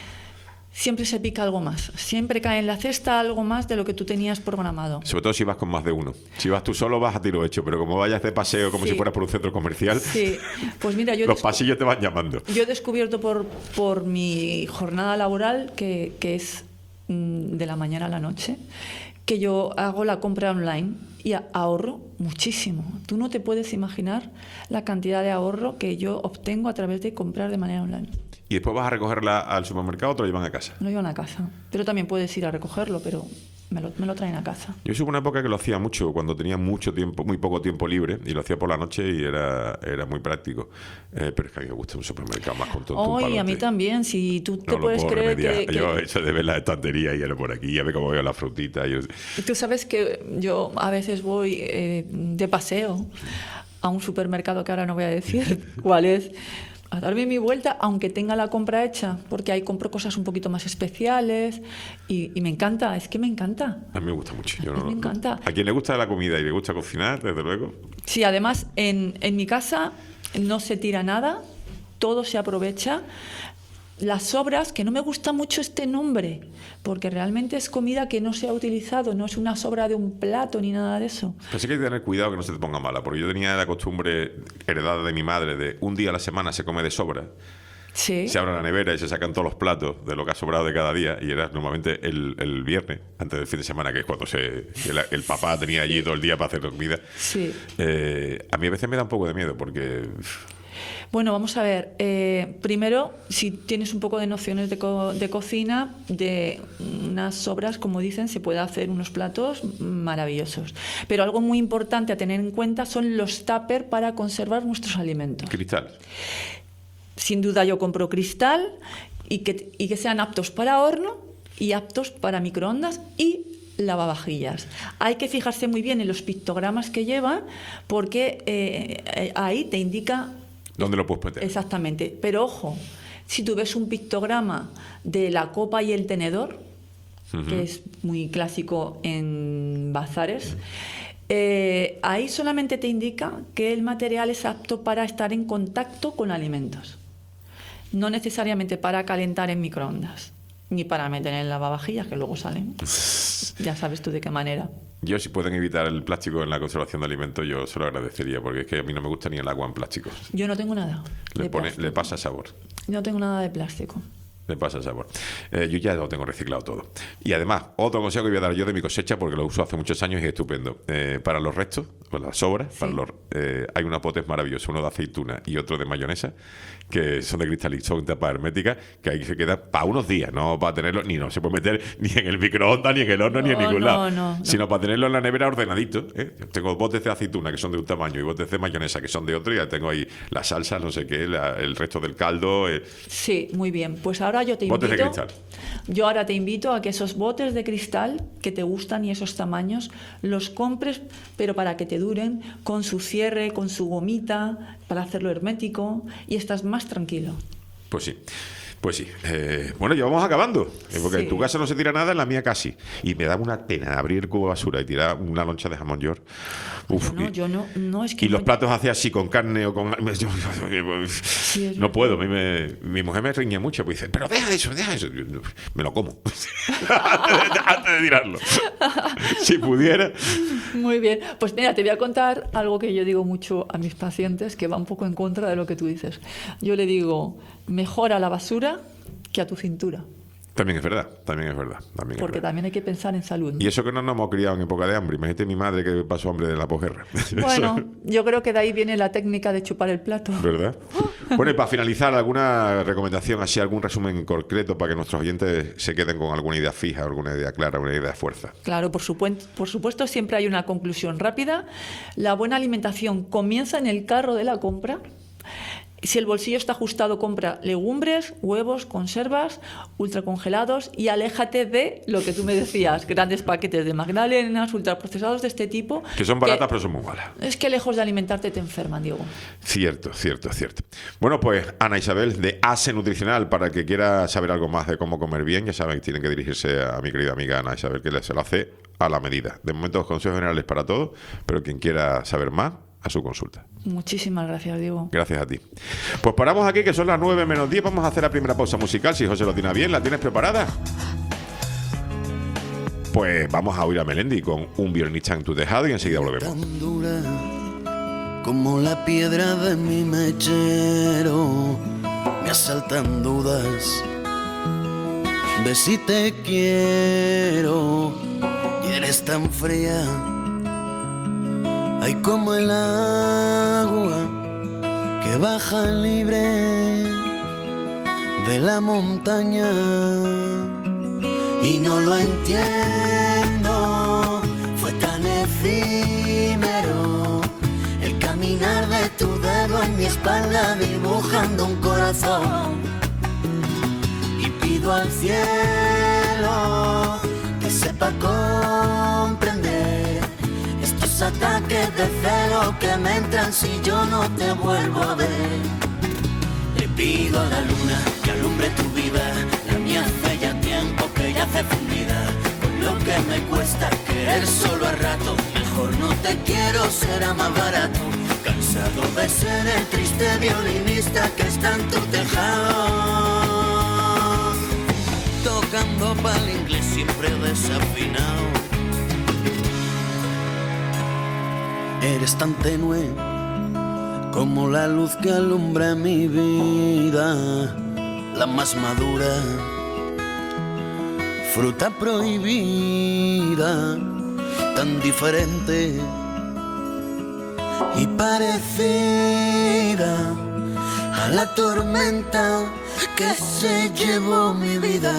siempre se pica algo más. Siempre cae en la cesta algo más de lo que tú tenías programado. Sobre todo si vas con más de uno. Si vas tú solo vas a tiro hecho, pero como vayas de paseo como Sí. si fueras por un centro comercial, Sí, pues mira, yo los descu- pasillos te van llamando. Yo he descubierto por, por mi jornada laboral, que, que es mm, de la mañana a la noche, que yo hago la compra online y a- ahorro muchísimo. Tú no te puedes imaginar la cantidad de ahorro que yo obtengo a través de comprar de manera online. Y después vas a recogerla al supermercado o te lo llevan a casa. Lo llevan a casa. Pero también puedes ir a recogerlo, pero me lo, me lo traen a casa. Yo hubo una época que lo hacía mucho, cuando tenía mucho tiempo, muy poco tiempo libre, y lo hacía por la noche y era, era muy práctico. Eh, pero es que a mí me gusta un supermercado más con todo un Hoy a mí palote. también, si tú te No lo puedes puedo creer remediar. que, Yo que- he hecho de ver la estantería y era por aquí, ya ve cómo veo la frutita. Y... Tú sabes que yo a veces voy eh, de paseo a un supermercado que ahora no voy a decir cuál es, a darme mi vuelta, aunque tenga la compra hecha, porque ahí compro cosas un poquito más especiales y, y me encanta, es que me encanta. A mí me gusta mucho. Yo A mí no- me encanta. A quien le gusta la comida y le gusta cocinar, desde luego. Sí, además en, en mi casa no se tira nada, todo se aprovecha. Las sobras, que no me gusta mucho este nombre, porque realmente es comida que no se ha utilizado, no es una sobra de un plato ni nada de eso. Pero sí que hay que tener cuidado que no se te ponga mala, porque yo tenía la costumbre heredada de mi madre de un día a la semana se come de sobra, Sí. se abre la nevera y se sacan todos los platos de lo que ha sobrado de cada día, y era normalmente el, el viernes, antes del fin de semana, que es cuando se, el, el papá tenía allí todo el día para hacer comida. Sí. Eh, a mí a veces me da un poco de miedo, porque Bueno, vamos a ver. Eh, primero, si tienes un poco de nociones de, co- de cocina, de unas sobras, como dicen, se puede hacer unos platos maravillosos. Pero algo muy importante a tener en cuenta son los tupper para conservar nuestros alimentos. cristal. Sin duda yo compro cristal y que, y que sean aptos para horno y aptos para microondas y lavavajillas. Hay que fijarse muy bien en los pictogramas que llevan, porque eh, eh, ahí te indica ¿dónde lo puedes meter? Exactamente. Pero ojo, si tú ves un pictograma de la copa y el tenedor, uh-huh. que es muy clásico en bazares, eh, ahí solamente te indica que el material es apto para estar en contacto con alimentos. No necesariamente para calentar en microondas, ni para meter en lavavajillas, que luego salen. Ya sabes tú de qué manera. Yo, si pueden evitar el plástico en la conservación de alimentos, yo se lo agradecería, porque es que a mí no me gusta ni el agua en plásticos. Yo no tengo nada. Le, pone, le pasa sabor. No tengo nada de plástico. Le pasa sabor. Eh, yo ya lo tengo reciclado todo. Y además, otro consejo que voy a dar yo de mi cosecha, porque lo uso hace muchos años y es estupendo. Eh, para los restos, pues las sobras, sí. para los, eh, hay unos potes maravillosos, uno de aceituna y otro de mayonesa, que son de cristal y son tapa hermética, que ahí se queda para unos días, no para tenerlo, ni no se puede meter ni en el microondas, ni en el horno, no, ni en ningún no, lado, no, no. sino para tenerlo en la nevera ordenadito. ¿eh? Tengo botes de aceituna que son de un tamaño y botes de mayonesa que son de otro, y ya tengo ahí la salsa, no sé qué, la, el resto del caldo. Eh. Sí, muy bien. Pues ahora yo te invito. Botes de cristal. Yo ahora te invito a que esos botes de cristal que te gustan y esos tamaños los compres, pero para que te duren, con su cierre, con su gomita, para hacerlo hermético, y estás más tranquilo. Pues sí. Pues sí. Eh, bueno, ya vamos acabando. Eh, porque sí. En tu casa no se tira nada, en la mía casi. Y me da una pena abrir el cubo de basura y tirar una loncha de jamón york. Uf, no, y, yo no, no es que y no, los platos hace así con carne o con... Sí, no puedo. A mí me, mi mujer me riñe mucho. Pues dice, pero deja eso, deja eso. Yo, me lo como. Antes de tirarlo. Si pudiera. Muy bien. Pues mira, te voy a contar algo que yo digo mucho a mis pacientes, que va un poco en contra de lo que tú dices. Yo le digo, mejor a la basura que a tu cintura. También es verdad, también es verdad. También Porque es verdad. también hay que pensar en salud, ¿no? Y eso que no nos hemos criado en época de hambre. Imagínate mi madre que pasó hambre de la posguerra. Bueno, yo creo que de ahí viene la técnica de chupar el plato. ¿Verdad? Bueno, y para finalizar, ¿alguna recomendación, así algún resumen concreto para que nuestros oyentes se queden con alguna idea fija, alguna idea clara, una idea de fuerza? Claro, por supuesto, por supuesto, siempre hay una conclusión rápida. La buena alimentación comienza en el carro de la compra. Si el bolsillo está ajustado, compra legumbres, huevos, conservas, ultracongelados, y aléjate de lo que tú me decías, grandes paquetes de magdalenas, ultraprocesados de este tipo. Que son baratas, que, pero son muy malas. Es que lejos de alimentarte te enferman, Diego. Cierto, cierto, cierto. Bueno, pues Ana Isabel, de Ase Nutricional, para el que quiera saber algo más de cómo comer bien, ya saben, tienen que dirigirse a mi querida amiga Ana Isabel, que se lo hace a la medida. De momento, consejos generales para todos, pero quien quiera saber más, a su consulta. Muchísimas gracias, Diego. Gracias a ti. Pues paramos aquí, que son las nueve menos diez. Vamos a hacer la primera pausa musical, si José lo tiene bien. ¿La tienes preparada? Pues vamos a oír a Melendi con Un viernes en tu tejado y enseguida volvemos. Tan dura como la piedra de mi mechero, me asaltan dudas de si te quiero, y eres tan fría, ay, como el agua que baja libre de la montaña. Y no lo entiendo, fue tan efímero el caminar de tu dedo en mi espalda dibujando un corazón. Y pido al cielo que sepa comprender estos ataques de celo que me entran si yo no te vuelvo a ver. Le pido a la luna que alumbre tu vida, la mía hace ya tiempo que yace fundida. Con lo que me cuesta querer solo a rato, mejor no te quiero, será más barato. Cansado de ser el triste violinista que está en tu tejado, tocando pa'l inglés siempre desafinado. Eres tan tenue como la luz que alumbra mi vida, la más madura, fruta prohibida, tan diferente y parecida a la tormenta que se llevó mi vida.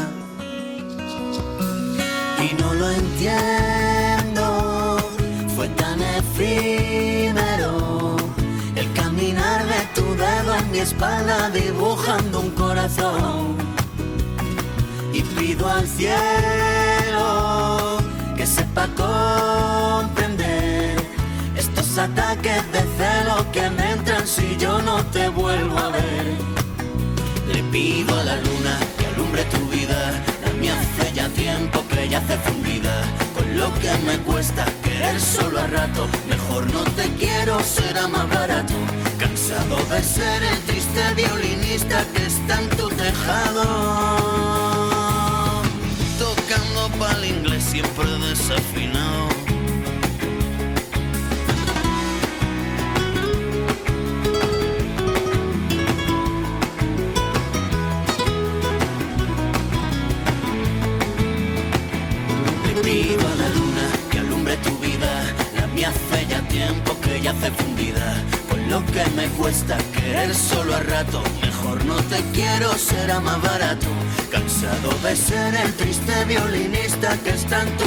Y no lo entiendo, fue tan efímero el caminar de tu dedo en mi espalda dibujando un corazón. Y pido al cielo que sepa comprender estos ataques de celo que me entran si yo no te vuelvo a ver. Le pido a la luna que alumbre tu vida, la mía hace ya tiempo que yace fundida. Con lo que me cuesta querer solo a rato, mejor no te quiero, será más barato. Cansado de ser el triste violinista que está en tu tejado, tocando pa'l inglés siempre desafinado. Pido a la luna que alumbre tu vida, la mía hace ya tiempo que yace fundida. Con lo que me cuesta querer solo a rato, mejor no te quiero, será más barato. Cansado de ser el triste violinista que está en tu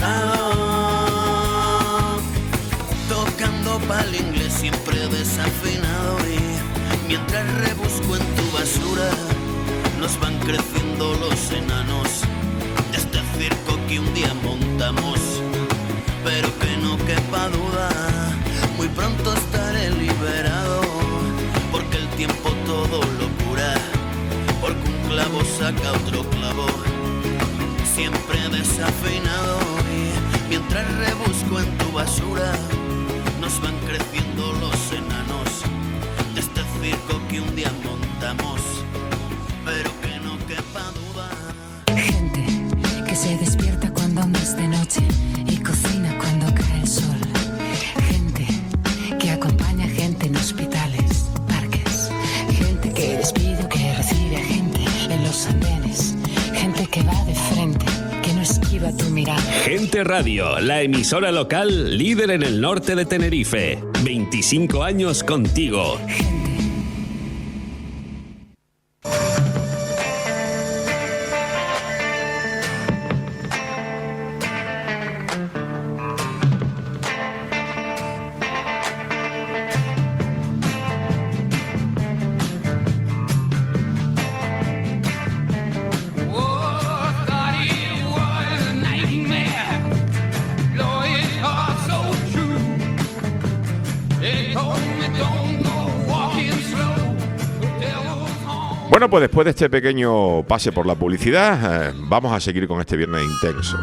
tejado, tocando pa'l inglés siempre desafinado. Y mientras rebusco en tu basura, nos van creciendo los enanos de este circo que un día montamos. Pero que no quepa duda, muy pronto estaré liberado, porque el tiempo todo lo cura, porque un clavo saca otro clavo, siempre desafinado. Y mientras rebusco en tu basura, nos van creciendo los enanos de este circo que un día montamos. Pero que no quepa duda. Gente que se despierta cuando aún es de noche y cocina cuando cae el sol. Gente que acompaña a gente en hospitales, parques. Gente que despide o que recibe a gente en los andenes. Gente que va de frente, que no esquiva tu mirada. Gente Radio, la emisora local líder en el norte de Tenerife. veinticinco años contigo. Bueno, pues después de este pequeño pase por la publicidad, eh, vamos a seguir con este viernes intenso.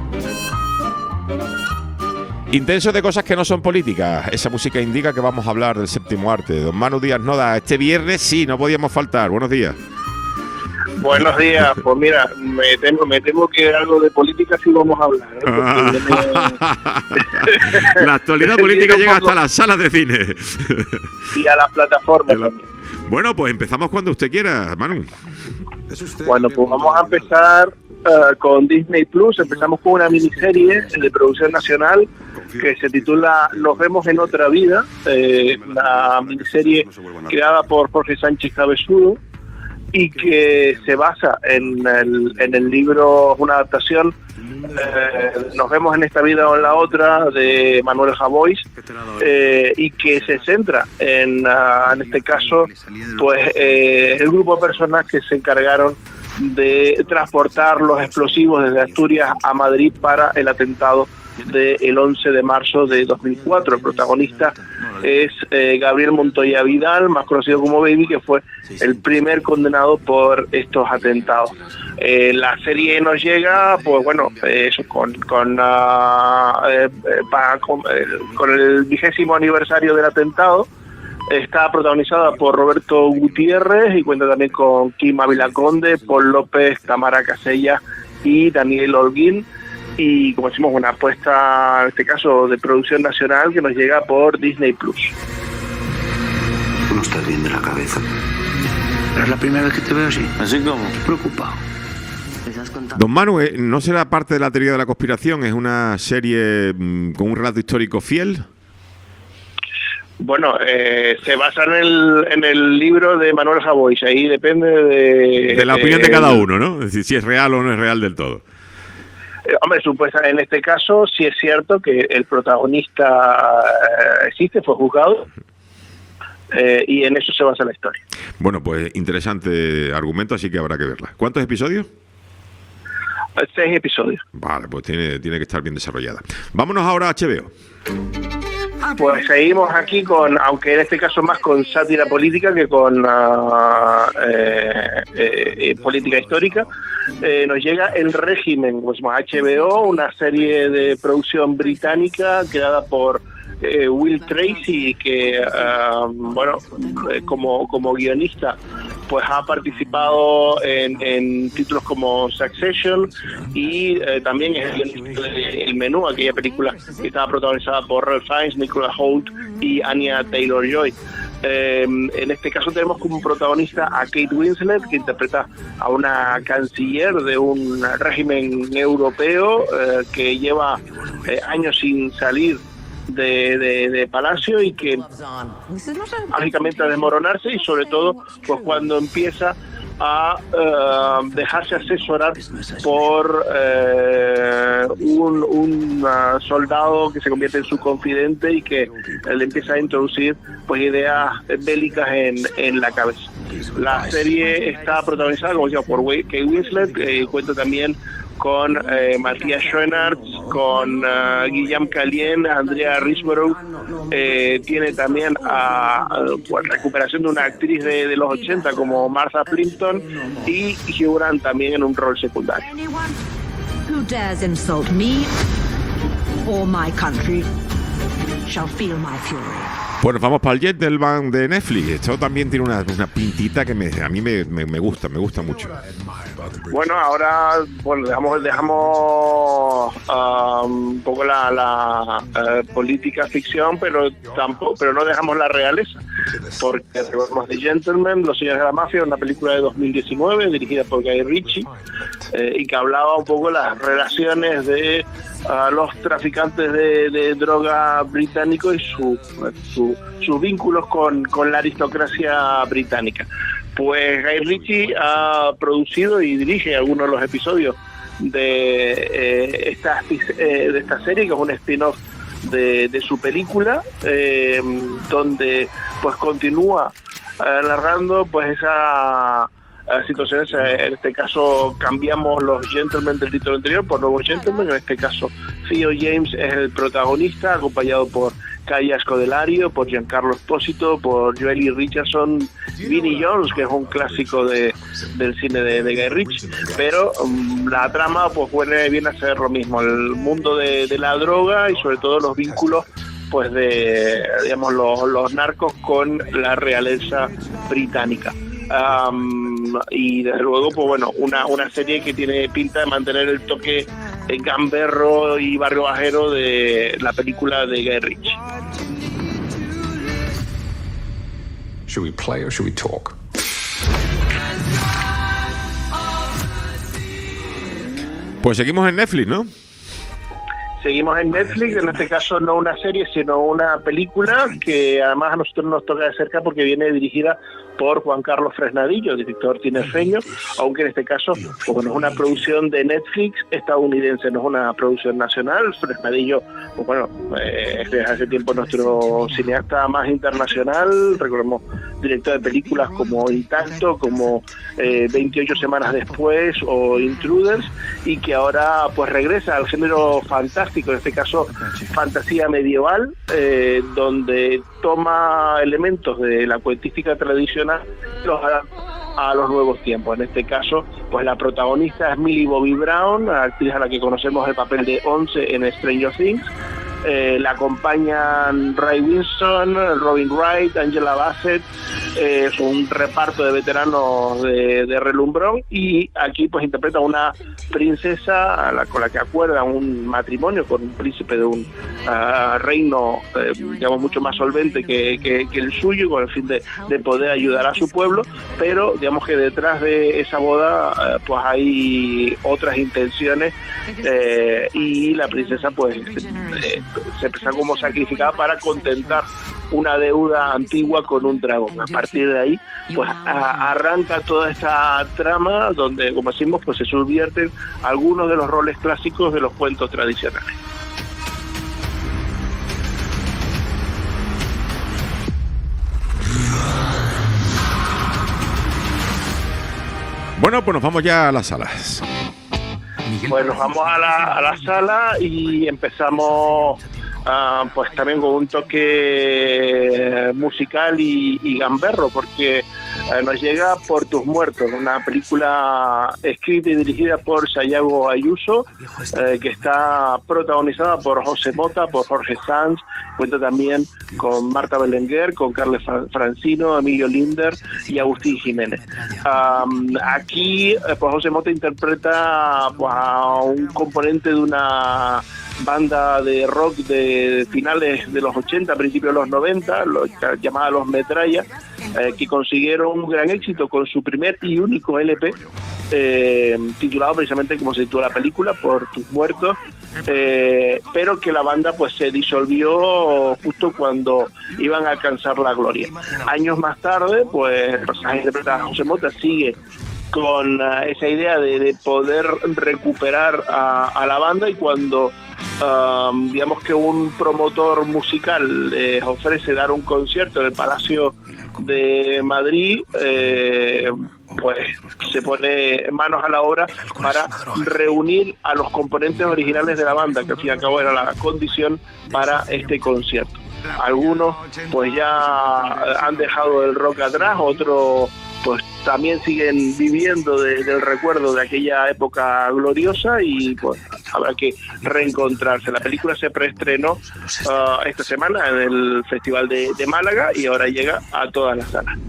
Intenso de cosas que no son políticas. Esa música indica que vamos a hablar del séptimo arte. Don Manu Díaz Noda, este viernes sí, no podíamos faltar. Buenos días. Buenos días. Pues mira, me temo, me temo que algo de política sí vamos a hablar, ¿eh? Porque viene... La actualidad política llega hasta las salas de cine. Y a las plataformas la... también. Bueno, pues empezamos cuando usted quiera, Manu. Bueno, pues vamos a empezar uh, con Disney Plus. Empezamos con una miniserie de producción nacional que se titula Nos vemos en otra vida, eh, una miniserie creada por Jorge Sánchez Cabezudo y que se basa en el, en el libro, una adaptación, eh, Nos vemos en esta vida o en la otra, de Manuel Javois, eh, y que se centra en, uh, en este caso, pues eh, el grupo de personas que se encargaron de transportar los explosivos desde Asturias a Madrid para el atentado del once de marzo de dos mil cuatro. El protagonista es eh, Gabriel Montoya Vidal, más conocido como Baby, que fue el primer condenado por estos atentados. Eh, la serie nos llega, pues bueno, eh, eso con con, uh, eh, para, con, eh, con el vigésimo aniversario del atentado. Está protagonizada por Roberto Gutiérrez y cuenta también con Kim Ávila Conde, Paul López, Tamara Casella y Daniel Holguín. Y como decimos, una apuesta, en este caso, de producción nacional que nos llega por Disney Plus. No estás bien de la cabeza. Pero es la primera vez que te veo así. ¿Así como? Preocupado. Don Manu, ¿no será parte de la teoría de la conspiración? ¿Es una serie mmm, con un relato histórico fiel? Bueno, eh, se basa en el, en el libro de Manuel Javois. Ahí depende de... De la opinión de, de cada uno, ¿no? Es decir, si es real o no es real del todo. Eh, hombre, supuesta, en este caso sí es cierto que el protagonista eh, existe, fue juzgado, eh, y en eso se basa la historia. Bueno, pues interesante argumento, así que habrá que verla. ¿Cuántos episodios? seis episodios. Vale, pues tiene, tiene que estar bien desarrollada. Vámonos ahora a H B O. Pues seguimos aquí con, aunque en este caso más con sátira política que con uh, eh, eh, política histórica, eh, nos llega El Régimen, pues H B O, una serie de producción británica creada por eh, Will Tracy, que uh, bueno, eh, como, como guionista pues ha participado en, en títulos como Succession y eh, también es el guionista de El Menú, aquella película que estaba protagonizada por Ralph Fiennes, Nicolas Hoult y Anya Taylor-Joy. Eh, en este caso tenemos como protagonista a Kate Winslet, que interpreta a una canciller de un régimen europeo eh, que lleva eh, años sin salir De, de, de Palacio y que mágicamente a desmoronarse, y sobre todo pues cuando empieza a uh, dejarse asesorar por uh, un, un uh, soldado que se convierte en su confidente y que le empieza a introducir pues ideas bélicas en, en la cabeza. La serie está protagonizada, como decía, por Kate Winslet, que cuenta también con eh, Matthias Schoenaerts, con uh, Guillaume Calien, Andrea Riseborough, eh, tiene también a, a pues, recuperación de una actriz de, de los ochenta como Martha Plimpton, y Hugh Grant también en un rol secundario. Who dares insult me or my country shall feel my fury. Bueno, vamos para el Gentleman de Netflix. Esto también tiene una, una pintita que me, a mí me, me, me gusta, me gusta mucho. Bueno, ahora bueno dejamos dejamos uh, un poco la, la uh, política ficción, pero tampoco, pero no dejamos la realeza, porque recordemos The Gentleman, Los Señores de la Mafia, una película de dos mil diecinueve dirigida por Guy Ritchie, eh, y que hablaba un poco de las relaciones de uh, los traficantes de, de droga británicos y su, su, sus vínculos con, con la aristocracia británica. Pues Guy Ritchie ha producido y dirige algunos de los episodios de, eh, esta, eh, de esta serie, que es un spin-off de, de su película, eh, donde pues continúa eh, narrando pues esa situaciones. En este caso cambiamos los Gentlemen del título anterior por nuevos Gentlemen. En este caso Theo James es el protagonista, acompañado por Kaya Scodelario, por Giancarlo Esposito, por Joely Richardson, Vinnie Jones, que es un clásico de, del cine de, de Guy Ritchie. Pero um, la trama pues viene, viene a ser lo mismo, el mundo de, de la droga y sobre todo los vínculos pues de, digamos, los, los narcos con la realeza británica. Um, y desde luego pues bueno, una, una serie que tiene pinta de mantener el toque eh, gamberro y barrio bajero de la película de Guy Ritchie. Should we play or should we talk? Pues seguimos en Netflix, ¿no? Seguimos en Netflix, en este caso no una serie, sino una película que además a nosotros nos toca de cerca porque viene dirigida por Juan Carlos Fresnadillo, director tinerfeño, aunque en este caso pues bueno, es una producción de Netflix estadounidense, no es una producción nacional. Fresnadillo, pues bueno, eh, es desde hace tiempo nuestro cineasta más internacional, recordemos director de películas como Intacto, como eh, veintiocho semanas después o Intruders, y que ahora pues regresa al género fantástico, en este caso fantasía medieval, eh, donde toma elementos de la cuentística tradicional y los adapta a los nuevos tiempos. En este caso, pues la protagonista es Millie Bobby Brown, la actriz a la que conocemos el papel de Once en Stranger Things. Eh, la acompañan Ray Winston, Robin Wright, Angela Bassett, eh, es un reparto de veteranos de, de relumbrón, y aquí pues interpreta a una princesa a la, con la que acuerda un matrimonio con un príncipe de un uh, reino eh, digamos mucho más solvente que, que, que el suyo, con el fin de, de poder ayudar a su pueblo, pero digamos que detrás de esa boda uh, pues hay otras intenciones, eh, y la princesa pues eh, se presenta como sacrificada para contentar una deuda antigua con un dragón. A partir de ahí pues a, arranca toda esta trama donde, como decimos, pues se subvierten algunos de los roles clásicos de los cuentos tradicionales. Bueno, pues nos vamos ya a las salas. Pues nos vamos a la, a la sala y empezamos uh, pues también con un toque musical y, y gamberro, porque uh, nos llega Por tus muertos, una película escrita y dirigida por Sayago Ayuso, uh, que está protagonizada por José Mota, por Jorge Sanz, cuenta también con Marta Belenguer, con Carles Francino, Emilio Linder y Agustín Jiménez. Um, aquí pues José Mota interpreta pues, a un componente de una banda de rock de finales de los ochenta, principios de los noventa, los, llamada Los Metralla, eh, que consiguieron un gran éxito con su primer y único L P, eh, titulado precisamente como se titula la película, Por tus muertos, eh, pero que la banda pues se disolvió justo cuando iban a alcanzar la gloria. Años más tarde, pues el personaje interpretado a José Mota sigue con uh, esa idea de, de poder recuperar a, a la banda, y cuando uh, digamos que un promotor musical les ofrece dar un concierto en el Palacio de Madrid, eh, pues se pone manos a la obra para reunir a los componentes originales de la banda, que al fin y al cabo era la condición para este concierto. Algunos pues ya han dejado el rock atrás, otros pues también siguen viviendo de, del recuerdo de aquella época gloriosa, y pues habrá que reencontrarse. La película se preestrenó uh, esta semana en el Festival de, de Málaga y ahora llega a todas las salas.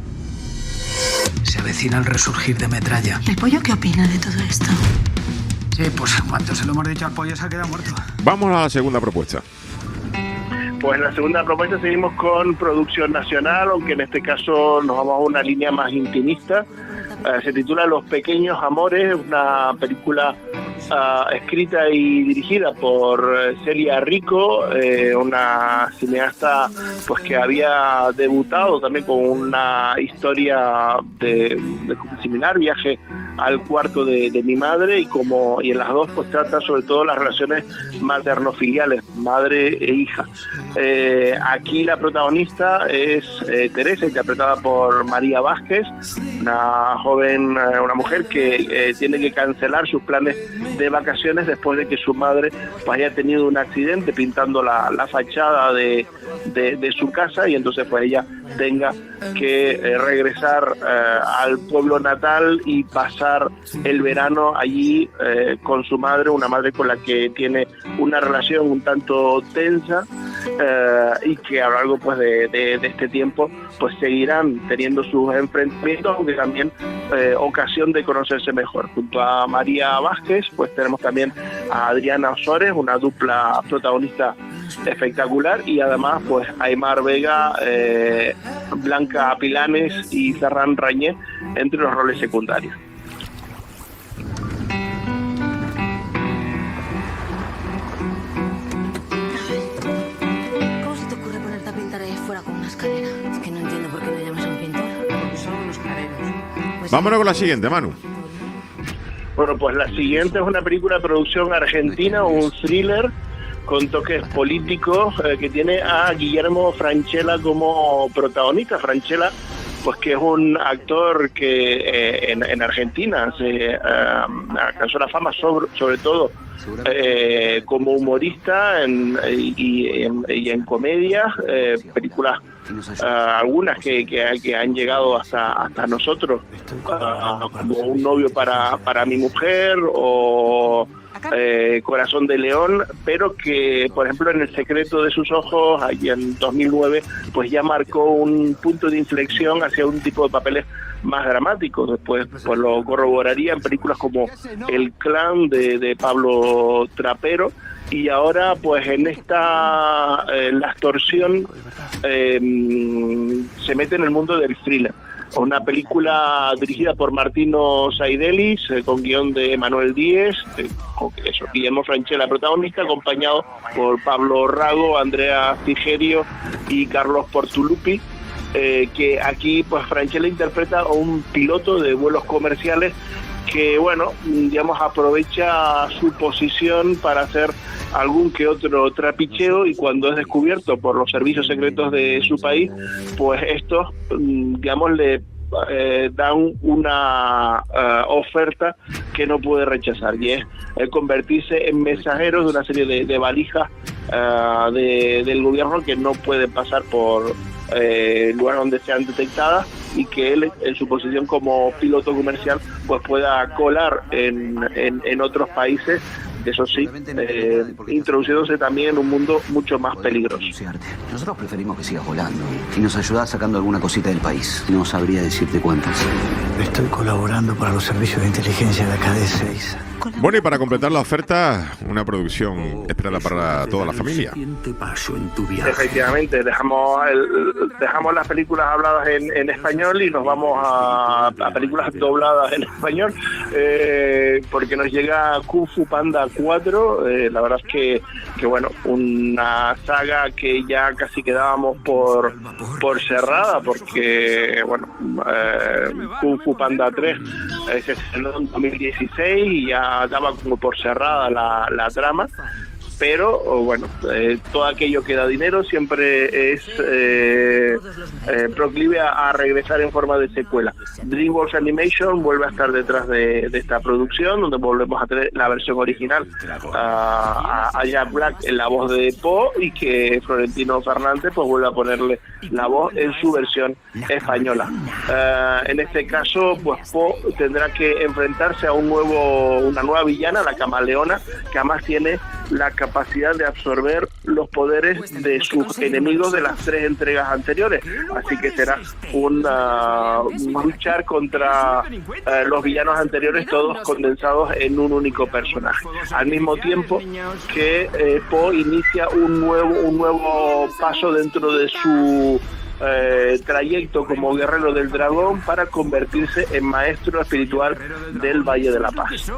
Se avecina el resurgir de Metralla. ¿El pollo qué opina de todo esto? Sí, pues en cuanto se lo hemos dicho al pollo se ha quedado muerto. Vamos a la segunda propuesta. Pues en la segunda propuesta seguimos con producción nacional, aunque en este caso nos vamos a una línea más intimista. Uh, se titula Los Pequeños Amores, una película uh, escrita y dirigida por Celia Rico, eh, una cineasta pues que había debutado también con una historia de, de similar, Viaje al cuarto de, de mi madre, y como y en las dos pues trata sobre todo las relaciones maternofiliales, madre e hija. Eh, aquí la protagonista es eh, Teresa, interpretada por María Vázquez, una joven, eh, una mujer que eh, tiene que cancelar sus planes de vacaciones después de que su madre pues, haya tenido un accidente pintando la, la fachada de, de, de su casa, y entonces pues ella tenga que eh, regresar eh, al pueblo natal y pasar el verano allí eh, con su madre, una madre con la que tiene una relación un tanto tensa, eh, y que a lo largo pues de, de, de este tiempo pues seguirán teniendo sus enfrentamientos, aunque también eh, ocasión de conocerse mejor. Junto a María Vázquez pues tenemos también a Adriana Osores, una dupla protagonista espectacular, y además pues Aymar Vega, eh, Blanca Pilanes y Ferran Rañé entre los roles secundarios. ¿Cómo se te ocurre ponerte a pintar ahí fuera con una escalera? Es que no entiendo por qué no llamas a un pintor. Porque son unos careros. Pues vámonos con la siguiente, Manu. Bueno, pues la siguiente es una película de producción argentina, un thriller con toques políticos, eh, que tiene a Guillermo Francella como protagonista. Francella, pues que es un actor que eh, en, en Argentina se eh, alcanzó la fama sobre, sobre todo eh, como humorista en, y, y, en, y en comedias, eh, películas Uh, algunas que, que, que han llegado hasta hasta nosotros, uh, como Un novio para, para mi mujer o eh, Corazón de León, pero que por ejemplo en El secreto de sus ojos, allí en dos mil nueve, pues ya marcó un punto de inflexión hacia un tipo de papeles más dramáticos. Después pues lo corroboraría en películas como El clan de, de Pablo Trapero, y ahora pues en esta eh, La extorsión eh, se mete en el mundo del thriller. Una película dirigida por Martino Saidelis, eh, con guión de Manuel Díez, eh, con eso, Guillermo Francella protagonista, acompañado por Pablo Rago, Andrea Frigerio y Carlos Portulupi, eh, que aquí pues Francella interpreta a un piloto de vuelos comerciales que, bueno, digamos, aprovecha su posición para hacer algún que otro trapicheo, y cuando es descubierto por los servicios secretos de su país, pues estos, digamos, le eh, dan una uh, oferta que no puede rechazar, y es eh, convertirse en mensajeros de una serie de, de valijas uh, de, del gobierno que no pueden pasar por eh, lugares donde sean detectadas, y que él, en su posición como piloto comercial, pues pueda colar en, en, en otros países, eso sí, eh, introduciéndose también en un mundo mucho más peligroso. Nosotros preferimos que sigas volando y nos ayudas sacando alguna cosita del país. No sabría decirte cuántas. Estoy colaborando para los servicios de inteligencia de acá de seis. Bueno, y para completar la oferta, una producción esperada para toda la familia. Efectivamente, dejamos el, dejamos las películas habladas en, en español y nos vamos a, a películas dobladas en español, eh, porque nos llega Kung Fu Panda cuatro, eh, la verdad es que, que bueno, una saga que ya casi quedábamos por, por cerrada, porque bueno, eh, Kung Fu Panda tres eh, se estrenó en dos mil dieciséis y ya daba como por cerrada la, la trama, pero bueno, eh, todo aquello que da dinero siempre es eh, eh, proclive a, a regresar en forma de secuela. DreamWorks Animation vuelve a estar detrás de, de esta producción, donde volvemos a tener la versión original a, a Jack Black en la voz de Po, y que Florentino Fernández pues vuelve a ponerle la voz en su versión española. Uh, en este caso, pues Po tendrá que enfrentarse a un nuevo, una nueva villana, la Camaleona, que además tiene la capacidad de absorber los poderes de sus enemigos de las tres entregas anteriores, así que será una luchar contra uh, los villanos anteriores, todos condensados en un único personaje, al mismo tiempo que eh, Po inicia un nuevo un nuevo paso dentro de su Eh, trayecto como guerrero del dragón para convertirse en maestro espiritual del Valle de la Paz.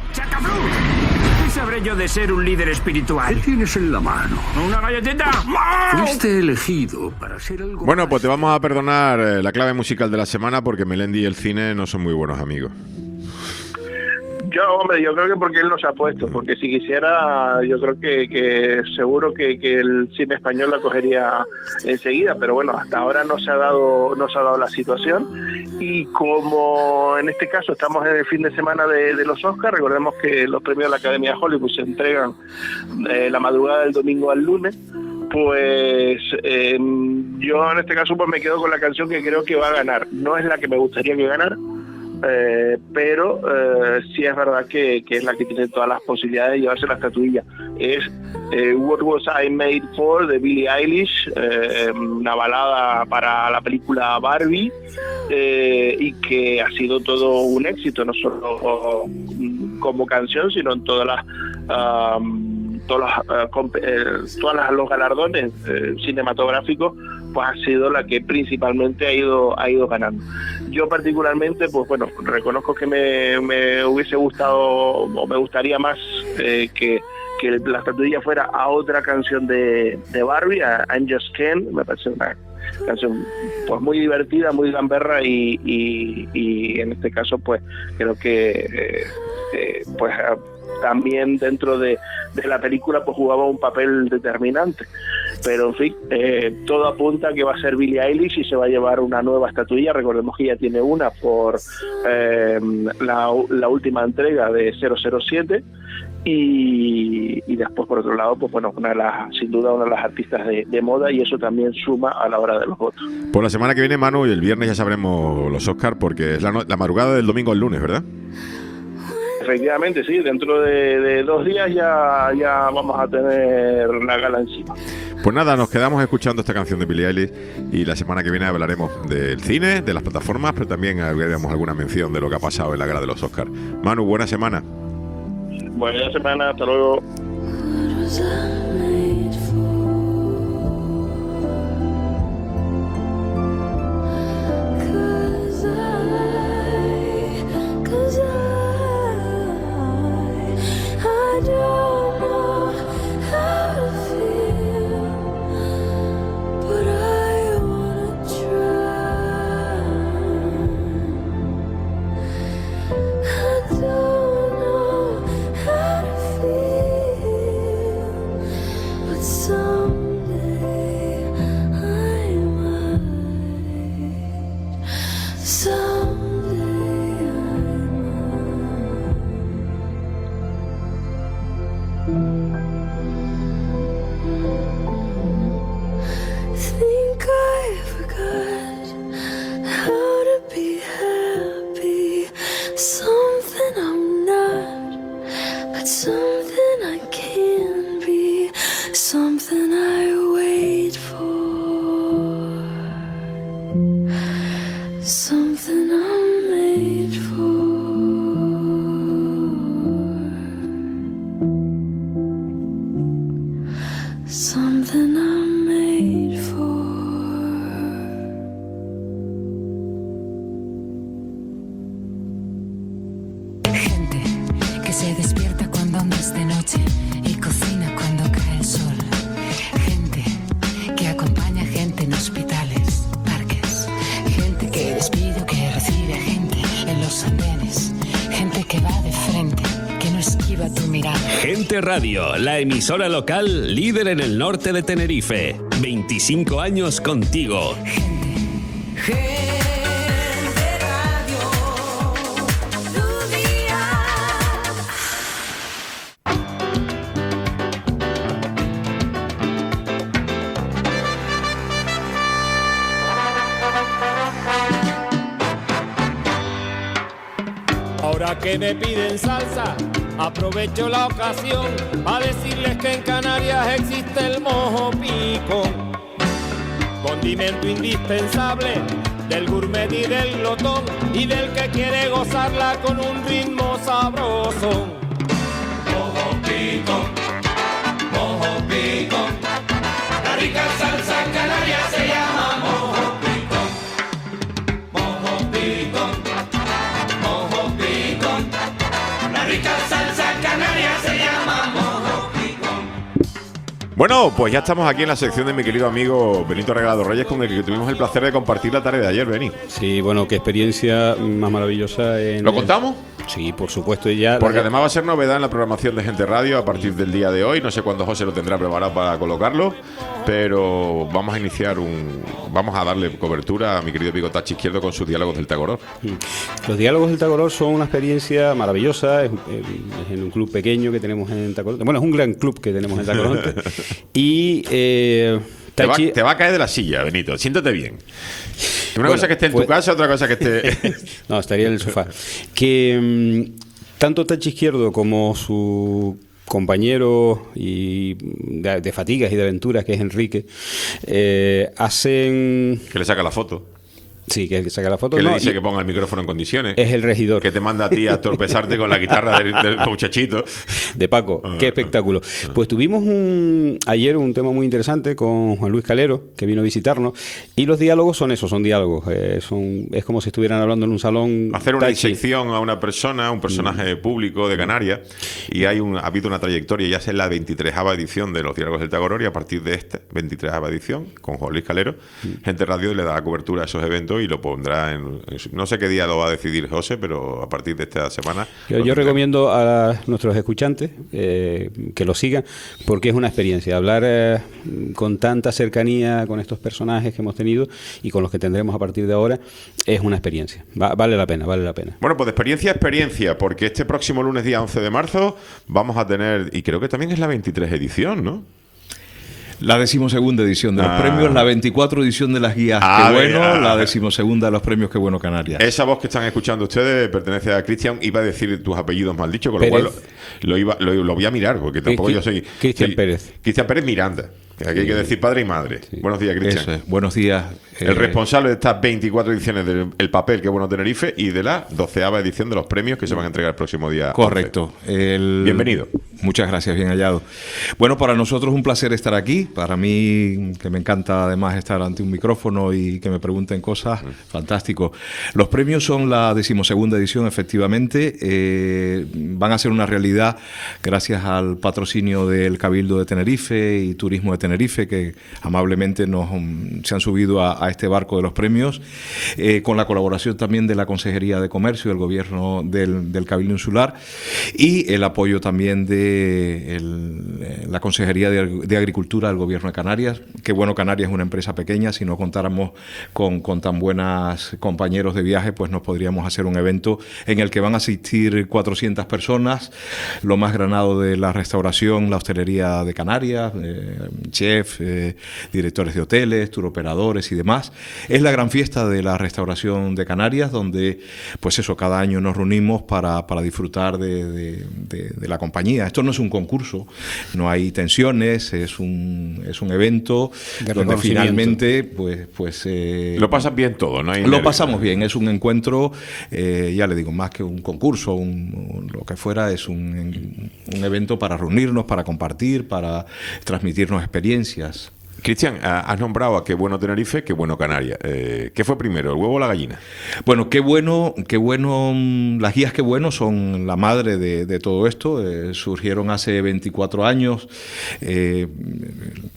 ¿Qué sabré yo de ser un líder espiritual? ¿Qué tienes en la mano? ¿Una galletita? Fuiste elegido para ser algo. Bueno, pues te vamos a perdonar eh, la clave musical de la semana, porque Melendi y el cine no son muy buenos amigos. Yo, hombre, yo creo que porque él nos ha puesto, porque si quisiera, yo creo que, que seguro que, que el cine español la cogería enseguida, pero bueno, hasta ahora no se ha dado, no se ha dado la situación, y como en este caso estamos en el fin de semana de, de los Oscars, recordemos que los premios de la Academia de Hollywood se entregan eh, la madrugada del domingo al lunes. Pues eh, yo en este caso pues me quedo con la canción que creo que va a ganar. No es la que me gustaría que ganara, Eh, pero eh, sí es verdad que, que es la que tiene todas las posibilidades de llevarse la estatuilla. Es eh, What Was I Made For, de Billie Eilish, eh, una balada para la película Barbie, eh, y que ha sido todo un éxito, no solo como canción, sino en todas las um, todas las, uh, eh, todas las los galardones eh, cinematográficos, pues ha sido la que principalmente ha ido ha ido ganando. Yo particularmente, pues bueno, reconozco que me, me hubiese gustado, o me gustaría más eh, que, que la estatuilla fuera a otra canción de, de Barbie, a I'm Just Ken. Me parece una canción pues muy divertida, muy gamberra, y, y, y en este caso pues creo que eh, eh, pues también dentro de, de la película pues jugaba un papel determinante. Pero en fin, eh, todo apunta a que va a ser Billie Eilish y se va a llevar una nueva estatuilla. Recordemos que ya tiene una por eh, la, la última entrega de cero cero siete, y, y después por otro lado, pues bueno, una de las, sin duda una de las artistas de, de moda, y eso también suma a la hora de los votos. Pues la semana que viene, Manu, y el viernes ya sabremos los Oscars, porque es la, no- la madrugada del domingo al lunes, ¿verdad? Efectivamente, sí, dentro de, de dos días ya, ya vamos a tener la gala encima. Pues nada, nos quedamos escuchando esta canción de Billie Eilish, y la semana que viene hablaremos del cine, de las plataformas, pero también haremos alguna mención de lo que ha pasado en la gala de los Oscars. Manu, buena semana. Buena semana, hasta luego. Gente Radio, la emisora local líder en el norte de Tenerife. veinticinco años contigo. Ahora que me piden salsa, aprovecho la ocasión a decirles que en Canarias existe el mojo pico, condimento indispensable del gourmet y del glotón y del que quiere gozarla con un ritmo sabroso. Mojo pico, mojo pico, la rica salsa canaria se llama mojo pico, mojo pico. Salsa canaria se llama mojo pico. Bueno, pues ya estamos aquí en la sección de mi querido amigo Benito Regalado Reyes, con el que tuvimos el placer de compartir la tarde de ayer, Beni. Sí, bueno, qué experiencia más maravillosa. En ¿Lo contamos? Sí, por supuesto. Y ya Porque además va a ser novedad en la programación de Gente Radio a partir del día de hoy. No sé cuándo José lo tendrá preparado para colocarlo, pero vamos a iniciar un... Vamos a darle cobertura a mi querido Picotachi Izquierdo con sus diálogos del Tagoror. Los diálogos del Tagoror son una experiencia maravillosa. Es, es en un club pequeño que tenemos en Tacoronte. Bueno, es un gran club que tenemos en Tacoronte. y... Eh, Te va, te va a caer de la silla, Benito. Siéntate bien. Una bueno, cosa que esté en pues, tu casa, otra cosa que esté... no, estaría en el sofá. Que mmm, tanto Tachi Izquierdo como su compañero y de, de fatigas y de aventuras, que es Enrique, eh, hacen... Que le saca la foto. Sí, que saca la foto. Que no, le dice y que ponga el micrófono en condiciones. Es el regidor. Que te manda a ti a torpezarte con la guitarra del, del muchachito. De Paco, ah, qué espectáculo. Ah. Pues tuvimos un ayer un tema muy interesante con Juan Luis Calero, que vino a visitarnos, y los diálogos son eso, son diálogos. Eh, son, es como si estuvieran hablando en un salón. Hacer una tachi. disección a una persona, un personaje mm. público de Canarias, y hay un, ha habido una trayectoria, ya es la veintitresava edición de los diálogos del Tagoror, y a partir de esta veintitresava edición, con Juan Luis Calero, mm. Gente Radio le da cobertura a esos eventos y lo pondrá en no sé qué día lo va a decidir José, pero a partir de esta semana... Yo, yo recomiendo a nuestros escuchantes eh, que lo sigan, porque es una experiencia. Hablar eh, con tanta cercanía con estos personajes que hemos tenido y con los que tendremos a partir de ahora, es una experiencia. Va, vale la pena, vale la pena. Bueno, pues de experiencia a experiencia, porque este próximo lunes, día once de marzo, vamos a tener, y creo que también es la veintitrés edición, ¿no? La decimosegunda edición de los ah. premios, la veinticuatro edición de las guías ah, Qué Bueno, ah, la decimosegunda de los premios Qué Bueno Canarias. Esa voz que están escuchando ustedes pertenece a Cristian. Iba a decir tus apellidos mal dichos, con Pérez. Lo cual lo, lo, iba, lo, lo voy a mirar, porque tampoco yo soy... Cristian Pérez. Cristian Pérez Miranda. Aquí hay que decir padre y madre. Sí. Buenos días, Cristian. Es. Buenos días. El eh... responsable de estas veinticuatro ediciones del El Papel Qué Bueno Tenerife y de la doceava edición de los premios que se van a entregar el próximo día. Correcto. El... Bienvenido. Muchas gracias, bien hallado. Bueno, para nosotros es un placer estar aquí. Para mí, que me encanta además estar ante un micrófono y que me pregunten cosas, mm. fantástico. Los premios son la decimosegunda edición, efectivamente. Eh, van a ser una realidad gracias al patrocinio del Cabildo de Tenerife y Turismo de Tenerife, que amablemente nos um, se han subido a, a este barco de los premios, eh, con la colaboración también de la Consejería de Comercio del Gobierno del, del Cabildo Insular y el apoyo también de El, la Consejería de, de Agricultura del Gobierno de Canarias. Qué Bueno Canarias es una empresa pequeña, si no contáramos con, con tan buenos compañeros de viaje, pues nos podríamos hacer un evento en el que van a asistir cuatrocientas personas, lo más granado de la restauración, la hostelería de Canarias, eh, chef, eh, directores de hoteles, turoperadores y demás. Es la gran fiesta de la restauración de Canarias, donde pues eso, cada año nos reunimos para, para disfrutar de, de, de, de la compañía. Esto no es un concurso, no hay tensiones, es un, es un evento de donde finalmente pues, pues eh, lo pasan bien todo, ¿no? Hay lo pasamos bien, es un encuentro, eh, ya le digo, más que un concurso, un, un, lo que fuera, es un, un evento para reunirnos, para compartir, para transmitirnos experiencias. Cristian, has nombrado a Qué Bueno Tenerife, Qué Bueno Canarias. Eh, ¿Qué fue primero, el huevo o la gallina? Bueno, qué bueno, qué bueno, las guías Qué Bueno son la madre de, de todo esto. Eh, surgieron hace veinticuatro años. Eh,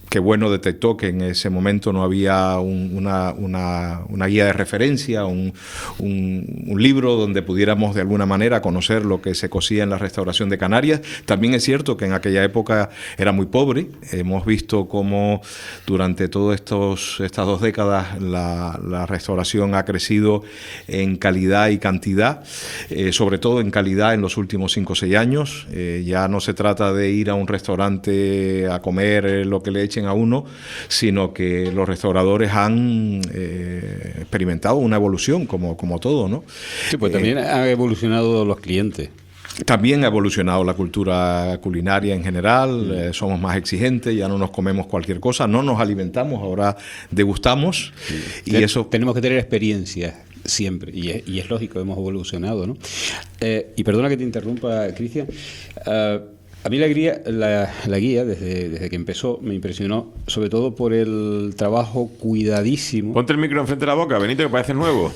qué bueno detectó que en ese momento no había un, una, una, una guía de referencia, un, un, un libro donde pudiéramos de alguna manera conocer lo que se cocía en la restauración de Canarias. También es cierto que en aquella época era muy pobre. Hemos visto cómo durante todas estas dos décadas la, la restauración ha crecido en calidad y cantidad, eh, sobre todo en calidad en los últimos cinco o seis años. Eh, ya no se trata de ir a un restaurante a comer eh, lo que le echen a uno, sino que los restauradores han eh, experimentado una evolución, como, como todo, ¿no? Sí, pues también eh, han evolucionado los clientes. También ha evolucionado la cultura culinaria en general, eh, somos más exigentes, ya no nos comemos cualquier cosa, no nos alimentamos, ahora degustamos. Sí. Y Ten, eso tenemos que tener experiencia siempre, y es, y es lógico, hemos evolucionado, ¿no? Eh, y perdona que te interrumpa, Cristian. Uh, A mí la guía, la, la guía desde, desde que empezó, me impresionó, sobre todo por el trabajo cuidadísimo. Ponte el micro enfrente de la boca, Benito, que parece nuevo.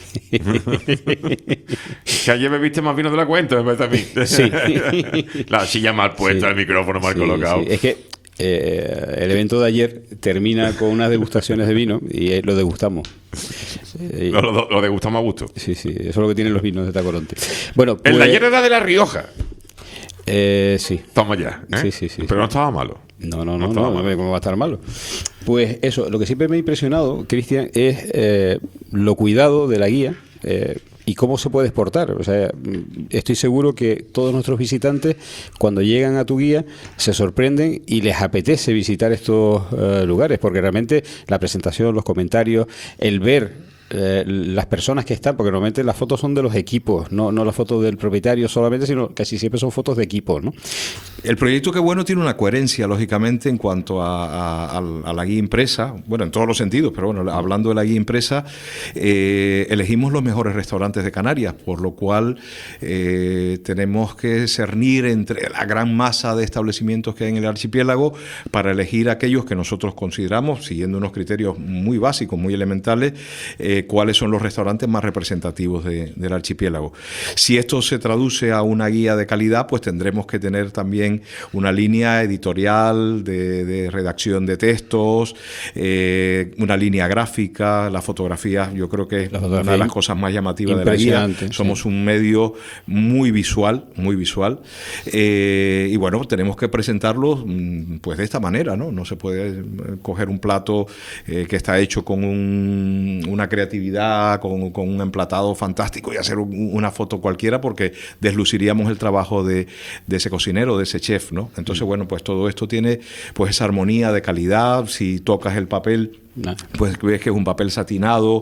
Que ayer me viste más vino de la cuenta, me parece a mí. Sí. La silla mal puesta, sí. El micrófono mal sí, colocado. Sí. Es que eh, el evento de ayer termina con unas degustaciones de vino y eh, lo degustamos. Eh, lo, lo, lo degustamos a gusto. Sí, sí, eso es lo que tienen los vinos de Tacoronte. Bueno, pues, el de ayer era de La Rioja. Eh, sí. Toma ya, ¿eh? Sí, sí, sí. Pero sí. No estaba malo. No, no, no, no, no, no, ¿cómo va a estar malo? Pues eso, lo que siempre me ha impresionado, Cristian, es eh, lo cuidado de la guía eh, y cómo se puede exportar. O sea, estoy seguro que todos nuestros visitantes, cuando llegan a tu guía, se sorprenden y les apetece visitar estos eh, lugares, porque realmente la presentación, los comentarios, el ver Eh, las personas que están, porque normalmente las fotos son de los equipos, no, no las fotos del propietario solamente, sino casi siempre son fotos de equipos, ¿no? El proyecto Qué Bueno tiene una coherencia, lógicamente, en cuanto a, a, a la guía impresa, bueno, en todos los sentidos, pero bueno, hablando de la guía impresa, eh, elegimos los mejores restaurantes de Canarias, por lo cual eh, tenemos que cernir entre la gran masa de establecimientos que hay en el archipiélago para elegir aquellos que nosotros consideramos, siguiendo unos criterios muy básicos, muy elementales, eh, cuáles son los restaurantes más representativos de, del archipiélago. Si esto se traduce a una guía de calidad, pues tendremos que tener también una línea editorial de, de redacción de textos, eh, una línea gráfica, la fotografía, yo creo que es una de las cosas más llamativas de la guía. Somos sí. un medio muy visual, muy visual, eh, y bueno, tenemos que presentarlo pues de esta manera, ¿no? No se puede coger un plato eh, que está hecho con un, una creatividad actividad con, con un emplatado fantástico y hacer un, una foto cualquiera, porque desluciríamos el trabajo de, de ese cocinero, de ese chef, ¿no? Entonces, bueno, pues todo esto tiene pues esa armonía de calidad. Si tocas el papel, pues ves que es un papel satinado,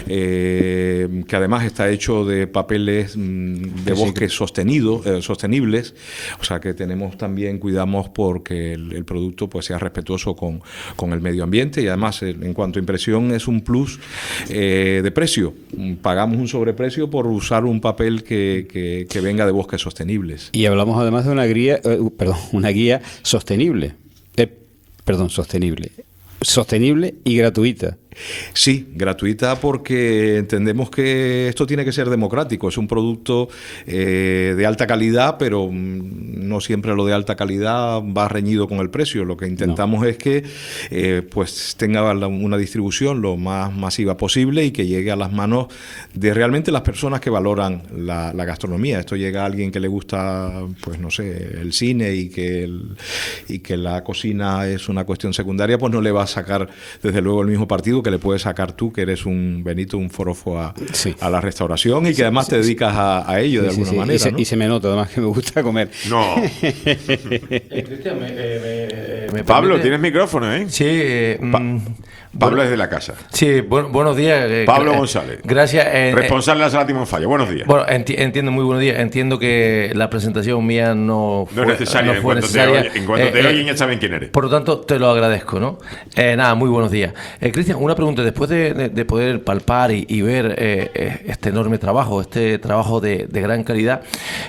eh, que además está hecho de papeles mm, de bosque sostenido, eh, sostenibles, o sea que tenemos también, cuidamos porque el, el producto pues sea respetuoso con, con el medio ambiente, y además eh, en cuanto a impresión es un plus eh, de precio. Pagamos un sobreprecio por usar un papel que, que, que venga de bosques sostenibles. Y hablamos además de una guía, eh, perdón, una guía sostenible, eh, perdón, sostenible. Sostenible y gratuita. Sí, gratuita, porque entendemos que esto tiene que ser democrático. Es un producto eh, de alta calidad, pero no siempre lo de alta calidad va reñido con el precio. Lo que intentamos no. es que eh, pues tenga una distribución lo más masiva posible y que llegue a las manos de realmente las personas que valoran la, la gastronomía. Esto llega a alguien que le gusta, pues no sé, el cine y que, el, y que la cocina es una cuestión secundaria, pues no le va a sacar desde luego el mismo partido que le puedes sacar tú, que eres un Benito, un forofo a, sí. a la restauración y que sí, además sí, te dedicas sí. a, a ello sí, de alguna sí, sí. manera. Y se, ¿no? y se me nota además que me gusta comer. No. eh, Cristian, me, eh, me, me Pablo, permite... tienes micrófono, ¿eh? Sí. Eh, pa Pablo bueno, es de la casa. Sí, bu buenos días. Eh, Pablo eh, González. Gracias. Eh, Responsable de la Sala Timón Falla. Buenos días. Bueno, enti entiendo, muy buenos días. Entiendo que la presentación mía no fue, no es necesaria. No fue en, necesaria. Cuanto te, en cuanto eh, te eh, oyen ya saben quién eres. Por lo tanto, te lo agradezco, ¿no? Eh, nada, muy buenos días. Eh, Cristian, una pregunta. Después de, de, de poder palpar y, y ver eh, este enorme trabajo, este trabajo de, de gran calidad,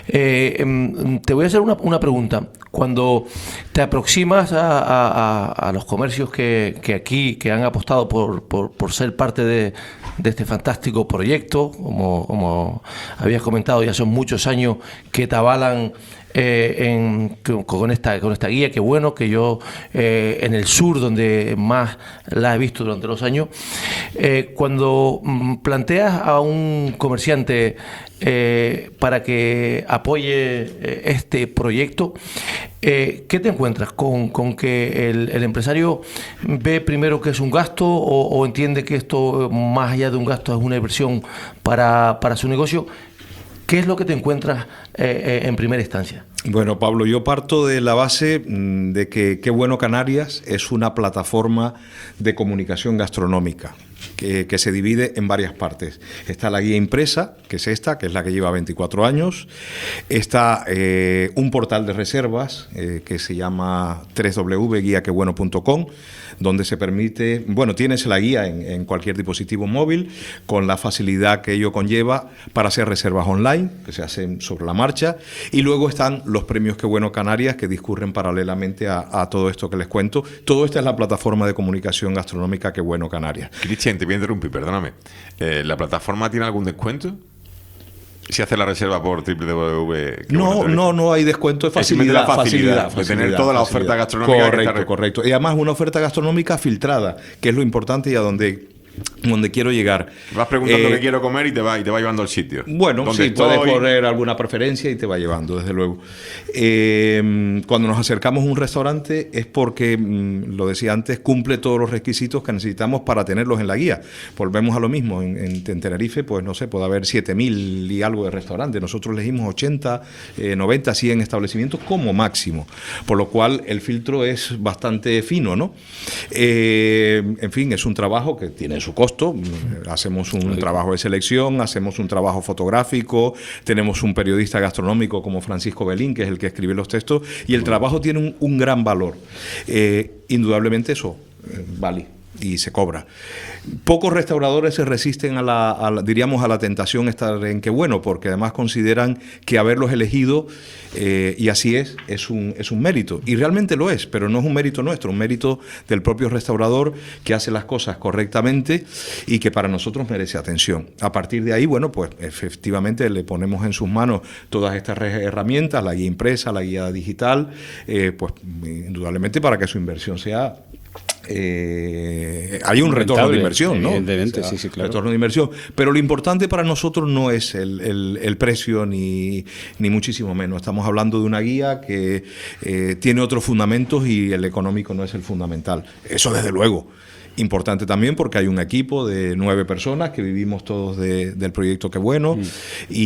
eh, te voy a hacer una, una pregunta. Cuando te aproximas a, a, a, a los comercios que, que aquí, que han apostado por, por, por ser parte de, de este fantástico proyecto, como, como habías comentado, ya son muchos años que te avalan eh, en, con, esta, con esta guía, que bueno, que yo eh, en el sur, donde más la he visto durante los años, eh, cuando mm, planteas a un comerciante eh, para que apoye eh, este proyecto, eh, ¿qué te encuentras? ¿Con, con que el, el empresario ve primero que es un gasto o, o entiende que esto, más allá de un gasto, es una inversión para, para su negocio? ¿Qué es lo que te encuentras eh, eh, en primera instancia? Bueno, Pablo, yo parto de la base de que Qué Bueno Canarias es una plataforma de comunicación gastronómica que, que se divide en varias partes. Está la guía impresa, que es esta, que es la que lleva veinticuatro años. Está eh, un portal de reservas eh, que se llama doble u doble u doble u punto guía que bueno punto com, donde se permite, bueno, tienes la guía en, en cualquier dispositivo móvil, con la facilidad que ello conlleva para hacer reservas online, que se hacen sobre la marcha, y luego están los premios Qué Bueno Canarias, que discurren paralelamente a, a todo esto que les cuento. Todo esto es la plataforma de comunicación gastronómica Qué Bueno Canarias. Cristian, te voy a interrumpir, perdóname. Eh, ¿La plataforma tiene algún descuento? Si hace la reserva por doble u doble u doble u punto No, no, no hay descuento, es facilidad, facilidad, facilidad, de facilidad, tener toda la facilidad. oferta gastronómica. Correcto, que está... correcto. Y además una oferta gastronómica filtrada, que es lo importante y a donde, donde quiero llegar. Vas preguntando eh, qué quiero comer y te va, y te va llevando al sitio. Bueno, sí, estoy... puedes poner alguna preferencia y te va llevando, desde luego. Eh, cuando nos acercamos a un restaurante es porque, mm, lo decía antes, cumple todos los requisitos que necesitamos para tenerlos en la guía. Volvemos a lo mismo, en, en, en Tenerife, pues no sé, puede haber siete mil y algo de restaurantes. Nosotros elegimos ochenta, eh, noventa, cien establecimientos como máximo, por lo cual el filtro es bastante fino, ¿no? Eh, en fin, es un trabajo que tiene su costo. Hacemos un trabajo de selección, hacemos un trabajo fotográfico, tenemos un periodista gastronómico como Francisco Belín, que es el que escribe los textos, y el trabajo tiene un, un gran valor. Eh, indudablemente eso eh, vale y se cobra. Pocos restauradores se resisten a la, a la, diríamos, a la tentación estar en Qué Bueno, porque además consideran que haberlos elegido, eh, y así es, es un, es un mérito. Y realmente lo es, pero no es un mérito nuestro, un mérito del propio restaurador que hace las cosas correctamente y que para nosotros merece atención. A partir de ahí, bueno, pues efectivamente le ponemos en sus manos todas estas herramientas, la guía impresa, la guía digital, eh, pues indudablemente para que su inversión sea... Eh, hay un retorno de inversión, ¿no? Evidentemente, o sea, sí, sí, claro. Retorno de inversión. Pero lo importante para nosotros no es el, el, el precio ni, ni muchísimo menos. Estamos hablando de una guía que eh, tiene otros fundamentos y el económico no es el fundamental. Eso desde luego. Importante también porque hay un equipo de nueve personas que vivimos todos de, del proyecto Qué Bueno, mm.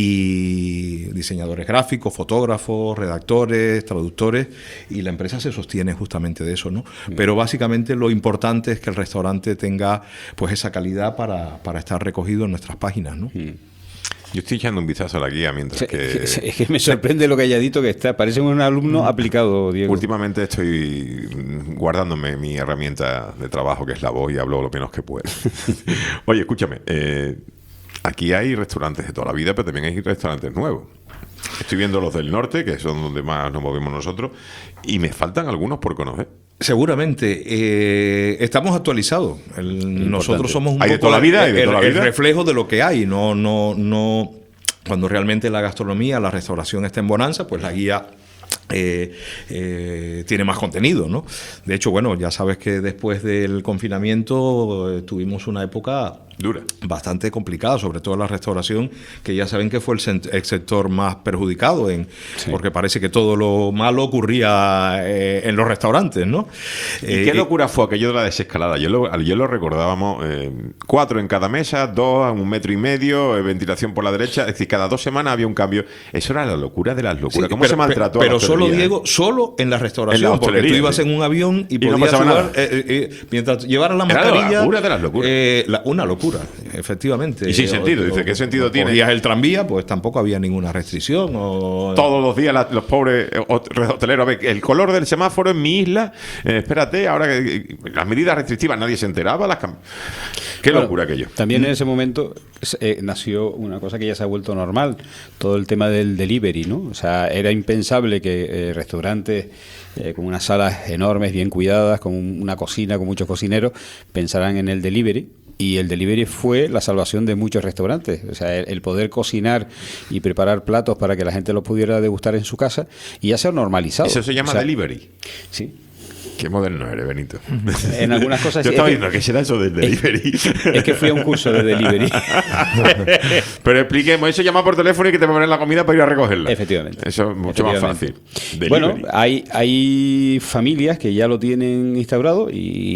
y diseñadores gráficos, fotógrafos, redactores, traductores, y la empresa se sostiene justamente de eso, ¿no? Mm. Pero básicamente lo importante es que el restaurante tenga pues esa calidad para, para estar recogido en nuestras páginas, ¿no? Mm. Yo estoy echando un vistazo a la guía mientras sí, que... Es que me sorprende lo calladito que está. Parece un alumno aplicado, Diego. Últimamente estoy guardándome mi herramienta de trabajo, que es la voz, y hablo lo menos que puedo. Oye, escúchame. Eh, aquí hay restaurantes de toda la vida, pero también hay restaurantes nuevos. Estoy viendo los del norte, que son donde más nos movemos nosotros, y me faltan algunos por conocer. Seguramente. Eh, estamos actualizados. El, nosotros somos un ¿Hay poco de toda la vida? ¿Hay de el, toda la vida? el reflejo de lo que hay. No, no, no. Cuando realmente la gastronomía, la restauración está en bonanza, pues la guía eh, eh, tiene más contenido, ¿no? De hecho, bueno, ya sabes que después del confinamiento eh, tuvimos una época dura, bastante complicada, sobre todo la restauración, que ya saben que fue el, el sector más perjudicado, en, sí. porque parece que todo lo malo ocurría eh, en los restaurantes, ¿no? ¿Y eh, qué locura fue aquello de la desescalada? Yo lo, yo lo recordábamos, eh, cuatro en cada mesa, dos a un metro y medio, eh, ventilación por la derecha, es decir, cada dos semanas había un cambio. Eso era la locura de las locuras. Sí, ¿Cómo pero, se maltrató? Pero a la solo, Diego, solo en la restauración, en la porque tú ibas sí. en un avión y, y podías no llevar, eh, eh, mientras llevaras la era mascarilla... La locura de las locuras. Eh, la, una locura, efectivamente. Y sin sentido, o, dice, ¿qué sentido o, tiene? Cogías el tranvía, pues tampoco había ninguna restricción. O... Todos los días la, los pobres hoteleros, a ver, el color del semáforo en mi isla, eh, espérate, ahora que las medidas restrictivas nadie se enteraba, las cam... qué bueno, locura aquello. También en ese momento eh, nació una cosa que ya se ha vuelto normal, todo el tema del delivery, ¿no? O sea, era impensable que eh, restaurantes eh, con unas salas enormes, bien cuidadas, con una cocina, con muchos cocineros, pensaran en el delivery. y el delivery fue la salvación de muchos restaurantes. O sea, el, el poder cocinar y preparar platos para que la gente los pudiera degustar en su casa, y ya se ha normalizado. ¿Eso se llama o sea, delivery? Sí. Qué moderno eres, Benito. En algunas cosas Yo sí. estaba Es viendo que será eso del delivery. Es que fui a un curso de delivery. Pero expliquemos, eso llama por teléfono y que te ponen la comida para ir a recogerla. Efectivamente. Eso es mucho más fácil. Delivery. Bueno, hay, hay familias que ya lo tienen instaurado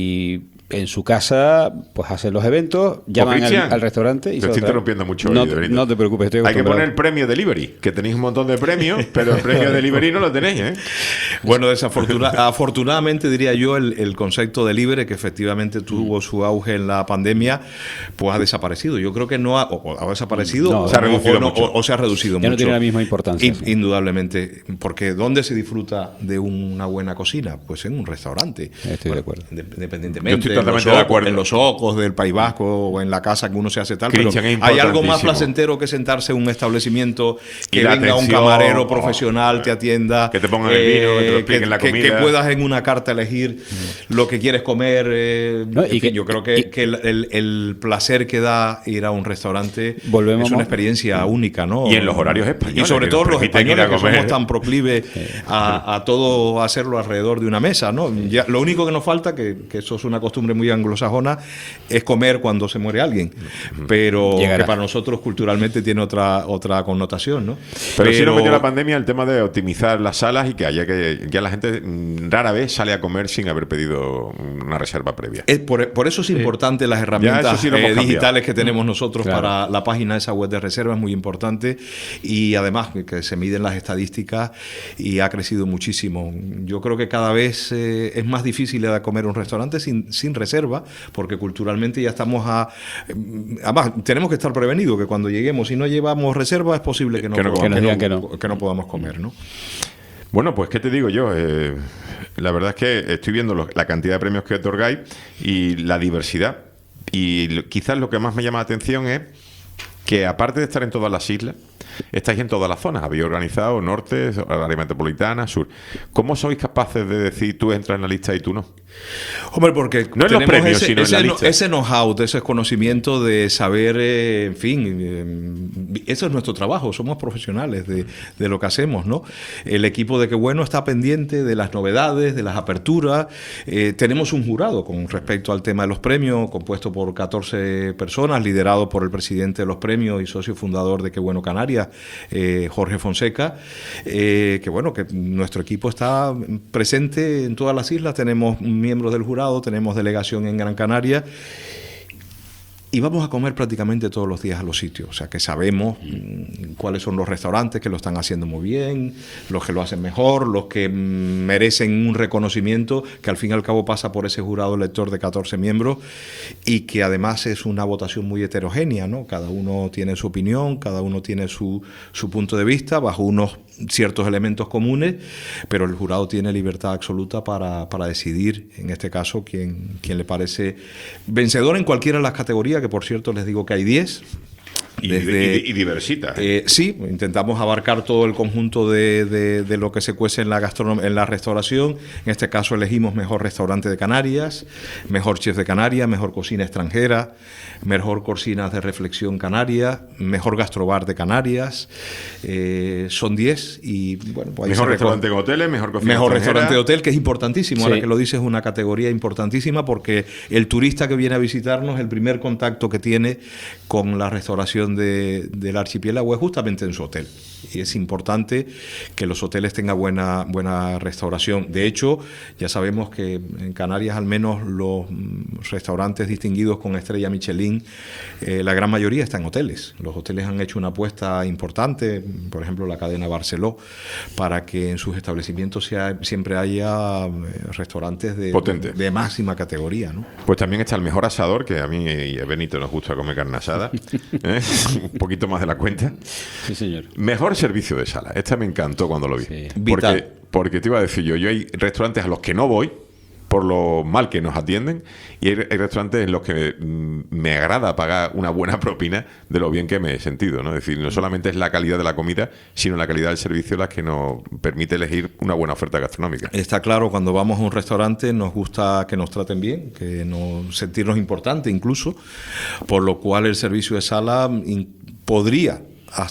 y en su casa pues hacen los eventos, llaman al, al restaurante y te se estoy lo traen. interrumpiendo mucho. No, hoy, Benito. no te preocupes, estoy Hay que acostumbrado. poner el premio delivery, que tenéis un montón de premios, pero el premio delivery no lo tenéis, ¿eh? Bueno, desafortunadamente, afortunadamente diría yo, el, el concepto delivery, que efectivamente tuvo su auge en la pandemia, pues ha desaparecido. Yo creo que no ha, o, o ha desaparecido No, o, se ha reducido o no, mucho. o, o se ha reducido Ya mucho. no tiene la misma importancia. In- sí. Indudablemente, porque ¿dónde se disfruta de una buena cocina? Pues en un restaurante. Estoy de acuerdo. Independientemente, Yo estoy en los totalmente de ocos- acuerdo. en los ocos del País Vasco o en la casa que uno se hace tal, pero Cristian, es hay algo más importantísimo. placentero que sentarse en un establecimiento, Y que la venga un atención, camarero oh, profesional, te atienda, que te pongan el vino, que te lo expliquen que, la que- comida. que puedas en una carta elegir lo que quieres comer. eh, No, en y fin, que- yo creo que, que el, el- el placer que da ir a un restaurante Volvemos es una a- experiencia única, ¿no? Y en los horarios españoles, Y sobre que todo nos los permiten ir a españoles, que comer. somos tan proclives a, a todo hacerlo alrededor de una mesa, ¿no? Ya, lo único que nos falta, que, que eso es una costumbre muy anglosajona, es comer cuando se muere alguien. Pero Llegará. que para nosotros culturalmente tiene otra otra connotación, ¿no? Pero, sí nos metió la pandemia el tema de optimizar las salas y que haya que ya la gente mm, rara vez sale a comer sin haber pedido una reserva previa. Es por, por eso es importante las herramientas Ya, eso sí lo hemos eh, cambiado. digitales que tenemos nosotros Claro. para la página, esa web de reserva es muy importante, y además que se miden las estadísticas y ha crecido muchísimo. Yo creo que cada vez eh, es más difícil ir a comer a un restaurante sin, sin reserva, porque culturalmente ya estamos a... Además, tenemos que estar prevenidos que cuando lleguemos y no llevamos reserva es posible que no, Que no podamos, Que nos digan que que no- no. que no podamos comer, ¿no? Bueno, pues, ¿qué te digo yo? Eh, la verdad es que estoy viendo lo- la cantidad de premios que otorgáis y la diversidad. Y lo- quizás lo que más me llama la atención es que, aparte de estar en todas las islas, estáis en todas las zonas. Habéis organizado norte, área metropolitana, sur. ¿Cómo sois capaces de decir tú entras en la lista y tú no? Hombre, porque No en los tenemos premios, ese, sino en ese, la no- lista. ese know-how, ese conocimiento de saber, eh, en fin, eh, eso es nuestro trabajo, somos profesionales de, de lo que hacemos, ¿no? El equipo de Qué Bueno está pendiente de las novedades, de las aperturas. Eh, tenemos un jurado con respecto al tema de los premios, compuesto por catorce personas, liderado por el presidente de los premios y socio fundador de Qué Bueno Canarias, eh, Jorge Fonseca, eh, que bueno, que nuestro equipo está presente en todas las islas, tenemos miembros del jurado, tenemos delegación en Gran Canaria y vamos a comer prácticamente todos los días a los sitios, o sea que sabemos mm, cuáles son los restaurantes que lo están haciendo muy bien, los que lo hacen mejor, los que mm, merecen un reconocimiento que al fin y al cabo pasa por ese jurado elector de catorce miembros y que además es una votación muy heterogénea, ¿no? Cada uno tiene su opinión, cada uno tiene su, su punto de vista bajo unos ciertos elementos comunes, pero el jurado tiene libertad absoluta para, para decidir, en este caso, quién, quién le parece vencedor en cualquiera de las categorías, que por cierto les digo que hay diez. Y, Desde- y- y diversita. Eh, sí, intentamos abarcar todo el conjunto de, de- de lo que se cuece en la gastronom- en la restauración. En este caso elegimos mejor restaurante de Canarias, mejor chef de Canarias, mejor cocina extranjera, mejor cocina de reflexión canaria, mejor gastrobar de Canarias. Eh, son diez y bueno, pues ahí Mejor se restaurante recon- en hoteles, mejor cocina Mejor extranjera. restaurante de hotel, que es importantísimo. Ahora Sí. que lo dices, es una categoría importantísima porque el turista que viene a visitarnos, el primer contacto que tiene con la restauración de, del archipiélago es justamente en su hotel. Y es importante que los hoteles tengan buena, buena restauración. De hecho, ya sabemos que en Canarias al menos los mm, restaurantes distinguidos con estrella Michelin, eh, la gran mayoría están en hoteles. Los hoteles han hecho una apuesta importante, por ejemplo la cadena Barceló, para que en sus establecimientos sea, siempre haya eh, restaurantes de, Potente. de máxima categoría, ¿no? Pues también está el mejor asador, que a mí y a Benito nos gusta comer carne asada. ¿eh? Un poquito más de la cuenta. Sí, señor. Mejor servicio de sala. Esta me encantó cuando lo vi. Sí. Porque, Vital. porque te iba a decir yo, yo hay restaurantes a los que no voy por lo mal que nos atienden, y hay, hay restaurantes en los que me, me agrada pagar una buena propina de lo bien que me he sentido, ¿no? Es decir, no solamente es la calidad de la comida, sino la calidad del servicio la que nos permite elegir una buena oferta gastronómica. Está claro, cuando vamos a un restaurante nos gusta que nos traten bien, que nos sentirnos importantes incluso, por lo cual el servicio de sala in, podría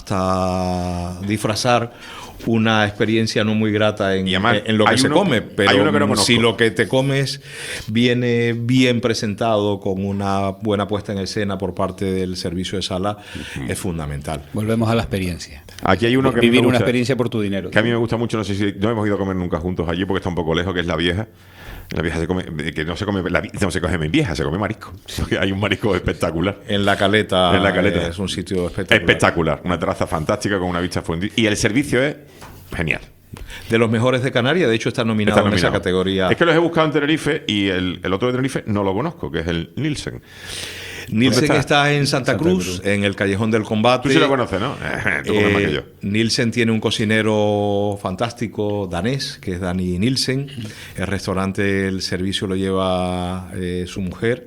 hasta disfrazar una experiencia no muy grata en, además, en lo que se uno, come, pero que no si lo que te comes viene bien presentado con una buena puesta en escena por parte del servicio de sala, uh-huh. es fundamental. Volvemos a la experiencia. Aquí hay uno que vivir me gusta, una experiencia por tu dinero. Que a mí me gusta mucho, no sé si no hemos ido a comer nunca juntos allí porque está un poco lejos, que es La Vieja. La Vieja se come, que no se come, la, no se come vieja, se come marisco. Hay un marisco espectacular. En la Caleta, en la Caleta es un sitio espectacular. Espectacular, una terraza fantástica con una vista fundida. Y el servicio es genial. De los mejores de Canarias, de hecho está nominado, está nominado en esa categoría. Es que los he buscado en Tenerife y el, el otro de Tenerife no lo conozco, que es el Nielsen. Nielsen está? está en Santa Cruz, Santa Cruz, en el Callejón del Combate. Tú sí lo conoces, ¿no? Tú comes más que yo. Nielsen tiene un cocinero fantástico danés, que es Dani Nielsen. El restaurante, el servicio lo lleva eh, su mujer.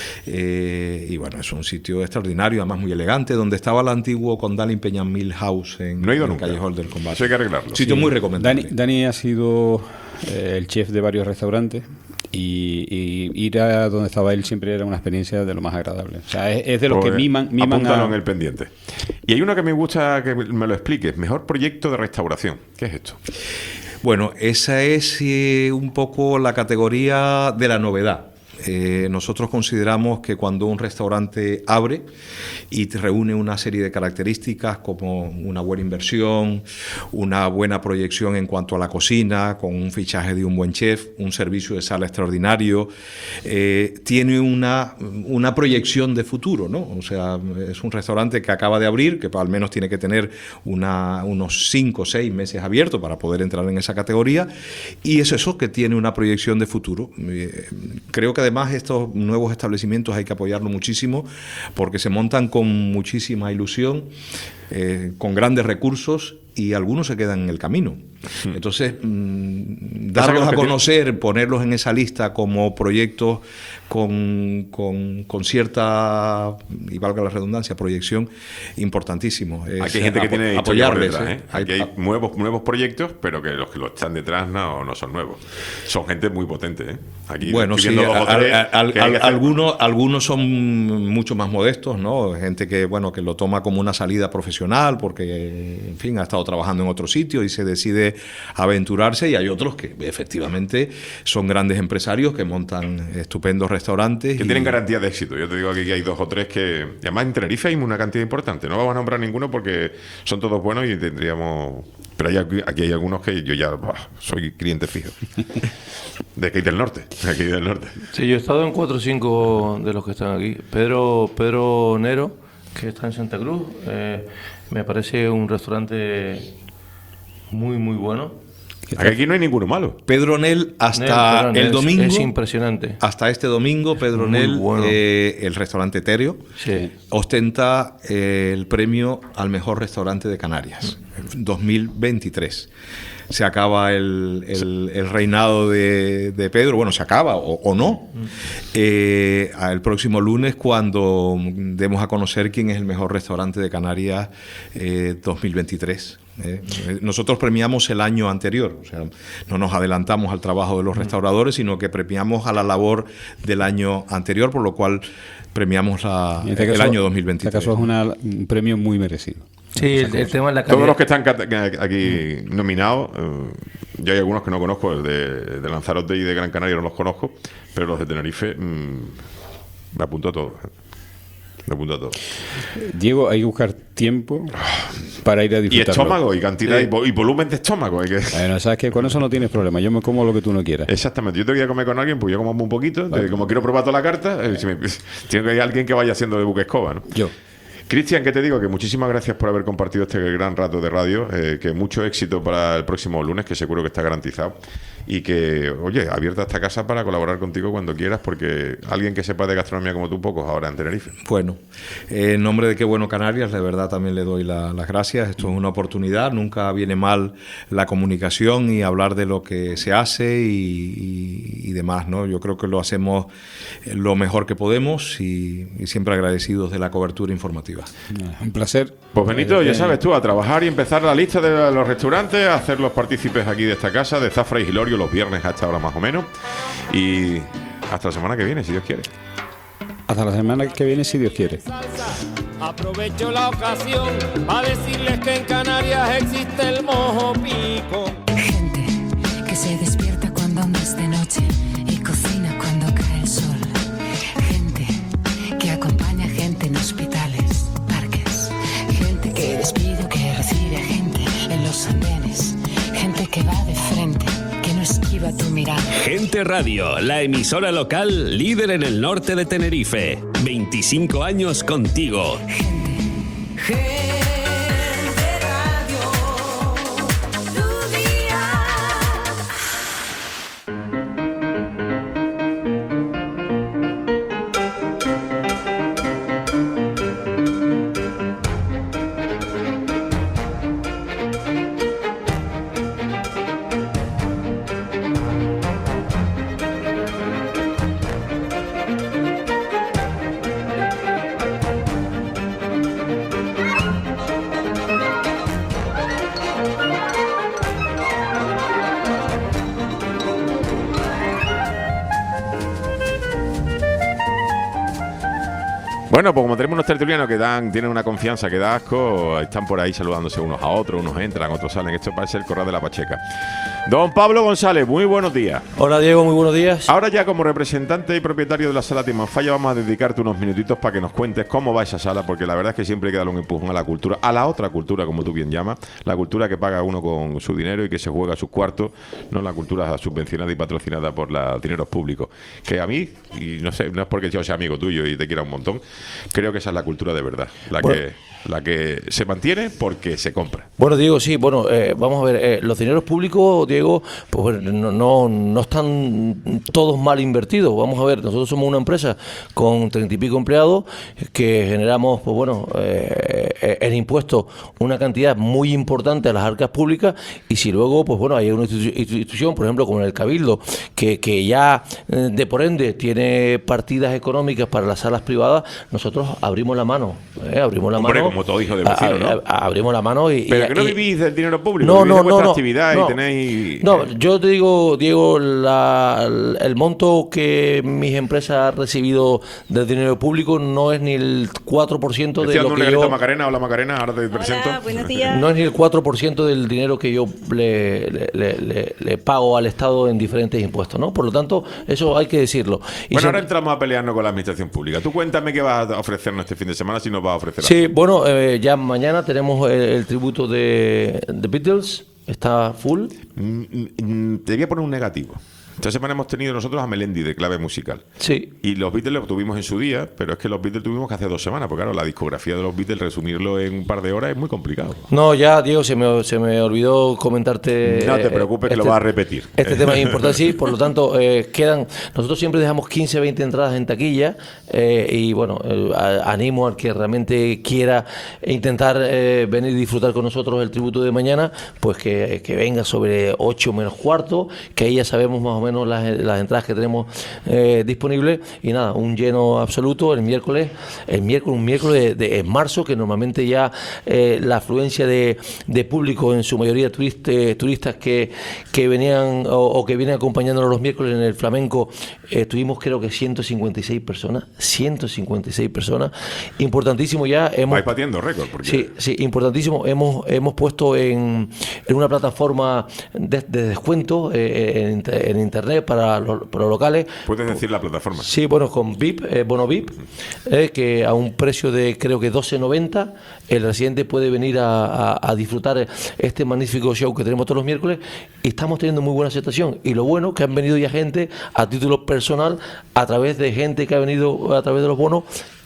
Eh, y bueno, es un sitio extraordinario, además muy elegante, donde estaba el antiguo Condalin Peñamil House en, no he ido en el nunca. Callejón del Combate. Eso hay que arreglarlo. Sitio sí. muy recomendable. Dani, Dani ha sido eh, el chef de varios restaurantes. Y, y ir a donde estaba él siempre era una experiencia de lo más agradable. O sea, es, es de los pues, que miman, miman apúntalo a... en el pendiente. Y hay uno que me gusta que me lo expliques. Mejor proyecto de restauración. ¿Qué es esto? Bueno, esa es eh, un poco la categoría de la novedad. Eh, nosotros consideramos que cuando un restaurante abre y reúne una serie de características como una buena inversión, una buena proyección en cuanto a la cocina, con un fichaje de un buen chef, un servicio de sala extraordinario, eh, tiene una, una proyección de futuro, ¿no? O sea, es un restaurante que acaba de abrir, que al menos tiene que tener una, unos cinco o seis meses abierto para poder entrar en esa categoría, y es eso, que tiene una proyección de futuro. Eh, creo que además estos nuevos establecimientos hay que apoyarlo muchísimo porque se montan con muchísima ilusión, eh, con grandes recursos, y algunos se quedan en el camino. Entonces, mmm, darlos a conocer, tiene... ponerlos en esa lista como proyectos con, con, con cierta, y valga la redundancia, proyección, importantísimo. Es Aquí hay gente que apo- tiene apoyarles. Detrás, ¿eh? Aquí hay nuevos, nuevos proyectos, pero que los que lo están detrás no, no son nuevos. Son gente muy potente, ¿eh? Aquí bueno, sí, al, al, al, algunos, algunos son mucho más modestos, ¿no? Gente que, bueno, que lo toma como una salida profesional porque, en fin, ha estado trabajando en otro sitio y se decide aventurarse, y hay otros que efectivamente son grandes empresarios que montan estupendos restaurantes. Que y... tienen garantía de éxito. Yo te digo que aquí hay dos o tres que... Además en Tenerife hay una cantidad importante. No vamos a nombrar ninguno porque son todos buenos y tendríamos... Pero hay, aquí hay algunos que yo ya bah, soy cliente fijo. De aquí del norte. De aquí del norte. Sí, yo he estado en cuatro o cinco de los que están aquí. Pedro, Pedro Nero, que está en Santa Cruz, eh, me parece un restaurante muy, muy bueno. Aquí no hay ninguno malo. Pedro Nel hasta Nel, el es, domingo. Es impresionante. Hasta este domingo, Pedro muy Nel, bueno. eh, el restaurante Terio, sí. ostenta eh, el premio al mejor restaurante de Canarias, dos mil veintitrés. Se acaba el, el, el reinado de, de Pedro, bueno, se acaba o, o no, eh, el próximo lunes, cuando demos a conocer quién es el mejor restaurante de Canarias eh, dos mil veintitrés. Eh, nosotros premiamos el año anterior, o sea, no nos adelantamos al trabajo de los restauradores, sino que premiamos a la labor del año anterior, por lo cual premiamos la, este el caso, año dos mil veintitrés. En este caso es una, un premio muy merecido. Sí, el, el tema de la calidad. Todos los que están aquí nominados, eh, yo hay algunos que no conozco, de, de Lanzarote y de Gran Canaria no los conozco, pero los de Tenerife mmm, me apunto a todos. Me apunto a todo. Diego, hay que buscar tiempo para ir a disfrutar. Y estómago, y cantidad, sí. y, y volumen de estómago. Hay que... Bueno, sabes que con eso no tienes problema. Yo me como lo que tú no quieras. Exactamente. Yo te voy a comer con alguien, pues yo como un poquito. Vale. Como quiero probar toda la carta, eh, si me, tiene que haber alguien que vaya haciendo de buque escoba, ¿no? Yo. Cristian, que te digo que muchísimas gracias por haber compartido este gran rato de radio, eh, que mucho éxito para el próximo lunes, que seguro que está garantizado. y que, oye, abierta esta casa para colaborar contigo cuando quieras, porque alguien que sepa de gastronomía como tú, pocos ahora en Tenerife. Bueno, eh, en nombre de Qué Bueno Canarias, de verdad también le doy la, las gracias. Esto es una oportunidad, nunca viene mal la comunicación y hablar de lo que se hace y, y, y demás, ¿no? Yo creo que lo hacemos lo mejor que podemos y, y siempre agradecidos de la cobertura informativa. Un placer. Pues Benito, ya sabes tú, a trabajar y empezar la lista de los restaurantes, a hacer los partícipes aquí de esta casa, de Zafra y Hilorio, los viernes a esta hora más o menos. Y hasta la semana que viene, si Dios quiere. Hasta la semana que viene, si Dios quiere. Aprovecho la ocasión para decirles que en Canarias existe el mojo pico. Gente que se despierta cuando aún es de noche y cocina cuando cae el sol. Gente que acompaña gente en hospitales, parques. Gente que despide o que recibe a gente en los andenes. Gente que va de frente, que no esquiva tu mirada. Gente Radio, la emisora local líder en el norte de Tenerife. veinticinco años contigo. Bueno, pues como tenemos unos tertulianos que dan, tienen una confianza que da asco, están por ahí saludándose unos a otros, unos entran, otros salen. Esto parece el Corral de la Pacheca. Don Pablo González, muy buenos días. Hola Diego, muy buenos días. Ahora ya como representante y propietario de la sala Timanfaya vamos a dedicarte unos minutitos para que nos cuentes cómo va esa sala, porque la verdad es que siempre hay que darle un empujón a la cultura, a la otra cultura, como tú bien llamas, la cultura que paga uno con su dinero y que se juega sus cuartos, no la cultura subvencionada y patrocinada por los dineros públicos. Que a mí, y no sé, no es porque yo sea amigo tuyo y te quiera un montón, creo que esa es la cultura de verdad, la bueno. que la que se mantiene porque se compra. Bueno, Diego, sí, bueno, eh, vamos a ver, eh, los dineros públicos, Diego, pues no, no, no están todos mal invertidos. Vamos a ver, nosotros somos una empresa con treinta y pico empleados que generamos, pues bueno, eh, en impuestos una cantidad muy importante a las arcas públicas, y si luego, pues bueno, hay una institución, por ejemplo, como el Cabildo, que, que ya eh, de por ende tiene partidas económicas para las salas privadas, nosotros abrimos la mano, eh, abrimos la Hombre, mano. como todo hijo de vecino, ¿no? A, a, abrimos la mano y... Pero y, que no y, vivís del dinero público, no, vivís no, de vuestra no, actividad no, y tenéis... No, yo te digo, Diego, la, el monto que mis empresas han recibido del dinero público no es ni el cuatro por ciento de lo que yo... Macarena, hola Macarena, ahora te presento. Hola, buenos días. No es ni el cuatro por ciento del dinero que yo le, le, le, le, le pago al Estado en diferentes impuestos, ¿no? Por lo tanto, eso hay que decirlo. Y bueno, se... ahora entramos a pelearnos con la administración pública. Tú cuéntame qué vas a ofrecernos este fin de semana, si nos vas a ofrecer Sí, algo. bueno, eh, ya mañana tenemos el, el tributo de The Beatles, está full. Mm, mm, te voy a poner un negativo. Esta semana hemos tenido nosotros a Melendi de clave musical. Sí. Y los Beatles lo tuvimos en su día, pero es que los Beatles tuvimos que hace dos semanas, porque claro, la discografía de los Beatles, resumirlo en un par de horas es muy complicado. No, ya, Diego, se me, se me olvidó comentarte... No te preocupes, este, que lo vas a repetir. Este tema es importante, sí, por lo tanto, eh, quedan... Nosotros siempre dejamos quince, veinte entradas en taquilla, eh, y bueno, eh, animo al que realmente quiera intentar eh, venir y disfrutar con nosotros el tributo de mañana, pues que, que venga sobre ocho menos cuarto, que ahí ya sabemos más o menos las, las entradas que tenemos eh, disponibles, y nada, un lleno absoluto el miércoles, el miércoles, un miércoles de, de en marzo, que normalmente ya eh, la afluencia de, de público, en su mayoría turista, turistas que, que venían o, o que vienen acompañándonos los miércoles en el flamenco, eh, tuvimos creo que ciento cincuenta y seis personas, ciento cincuenta y seis personas, importantísimo ya. Hemos, vais batiendo récord. Porque... Sí, sí, importantísimo, hemos, hemos puesto en, en una plataforma de, de descuento eh, en, en internet para Para los, para los locales. ¿Puedes decir la plataforma? Sí, bueno, con V I P, eh, bono V I P, eh, que a un precio de creo que doce noventa, el residente puede venir a, a, a disfrutar este magnífico show que tenemos todos los miércoles, y estamos teniendo muy buena aceptación. Y lo bueno que han venido ya gente a título personal, a través de gente que ha venido a través de los bonos,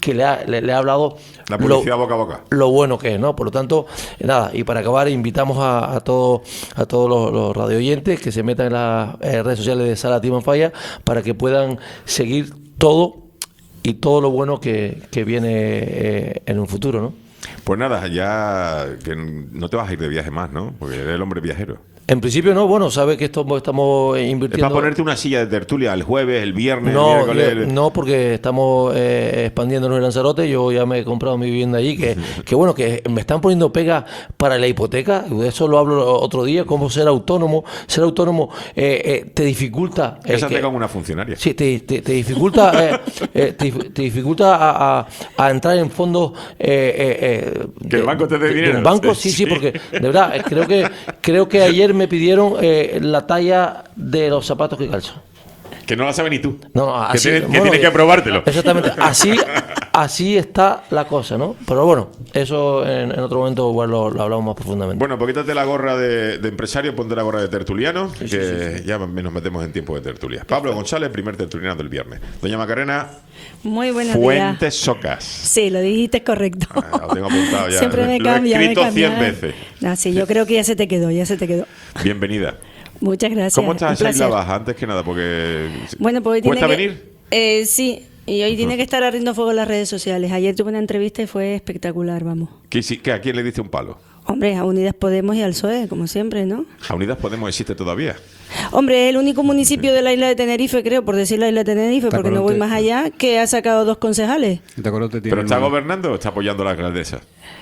que le ha, le, le ha hablado la publicidad lo, boca a boca. Lo bueno que es, ¿no? Por lo tanto, nada, y para acabar, invitamos a, a todos a todos los, los radioyentes que se metan en las eh, redes sociales de Sala Team on Fire para que puedan seguir todo y todo lo bueno que, que viene eh, en un futuro, ¿no? Pues nada, ya que no te vas a ir de viaje más, ¿no? Porque eres el hombre viajero. En principio no, bueno, sabes que esto estamos invirtiendo... ¿Es para ponerte una silla de tertulia el jueves, el viernes, no, el miércoles? El... No, porque estamos eh, expandiéndonos en Lanzarote. Yo ya me he comprado mi vivienda allí, que, que bueno, que me están poniendo pega para la hipoteca. De eso lo hablo otro día, cómo ser autónomo. Ser autónomo eh, eh, te dificulta... Eh, Esa te como una funcionaria. Sí, te, te, te dificulta eh, eh, te, te dificulta a, a, a entrar en fondos... Eh, eh, eh, que el banco te dé de, dinero. De un banco, sí, sí, sí, porque de verdad, creo que, creo que ayer me pidieron eh, la talla de los zapatos que calzo. Que no la sabes ni tú. No, no, así, que tienes, bueno, que, tienes que probártelo. Exactamente. Así, así está la cosa, ¿no? Pero bueno, eso en, en otro momento igual lo, lo hablamos más profundamente. Bueno, pues quítate la gorra de, de empresario, ponte la gorra de tertuliano, sí, que sí, sí. ya nos metemos en tiempo de tertulia. Pablo González, primer tertuliano del viernes. Doña Macarena. Muy buenos Fuentes días. Socas. Sí, lo dijiste correcto. Ah, lo tengo apuntado ya. Siempre me lo cambia, he escrito me cambia. cien veces. No, sí, yo creo que ya se te quedó, ya se te quedó. Bienvenida. Muchas gracias. ¿Cómo estás en esa Isla Baja? Antes que nada, porque... Bueno, pues hoy tiene ¿Cuesta que... venir? Eh, sí, y hoy tiene que estar ardiendo fuego en las redes sociales. Ayer tuve una entrevista y fue espectacular, vamos. ¿Qué, qué, ¿A quién le diste un palo? Hombre, a Unidas Podemos y al P S O E, como siempre, ¿no? ¿A Unidas Podemos existe todavía? Hombre, es el único municipio de la isla de Tenerife, creo, por decir la isla de Tenerife, porque no voy más allá, que ha sacado dos concejales. ¿Pero está gobernando o está apoyando a la alcaldesa?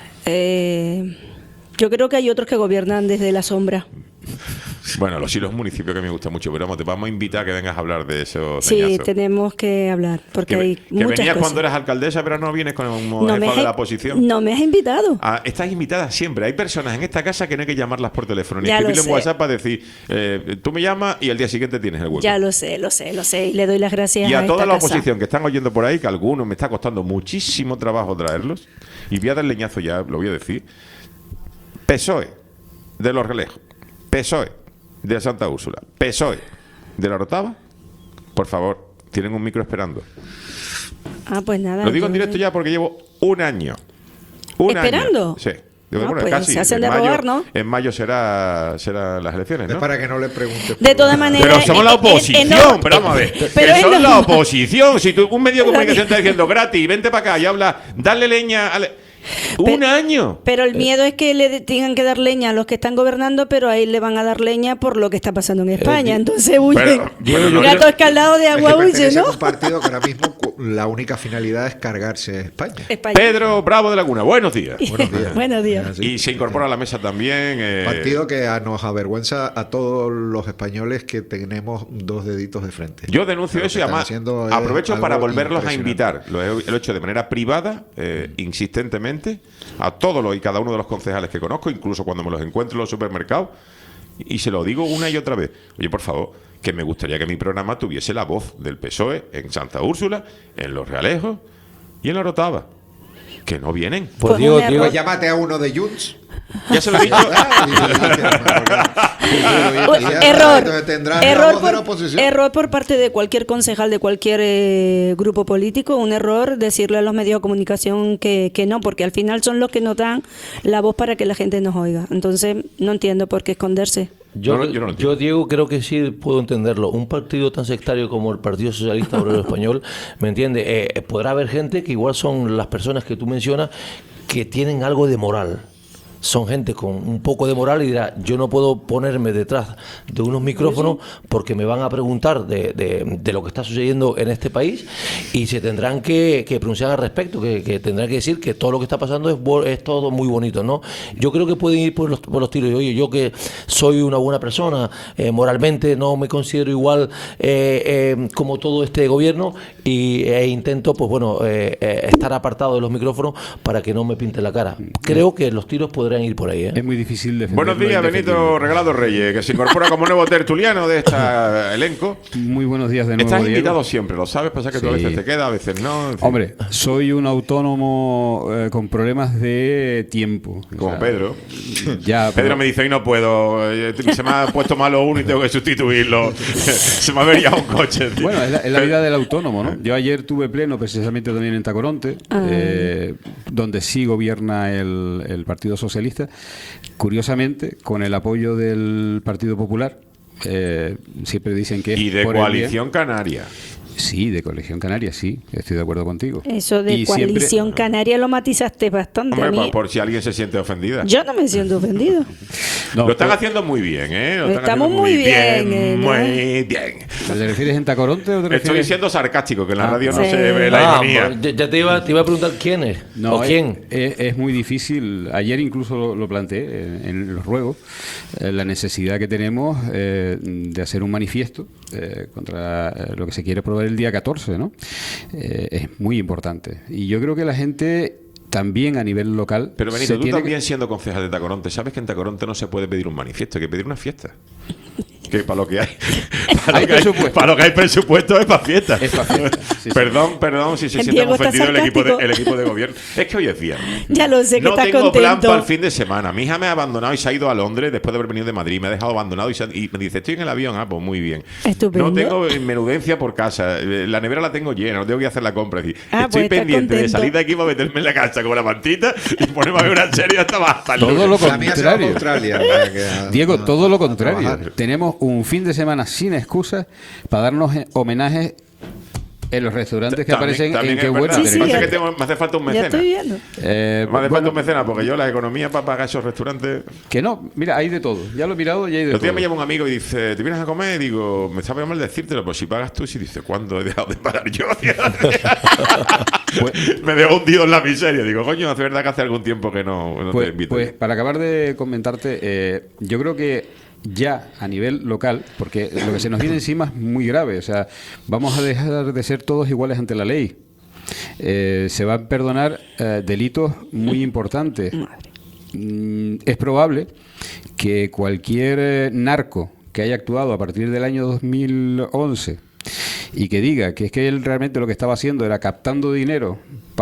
Eh, yo creo que hay otros que gobiernan desde la sombra. Bueno, los sí, los municipios que me gusta mucho, pero vamos, te vamos a invitar a que vengas a hablar de eso. Sí, Peñazo. Tenemos que hablar, porque que, hay que muchas venías cosas. cuando eras alcaldesa, pero no vienes como no jefa de has, la oposición. No me has invitado. Ah, estás invitada siempre. Hay personas en esta casa que no hay que llamarlas por teléfono, ni Ya escribirle lo en sé. WhatsApp para decir, eh, tú me llamas y al día siguiente tienes el hueco. Ya lo sé, lo sé, lo sé. Y le doy las gracias Y a, a toda esta la casa. oposición que están oyendo por ahí, que a algunos me está costando muchísimo trabajo traerlos, y voy a dar leñazo ya, lo voy a decir. P S O E de Los Relejos, P S O E de Santa Úrsula, P S O E de La Orotava, por favor, tienen un micro esperando. Ah, pues nada. Lo digo en entonces- directo ya porque llevo un año. Un ¿Esperando? año. Sí. Ah, Bueno, pues casi. se hacen En de mayo- rogar, ¿no? En mayo será, serán las elecciones, ¿no? Es para que no le preguntes. De todas maneras. Pero somos la en- en- oposición, en lo- pero vamos a ver. pero que en son lo- la oposición. Si tú, un medio de comunicación está diciendo gratis, vente para acá y habla, dale leña. Ale... Un año. Pero el miedo es que le de- tengan que dar leña a los que están gobernando, pero ahí le van a dar leña por lo que está pasando en España. Entonces huyen. Pero- pero no- Gato escaldado de Es que agua huye, pertenece a ¿no? un partido que ahora mismo cu- la única finalidad es cargarse a España. España. Pedro Bravo de Laguna, buenos días. Buenos días. Buenos días. Y se incorpora a la mesa también. eh, Partido que a- nos avergüenza a todos los españoles que tenemos dos deditos de frente. Yo denuncio Lo que eso y están además haciendo es aprovecho para algo volverlos a impresionante. invitar. Lo he, lo he hecho de manera privada, eh, insistentemente, a todos los y cada uno de los concejales que conozco, incluso cuando me los encuentro en los supermercados, y se lo digo una y otra vez. Oye, por favor, que me gustaría que mi programa tuviese la voz del P S O E en Santa Úrsula, en Los Realejos y en La Orotava. Que no vienen. Pues, Diego, Diego, pues llámate a uno de Junts. Ya se lo he dicho. Error. Tendrás la Error voz de la por, oposición. error por parte de cualquier concejal de cualquier eh, grupo político. Un error decirle a los medios de comunicación que, que no, porque al final son los que nos dan la voz para que la gente nos oiga. Entonces no entiendo por qué esconderse. Yo, No, no, yo no lo yo, Diego, creo que sí puedo entenderlo. Un partido tan sectario como el Partido Socialista Obrero Español, ¿me entiendes? Eh, podrá haber gente que igual son las personas que tú mencionas que tienen algo de moral. Son gente con un poco de moral y dirá, yo no puedo ponerme detrás de unos micrófonos porque me van a preguntar de, de, de lo que está sucediendo en este país y se tendrán que, que pronunciar al respecto, que, que tendrán que decir que todo lo que está pasando es, bo- es todo muy bonito, ¿no? Yo creo que pueden ir por los, por los tiros. Oye, yo que soy una buena persona, eh, moralmente no me considero igual eh, eh, como todo este gobierno y, e intento, pues bueno, eh, eh, estar apartado de los micrófonos para que no me pinte la cara. Creo que los tiros podrán podrían ir por ahí. ¿eh? Es muy difícil defender. Buenos días, Benito Regalado Reyes, que se incorpora como nuevo tertuliano de este elenco. Muy buenos días de nuevo. Estás Diego. invitado siempre, lo sabes, pasa que Sí. tú a veces te quedas, a veces no. En fin. Hombre, soy un autónomo eh, con problemas de tiempo. Como O sea, Pedro. Ya, Pedro pero- me dice, hoy no puedo, eh, se me ha puesto malo uno y tengo que sustituirlo. Se me ha averiado un coche. tío. Bueno, es la, es la vida del autónomo, ¿no? Yo ayer tuve pleno precisamente también en Tacoronte, Ah. eh, donde sí gobierna el, el Partido Socialista, curiosamente con el apoyo del Partido Popular. Eh, siempre dicen que es Y de por el bien. Coalición Canaria. Sí, de Coalición Canaria, sí, estoy de acuerdo contigo. Eso de Y siempre- coalición canaria lo matizaste bastante. Hombre, a mí, por, por si alguien se siente ofendida. yo no me siento ofendido. No, lo están pero- haciendo muy bien, ¿eh? Lo están Estamos haciendo muy bien, eh, ¿no? muy bien. ¿Te refieres en Tacoronte o te refieres? Estoy siendo sarcástico, que en la Ah, radio no sí. se ve la Ah, ironía. pues, ya- ya te iba, te iba a preguntar quién es. No, ¿O es- quién? Es, es muy difícil. Ayer incluso lo, lo planteé eh, en los ruegos, eh, la necesidad que tenemos eh, de hacer un manifiesto eh, contra eh, lo que se quiere probar el día catorce, ¿no? Eh, es muy importante. Y yo creo que la gente también a nivel local... Pero Benito, se tú tiene que- también siendo concejal de Tacoronte, sabes que en Tacoronte no se puede pedir un manifiesto, hay que pedir una fiesta. Que para lo que hay, para Hay lo que hay, presupuesto. para lo que hay presupuesto es para fiesta. Es pa' fiesta, sí, sí. Perdón, perdón si se El sienten Diego está ofendido el equipo, de, sarcástico. el equipo de gobierno. Es que hoy es viernes. Ya lo sé que No está tengo contento. plan para el fin de semana. Mi hija me ha abandonado y se ha ido a Londres después de haber venido de Madrid. Me ha dejado abandonado y, se ha- y me dice, estoy en el avión. Ah, pues muy bien. Estupendo. No tengo menudencia por casa. Eh, La nevera la tengo llena. No tengo que hacer la compra. Es decir, Ah, estoy pues está pendiente de contento. salir de aquí para meterme en la casa con la mantita y ponerme a ver una serie hasta hasta el Todo lunes. lo La mía se va para contrario. Australia. para que a- Diego, a- todo lo a contrario. trabajar. Tenemos un fin de semana sin excusas para darnos eh, homenajes en los restaurantes que También- aparecen también en Qué es Buena verdad. Sí, sí, Pasa ya- que tengo- me hace falta un Ya mecena. estoy viendo. Eh, Me hace falta bueno, un mecena porque yo la economía para pagar esos restaurantes. que no, mira, hay de todo. Ya lo he mirado y hay de El otro día todo. me llama un amigo y dice, ¿te vienes a comer? Y digo, me sabe mal decírtelo, pues si pagas tú, si dice, ¿cuándo he dejado de pagar yo? me dejó hundido en la miseria. Digo, coño, hace verdad que hace algún tiempo que no, no te Pues, invito. pues, para acabar de comentarte, eh, yo creo que ya a nivel local, porque lo que se nos viene encima es muy grave, o sea, vamos a dejar de ser todos iguales ante la ley. Eh, se van a perdonar eh, delitos muy importantes. Mm, es probable que cualquier eh, narco que haya actuado a partir del año dos mil once y que diga que es que él realmente lo que estaba haciendo era captando dinero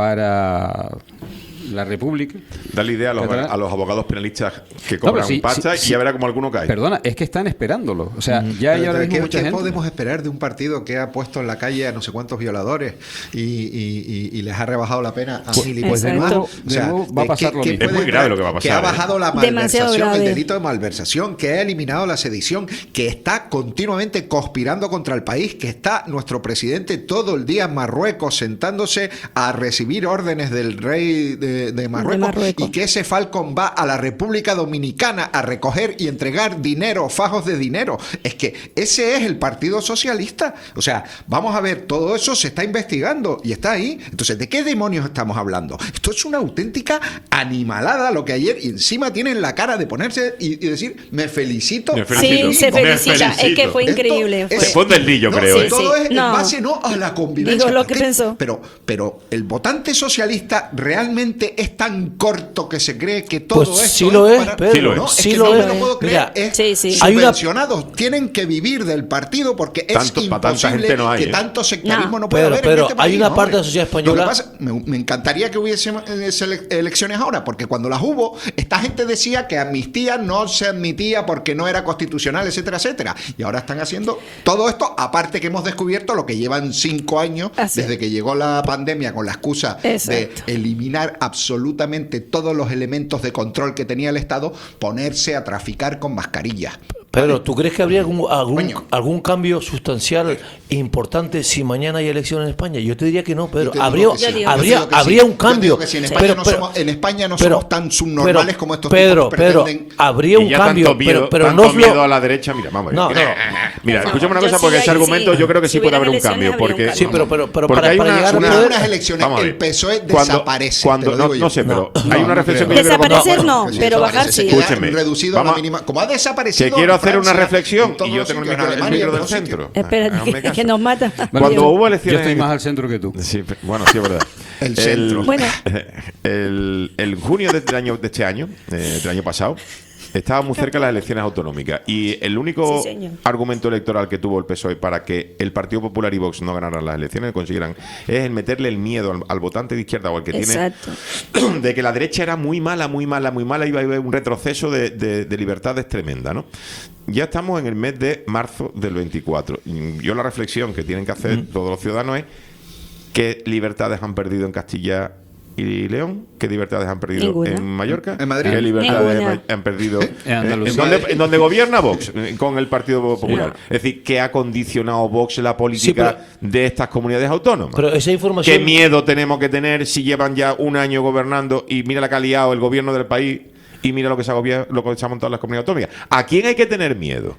para la República. Dale idea a los, Catalán. a los abogados penalistas que No, pero cobran sí, pasta sí, y sí. ya verá como alguno cae. Perdona, es que están esperándolo. O sea, ya hay Pero, ahora ¿qué- mismo mucha qué gente. podemos esperar de un partido que ha puesto en la calle a no sé cuántos violadores y, y- y- y les ha rebajado la pena a Pues- mil y pues de pico más? nuevo- de nuevo va a ¿qué- pasar qué- lo qué mismo. Es muy puede grave traer? lo que va a pasar, Que ha ¿eh? bajado la Demasiado malversación, el grave. delito de malversación, que ha eliminado la sedición, que está continuamente conspirando contra el país, que está nuestro presidente todo el día en Marruecos sentándose a recibir órdenes del rey de, de Marruecos, Marruecos. y que ese Falcon va a la República Dominicana a recoger y entregar dinero, fajos de dinero. Es que ese es el Partido Socialista. O sea, vamos a ver, todo eso se está investigando y está ahí. Entonces, ¿de qué demonios estamos hablando? Esto es una auténtica animalada lo que ayer, y encima tienen la cara de ponerse y, y decir, me felicito. Me felicito. Sí, se Me felicita. Es que felicito. fue Esto increíble. es- fue. Se fue un deslillo, No, creo. sí, ¿eh? todo Sí. es en No. base no a la convivencia. Digo lo que ¿Por qué? pensó. Pero, pero el votante socialista realmente es tan corto que se cree que todo Pues esto sí lo es, para- Pedro, Sí lo es. No, es sí que lo no me es. lo puedo creer. Mira, es Sí, sí. Hay una- subvencionados. Tienen que vivir del partido porque Tanto- es para tanta imposible gente no hay, que ¿eh? tanto sectarismo No. no, pueda Pero- haber pero en este hay país, una ¿no, parte de la hombre? sociedad Lo que española- pasa- me, me encantaría que hubiese eh, sele- elecciones ahora, porque cuando las hubo, esta gente decía que amnistía no se admitía porque no era constitucional, etcétera, etcétera. Y ahora están haciendo todo esto, aparte que hemos descubierto lo que llevan cinco años Así. desde que llegó la pandemia con la excusa Exacto. de eliminar absolutamente todos los elementos de control que tenía el Estado, ponerse a traficar con mascarillas. Pedro, ¿tú crees que habría algún, algún, Coño. algún cambio sustancial importante si mañana hay elecciones en España? Yo te diría que no, Pedro. Yo te digo Habría, que sí. Yo digo Yo te habría, digo que habría sí. un Yo te cambio. digo que sí. En España, Pero- no, pero- somos, en España no pero- somos tan subnormales pero- como estos Pedro, tipos Pedro, pretenden. habría un Y ya cambio, tanto miedo, pero, pero tanto no os lo- miedo a la derecha. Mira, vamos. No, mira, no. mira, escúchame una Yo cosa, sí, porque ahí ese argumento sí. yo creo que Si sí puede hubieran haber un elecciones, cambio. habría un Porque, cambio. Sí, pero- pero- pero porque para- hay para una, llegar a una- poder- unas elecciones, vamos a ver. el P S O E Cuando- desaparece, Cuando, te lo no, digo no yo. sé, pero No, hay no, una no reflexión creo. que yo quiero Desaparecer contar. no, Que se pero desaparece, bajar se sí. queda Escúcheme, reducido a vamos la a- mínima. Como ha desaparecido que quiero el hacer hacer una Francia, reflexión en todos y yo los tengo el, sitios, micro, en el Alemania, micro en del todos centro. Espérate, Ah, hazme que, caso. que nos mata. Cuando hubo Yo elecciones... estoy en- más al centro que tú. Sí, bueno, sí, es verdad. El centro. Bueno. El, el junio de, del año, de este año, eh, del año pasado, estaba muy cerca de las elecciones autonómicas y el único Sí, señor. argumento electoral que tuvo el P S O E para que el Partido Popular y Vox no ganaran las elecciones, consiguieran, es el meterle el miedo al, al votante de izquierda o al que Exacto. tiene de que la derecha era muy mala, muy mala, muy mala, iba a haber un retroceso de, de, de libertades tremenda, ¿no? Ya estamos en el mes de marzo del veinticuatro. Yo la reflexión que tienen que hacer mm. todos los ciudadanos es qué libertades han perdido en Castilla y León, qué libertades han perdido Ninguna. en Mallorca, En Madrid. qué libertades Ninguna. han perdido En Andalucía. en donde, en donde gobierna Vox eh, con el Partido Popular. Es decir, ¿qué ha condicionado Vox la política Sí, pero- de estas comunidades autónomas? Pero esa información... ¿Qué miedo tenemos que tener si llevan ya un año gobernando y mira la que ha liado el gobierno del país y mira lo que se ha, gobier- lo que se ha montado las comunidades autónomas? ¿A quién hay que tener miedo?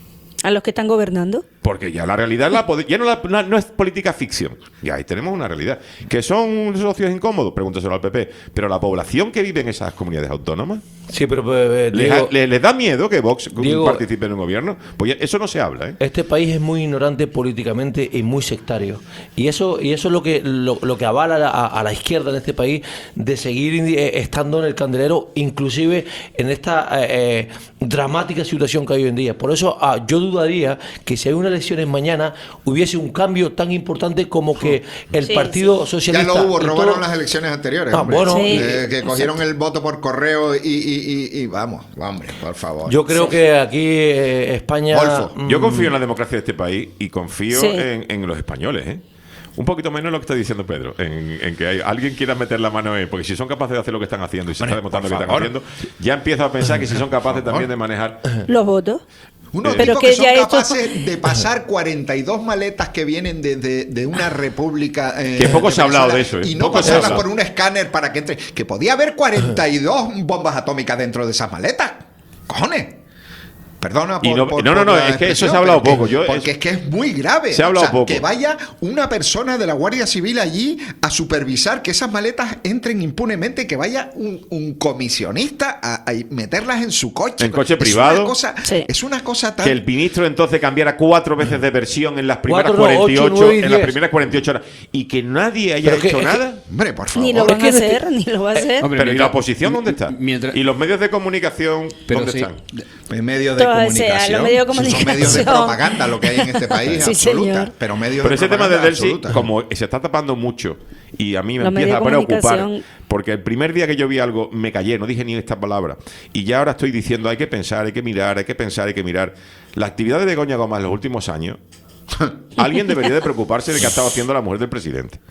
A los que están gobernando. Porque ya la realidad la pode- ya no, la- no- no es política ficción. Ya ahí tenemos una realidad. ¿Que son socios incómodos? Pregúntaselo al P P. Pero la población que vive en esas comunidades autónomas, Sí, pero eh, ¿les, Diego, ha- le- les da miedo que Vox Diego, participe en un gobierno? Pues ya- eso no se habla, ¿eh? este país es muy ignorante políticamente y muy sectario. Y eso y eso es lo que lo, lo que avala a, a la izquierda en este país de seguir eh, estando en el candelero, inclusive en esta eh, eh, dramática situación que hay hoy en día. Por eso ah, yo dudaría que si hay unas elecciones mañana hubiese un cambio tan importante como que el Sí, Partido Ya Socialista... lo hubo, y robaron todo- las elecciones anteriores. Ah, hombre. bueno, Sí. Eh, que cogieron el voto por correo y, y- y- y vamos, hombre, por favor. Yo creo que aquí eh, España... Golfo. mm, Yo confío en la democracia de este país y confío Sí. en, en los españoles, ¿eh? Un poquito menos lo que está diciendo Pedro, en, en que hay, alguien quiera meter la mano en... Porque si son capaces de hacer lo que están haciendo y se Hombre, está demostrando por que están favor. haciendo, ya empiezo a pensar que si son capaces también de manejar... Los votos. Unos Pero tipos que que son ya esto- capaces de pasar cuarenta y dos maletas que vienen de, de- de una república. eh, Que poco de se ha hablado Venezuela, de eso, ¿eh? Y no Poco se ha pasarlas hablado. por un escáner para que entre. Que podía haber cuarenta y dos bombas atómicas dentro de esas maletas. ¡Cojones! Perdona por, Y no- por- no, no, por no, la es que eso expresión, se ha hablado pero que- poco, yo- porque es- es que es muy grave. Se ha hablado O sea, poco. que vaya una persona de la Guardia Civil allí a supervisar que esas maletas entren impunemente, que vaya un, un comisionista a, a meterlas en su coche. En coche Es privado. Una cosa, Sí. Es una cosa tan... Que el ministro entonces cambiara cuatro veces de versión en las primeras Cuatro, no, cuarenta y ocho, ocho, nueve y en las diez. primeras cuarenta y ocho horas y que nadie haya Pero que- hecho es que- nada. Hombre, por favor. Ni lo Es van que a en este- hacer, ni lo va a hacer. Hombre, Pero ¿y mientras- la oposición dónde está? mientras- ¿Y los medios de comunicación Pero dónde sí, están? En medios de Todo, o sea, comunicación. los medios de Si Son medios de comunicación. propaganda lo que hay en este país, Sí, absoluta. señor. Pero medios Pero de ese tema propaganda de Delsi, absoluta. como se está tapando mucho y a mí me Los medios empieza a de preocupar, comunicación. porque el primer día que yo vi algo me callé, no dije ni esta palabra. Y ya ahora estoy diciendo, hay que pensar, hay que mirar, hay que pensar, hay que mirar. La actividad de Begoña Gómez en los últimos años, alguien debería de preocuparse de qué ha estado haciendo la mujer del presidente.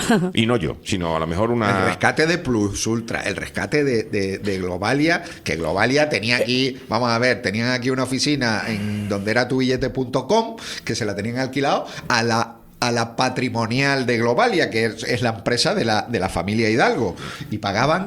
Y no yo, sino a lo mejor El una... rescate de Plus Ultra, el rescate de, de- de Globalia, que Globalia tenía aquí, vamos a ver, tenían aquí una oficina en donde era tu billete punto com, que se la tenían alquilado a la a la patrimonial de Globalia, que es, es la empresa de la, de la familia Hidalgo, y pagaban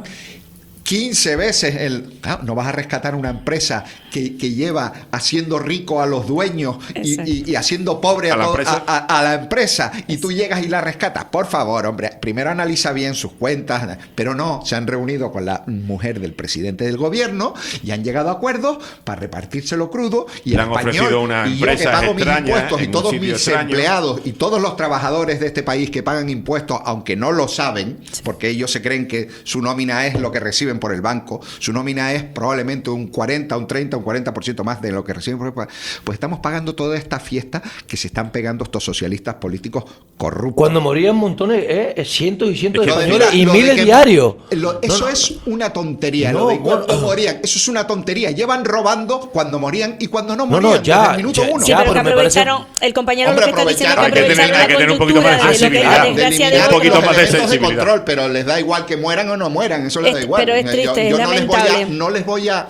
quince veces el... Claro, no vas a rescatar una empresa que, que lleva haciendo rico a los dueños y, Exacto. y- y haciendo pobre a, ¿A la todo- empresa? a- a- a la empresa, y tú llegas y la rescatas. Por favor, hombre, primero analiza bien sus cuentas, pero no, se han reunido con la mujer del presidente del gobierno y han llegado a acuerdos para repartírselo crudo, y Le el han español, ofrecido una y yo que empresa pago mis extraña impuestos y en un todos sitio mis extraño. empleados y todos los trabajadores de este país que pagan impuestos, aunque no lo saben, porque ellos se creen que su nómina es lo que reciben por el banco, su nómina es probablemente un cuarenta, un treinta, un cuarenta por ciento más de lo que reciben por el banco, pues estamos pagando toda esta fiesta que se están pegando estos socialistas políticos corruptos. Cuando morían montones, eh, cientos y cientos de Lo de- españoles mira, y lo de miles que- diarios. lo- eso No, no. es una tontería. No, lo de cuando bueno. morían, eso es una tontería. Llevan robando cuando morían y cuando no No, morían. no, ya, desde el minuto ya, uno. Sí, Ya, pero que pero me parece- aprovecharon, el compañero Hombre, lo que está diciendo es que aprovecharon, hay que aprovecharon tener- hay que tener un poquito más de la coyuntura de lo que es sensibilidad, la de desgracia de eliminar un poquito los más de elementos de sensibilidad. control, pero les da igual que mueran o no mueran, eso les da Es- igual. pero es Yo- triste, yo es no les voy a, lamentable. no les voy a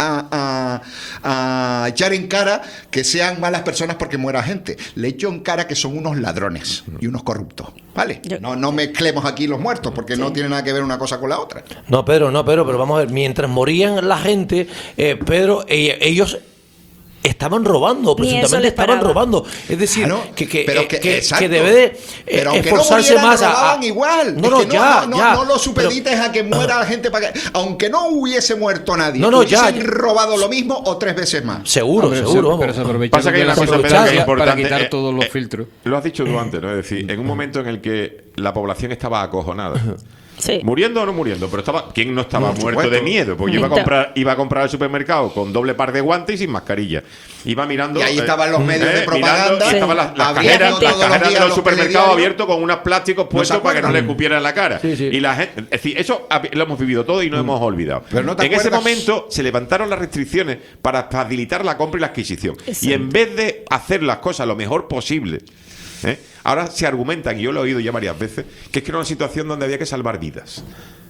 a, a- a echar en cara que sean malas personas porque muera gente. Le echo en cara que son unos ladrones y unos corruptos. ¿Vale? No, no mezclemos aquí los muertos porque no tiene nada que ver una cosa con la otra. No, Pedro, no, Pedro, pero vamos a ver, mientras morían la gente, eh, Pedro, eh, ellos estaban robando, Ni eso presuntamente le estaban paraba. robando. Es decir, Claro, que, que, pero eh, que- que, exacto. que debe de eh, Pero aunque esforzarse no murieran, más a, robaban a- igual. No, Es no, que ya, no, ya. no lo Pero- supedites a que muera la gente para que, aunque no hubiese muerto nadie, No, no, ya, hubiesen ya. robado lo mismo o tres veces más. Seguro, No, pero seguro. se- vamos. pero se aprovecharon Pasa que hay de una la cosa Pedro, que es circunstancia importante. para quitar eh, todos los eh, filtros. Lo has dicho tú antes, ¿no? Es decir, en un momento en el que la población estaba acojonada. Sí. Muriendo o no muriendo, pero estaba. ¿Quién no estaba Por muerto supuesto. de miedo? Porque iba a comprar, iba a comprar al supermercado con doble par de guantes y sin mascarilla. Iba mirando. Y ahí eh, estaban los medios de mirando, propaganda. y Sí. estaban las, las Abriendo cajeras, todos las los cajeras días de los los supermercados telediarios. abiertos con unos plásticos puestos se para que no le acuerdan? escupieran en la cara. Sí, sí. Y la gente, es decir, eso hab- lo hemos vivido todo y no hemos olvidado. Pero no te en ese acuerdas- momento se levantaron las restricciones para facilitar la compra y la adquisición. Exacto. Y en vez de hacer las cosas lo mejor posible, ¿eh? ahora se argumenta, y yo lo he oído ya varias veces, que es que era una situación donde había que salvar vidas.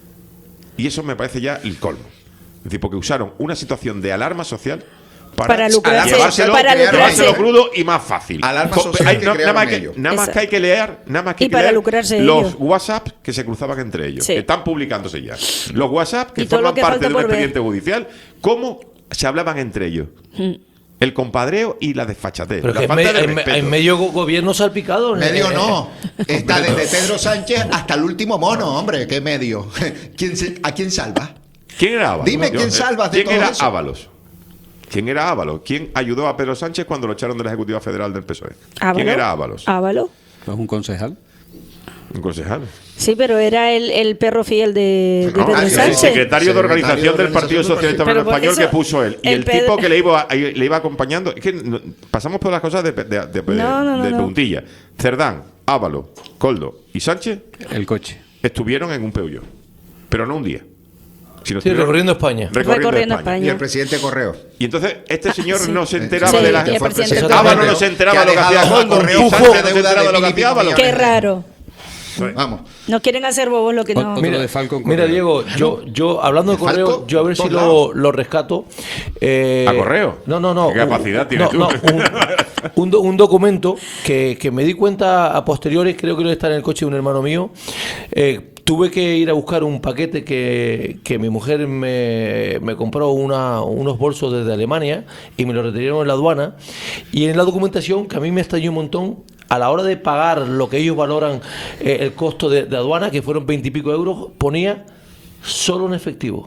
Y eso me parece ya el colmo. Es decir, porque usaron una situación de alarma social para, Para lucrarse, llevárselo, para lucrarse. llevárselo crudo y más fácil. Alarma Co- social hay- que no- nada más, crearon que, ellos. nada más Exacto. que hay que leer, nada más que Y hay que para leer lucrarse los ellos. WhatsApp que se cruzaban entre ellos, Sí. que están publicándose ya. Los WhatsApp que Y todo lo forman que parte falta de un por ver. expediente judicial, cómo se hablaban entre ellos. Mm. El compadreo y la desfachatez. Pero la que en, falta me- de en me- respeto. en medio go- gobierno salpicado. Medio eh, no. Está desde Pedro Sánchez hasta el último mono, hombre. ¿Qué medio? ¿Quién se- ¿A quién salva? ¿Quién era Ábalos? Dime Yo, quién eh, salvas de ¿Quién todo era eso? Ábalos? ¿Quién era Ábalos? ¿Quién ayudó a Pedro Sánchez cuando lo echaron de la Ejecutiva Federal del P S O E? Ávalo. ¿Quién era Ábalos? Ávalo. ¿Es un concejal? Un concejal. Sí, pero era el, el perro fiel de, de No, Pedro el Sánchez. secretario de organización Secretario de del Partido Organización Socialista Pero Obrero por Español eso, que puso él. Y el el, Pedro- tipo que le iba, le iba acompañando. Es que no- pasamos por las cosas de, de, de, de- No, no, no, de no. puntilla. Cerdán, Ávalo, Coldo y Sánchez El coche. estuvieron en un Peugeot. Pero no un día. Sino Sí, estuvieron recorriendo España. Recorriendo, Recorriendo España. España. Y el presidente Correo. Y entonces este señor sí. no se enteraba Sí, de la y el fue presidente presidente Ábalos Correo, no se enteraba que de ha lo que hacía dejado a Coldo. Correo Y Sánchez una no se deuda enteraba de de lo que mil y hacía pico Ábalos. Qué millones. raro. Vamos. No quieren hacer bobos lo que no. Otro de Falcon Mira, Correo. Diego, yo, yo hablando de ¿De Falco? correo, yo a ver si Por lo, lado. lo rescato. eh, ¿A correo? No, no, no. ¿Qué capacidad un, tienes no, tú? no, un, un do- un documento que, que me di cuenta a posteriores, creo que lo está en el coche de un hermano mío. Eh, tuve que ir a buscar un paquete que, que mi mujer me, me compró una, unos bolsos desde Alemania y me lo retiraron en la aduana. Y en la documentación, que a mí me extrañó un montón, a la hora de pagar lo que ellos valoran eh, el costo de, de aduana, que fueron veinte y pico euros, ponía solo en efectivo.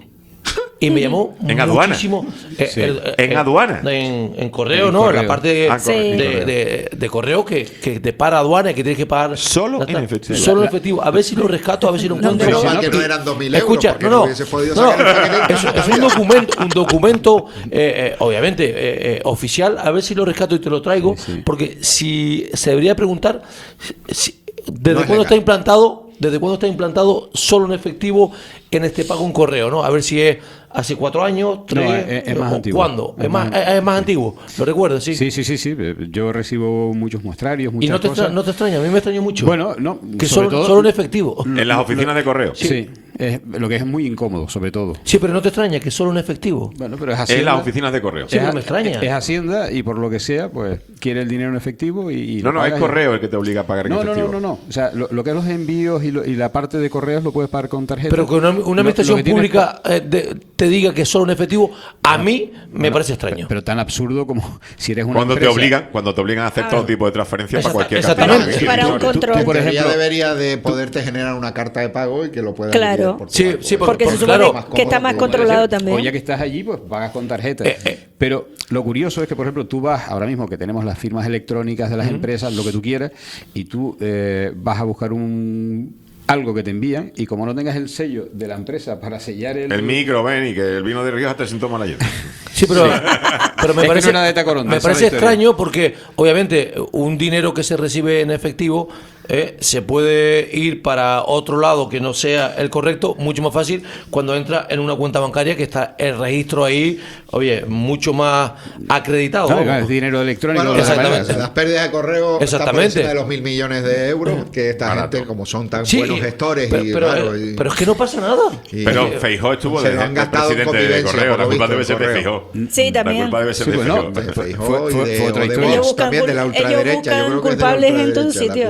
Y me llamó ¿En aduana? muchísimo. eh, Sí. el- eh, ¿En aduana? En, en correo, En ¿no? En correo. la parte de, Ah, correo. de, Sí. de- de correo que, que te para aduana y que tienes que pagar. Solo Ya en está. efectivo. Solo en La- efectivo. A ver si lo rescato, a ver si lo encuentro. Menos sí, mal no, que pero- no eran dos mil euros. Escucha, porque no, no no, hubiese podido no, sacar el paquete en es, puta es un vida. documento, un documento eh, eh, obviamente eh, eh, oficial, a ver si lo rescato y te lo traigo, Sí, sí. porque si se debería preguntar si- desde No es cuándo está legal. implantado, desde cuándo está implantado solo en efectivo en este pago en correo, ¿no? A ver si es hace cuatro años, tres, es- es más o antiguo. ¿cuándo? Es, Es más, más- es, es más antiguo, ¿lo recuerdas? Sí. Sí, sí, sí, sí. Yo recibo muchos muestrarios, Y muchas no te, cosas. extra- no te extraña, a mí me extrañó mucho. Bueno, no. que sobre solo, todo- solo en efectivo. En las oficinas de correo. Sí, es, lo que es muy incómodo, sobre todo. Sí, pero no te extraña que solo en efectivo. Bueno, pero es En Hacienda. las oficinas de correo. Sí, es, pero me extraña. es Hacienda y por lo que sea, pues quiere el dinero en efectivo y. y No, lo no, es pagas y- correo el que te obliga a pagar en No, no, efectivo. no, no, no. O sea, lo, lo que es los envíos y, lo- y la parte de correos lo puedes pagar con tarjeta. Pero que una, una Lo- lo administración que tienes pública eh, de- te diga que solo en efectivo, a mí me Bueno, parece extraño. Pero, pero tan absurdo como si eres una Cuando te empresa- obligan, cuando te obligan a hacer todo tipo de transferencias para Exacta- cualquier exactamente. cantidad. Para un Tú- tú- control. tú, por En teoría ejemplo, debería de poderte generar una carta de pago y que lo puedas Claro. liquidar por tu Sí, banco. sí, Eso Porque por- se es por- supone claro. que está más cómodo, controlado O también. ya que estás allí, pues pagas con tarjeta. Eh, eh. Pero lo curioso es que, por ejemplo, tú vas, ahora mismo que tenemos las firmas electrónicas de las empresas, lo que tú quieras, y tú eh, vas a buscar un algo que te envían, y como no tengas el sello de la empresa para sellar el... El micro, ven, y que el vino de Rioja te sentó mal ayer. Sí, pero, pero me Es que parece, no era de Tacoronda, me esa es la parece historia. extraño porque, obviamente, un dinero que se recibe en efectivo eh, se puede ir para otro lado que no sea el correcto, mucho más fácil cuando entra en una cuenta bancaria que está el registro ahí, oye, mucho más acreditado. Claro, ¿no? claro, es dinero electrónico. Bueno, de esa Exactamente. manera. las pérdidas de correo están por Exactamente. encima de los mil millones de euros, que esta Barato. gente, como son tan Sí, buenos y- gestores pero, y, pero, claro, eh, y- pero es que no pasa nada. y- Pero y- Feijóo estuvo se de, lo han de gastado en presidente de convivencia, correo. por La lo culpa visto, debe ser de en Feijóo. Sí, también. La culpa debe ser Sí, de bueno, Feijóo. de fue- Feijóo fue- y fue- de- fue o otra de historia. Vox Ellos buscan también de la cul- ellos ultraderecha. buscan Yo creo que es de la culpables en todo ultraderecha la sitio. culpa de que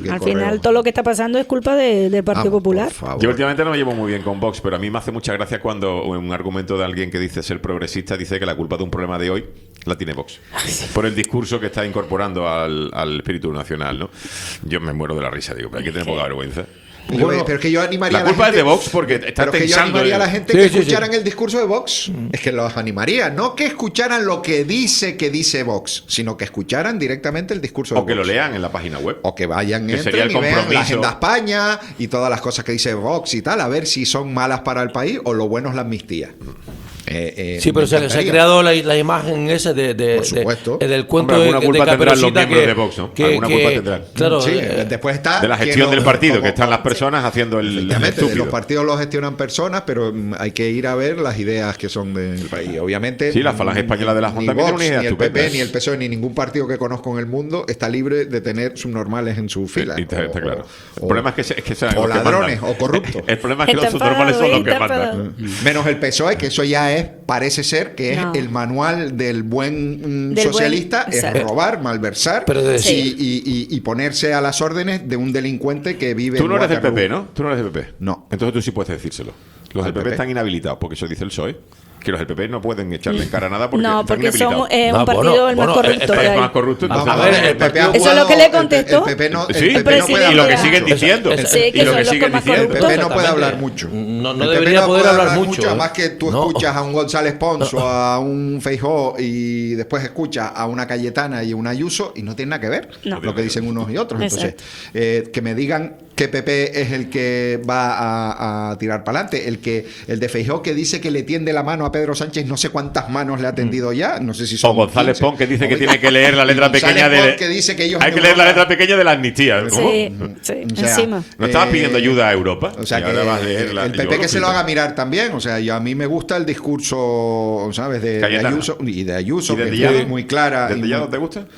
que Al correo. final todo lo que está pasando es culpa de- del Partido Vamos, Popular. por favor. Yo últimamente no me llevo muy bien con Vox, pero a mí me hace mucha gracia cuando un argumento de alguien que dice ser progresista dice que la culpa de un problema de hoy la tiene Vox. Por el discurso que está incorporando al, al espíritu nacional, ¿no? Yo me muero de la risa, digo, pero hay que tener poca vergüenza. Yo- pero es que yo animaría la a la culpa gente, es de Vox porque está pero es que yo tensando animaría a el- la gente Sí, que sí, sí. escucharan el discurso de Vox. Es que los animaría, no que escucharan lo que dice que dice Vox, sino que escucharan directamente el discurso de O que Vox. lo lean en la página web. O que vayan, Que sería entren el y vean la compromiso. Agenda España y todas las cosas que dice Vox y tal, a ver si son malas para el país o lo bueno es la amnistía. Eh, eh, Sí, pero me se, se ha encantaría. creado la, la imagen esa de, de, de- de- del cuento Hombre, alguna de, culpa de tendrán los Caperucita miembros que, de Vox, ¿no? que- Alguna que- culpa tendrán. Claro, Sí, eh, después está de la quien gestión lo- del partido, como- que están las personas haciendo el Efectivamente, estúpido. los partidos los gestionan personas, pero mm, hay que ir a ver las ideas que son del país. Obviamente, Sí, la Falange mm, Española de la Junta ni tiene Vox, una idea ni el estupenda. P P, ni el P S O E, ni ningún partido que conozco en el mundo está libre de tener subnormales en su fila. Y está, está O- claro. o- El problema es que, se- es que sean o los que ladrones mandan. o corruptos. El problema es que los subnormales son los que mandan. Menos el P S O E, que eso ya es, parece ser que es No. el manual del buen mm, Del socialista, buen- es exacto. robar, malversar Pero de- y, Sí. y- y- y ponerse a las órdenes de un delincuente que vive Tú en no eres del P Waterloo. P, ¿no? Tú no eres del P P. No. Entonces tú sí puedes decírselo. Los Al del P P, P P. están inhabilitados, porque eso dice el P S O E. Que los del P P no pueden echarle en cara nada porque No, están porque son inhabilitados. eh, un Ah, partido bueno, el más bueno, corrupto Es que hay. más corrupto. Vamos entonces- a ver, Ah, el P P ha Eso es jugado- lo que le el- contestó. El, P P no, el Sí, P P el no puede presidente y lo que hablar siguen mucho. diciendo. Sí, que y lo son que los siguen más diciendo. El P P no puede Exactamente. hablar mucho. No- no El P P debería poder puede hablar mucho, ¿eh? Además que tú No. escuchas a un González Pons o a un Feijóo y después escuchas a una Cayetana y una Ayuso y no tiene nada que ver No. lo que dicen unos y otros. Entonces, Exacto. eh, que me digan que P P es el que va a, a tirar para adelante. El que el de Feijóo que dice que le tiende la mano a Pedro Sánchez, no sé cuántas manos le ha tendido ya, no sé si son O González quince. Pons que dice que O- tiene que leer la letra González pequeña de. Pons que dice que ellos Hay en que leer la Europa- letra pequeña de la amnistía. ¿Cómo? Sí, sí, O sea, encima. ¿No estabas eh, pidiendo ayuda a Europa? O sea Y que ahora vas a leerla. el Y P yo P que se lo flipo. haga mirar también. O sea, yo a mí me gusta el discurso, ¿sabes? De, de Cayetana. Ayuso y de Ayuso, ¿Y que del es Dillado? muy, muy clara. ¿Del y Dillado muy- te gusta?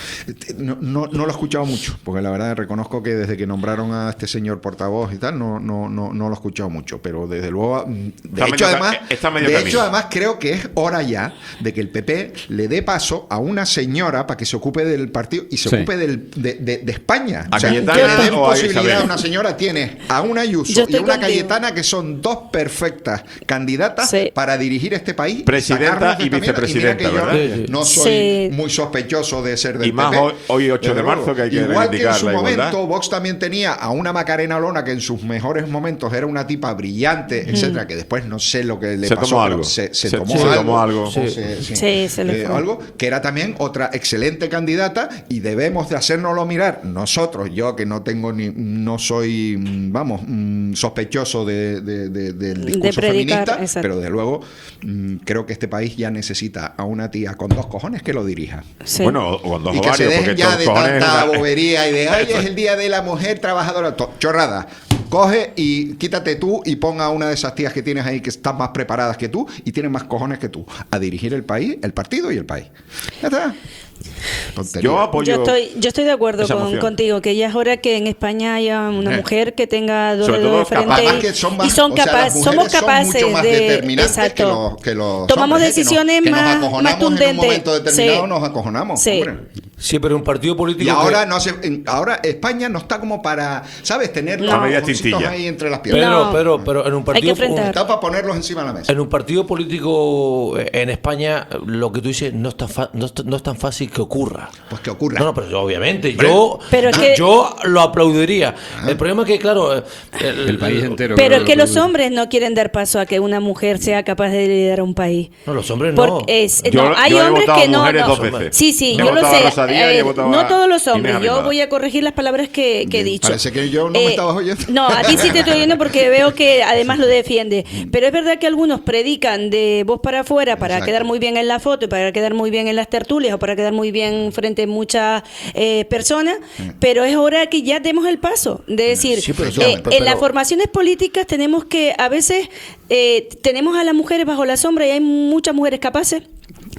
No, no, no lo he escuchado mucho, porque la verdad reconozco que desde que nombraron a este señor portavoz y tal, no, no, no, no lo he escuchado mucho, pero desde luego, mm, de Está hecho, medio ca- además, está medio de camino. hecho, además creo que es hora ya de que el P P le dé paso a una señora para que se ocupe del partido y se Sí. ocupe del, de, de- de España. ¿A O sea, que Cayetana le den o a posibilidad Isabel? a una señora, tiene a una Yo Ayuso y estoy a una contigo. Cayetana que son dos perfectas candidatas Sí. para dirigir este país. Presidenta sacarnos de y esta mierda. vicepresidenta, mira que yo ¿verdad? Sí, sí. no soy Sí. muy sospechoso de ser del Y más P P. hoy- hoy ocho de Desde marzo, luego. que hay que Igual que en reivindicar su la igualdad. momento Vox también tenía a una Macarena Olona que en sus mejores momentos era una tipa brillante, etcétera, que después no sé lo que le Se pasó, tomó pero algo. se, se Se- tomó se algo, tomó algo. o Sí. se- sí. Sí, se le Eh, fue. algo que era también otra excelente candidata y debemos de hacérnoslo mirar nosotros, yo que no tengo ni no soy mm, vamos mm, sospechoso de, de- de- del discurso predicar, feminista, exacto. pero de luego mm, creo que este país ya necesita a una tía con dos cojones que lo dirija. Sí. Bueno, o con dos Y que se ovarios, dejen porque ya estos de cojones- tanta bobería y de ay, es el día de la mujer trabajadora. To- Chorrada. Coge y quítate tú y ponga a una de esas tías que tienes ahí que están más preparadas que tú y tienen más cojones que tú a dirigir el país, el partido y el país. Ya está. Tontería. Yo apoyo. Yo estoy, yo estoy de acuerdo esa Pues con, moción. contigo, que ya es hora que en España haya una Eh. mujer que tenga dos Sobre dedos todo de frente Además y, que son y más- son o sea, las capaces, mujeres somos son capaces mucho más de determinantes exacto. que los, que los Tomamos hombres, ¿eh? Que nos- decisiones que nos más, acojonamos más en un tundentes. momento determinado Sí. nos acojonamos. Sí. hombre. Sí, pero un partido político. Y ahora que- no se, en- ahora España no está como para, ¿sabes? Tener los No. Media cojoncitos tintilla. ahí entre las piernas. Pero, No. pero, pero en un Hay que partido. enfrentar. Está para ponerlos encima de la mesa. En un partido político eh, en España, lo que tú dices no es tan, fa- no es, no es tan fácil que ocurra. Pues que ocurra. No, no, pero yo, obviamente, yo, Pero es que- yo lo aplaudiría. El problema es que, claro, eh, el, El país entero. Pero creo es que lo los hombres no quieren dar paso a que una mujer sea capaz de liderar un país. No, los hombres no. Porque es, Yo- no, hay yo he hombres votado que no. mujeres no. dos veces. Sí, sí, He yo lo votado a sé. Rosa Díaz y he Eh, votado no a todos los Inés hombres. Yo Arrimadas. voy a corregir las palabras que, que he dicho. Parece que yo no me Eh, estabas oyendo. No, a ti sí te estoy oyendo porque veo que además lo defiende. Pero es verdad que algunos predican de voz para afuera para Exacto. quedar muy bien en la foto y para quedar muy bien en las tertulias o para quedar muy bien frente a muchas eh, personas. Pero es hora que ya demos el paso. De decir, Sí, pero- eh, pero- en pero- las formaciones políticas tenemos que, a veces, eh, tenemos a las mujeres bajo la sombra y hay muchas mujeres capaces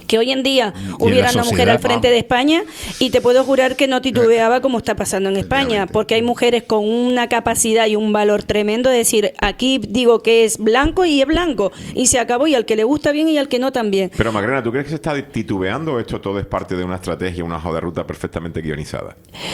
que hoy en día en hubiera la una mujer sociedad, al frente de España, y te puedo jurar que no titubeaba como está pasando en España, porque hay mujeres con una capacidad y un valor tremendo de decir, aquí digo que es blanco y es blanco, y se acabó, y al que le gusta bien y al que no también. Pero Magrena, ¿tú crees que se está titubeando o esto todo es parte de una estrategia, una hoja de ruta perfectamente guionizada?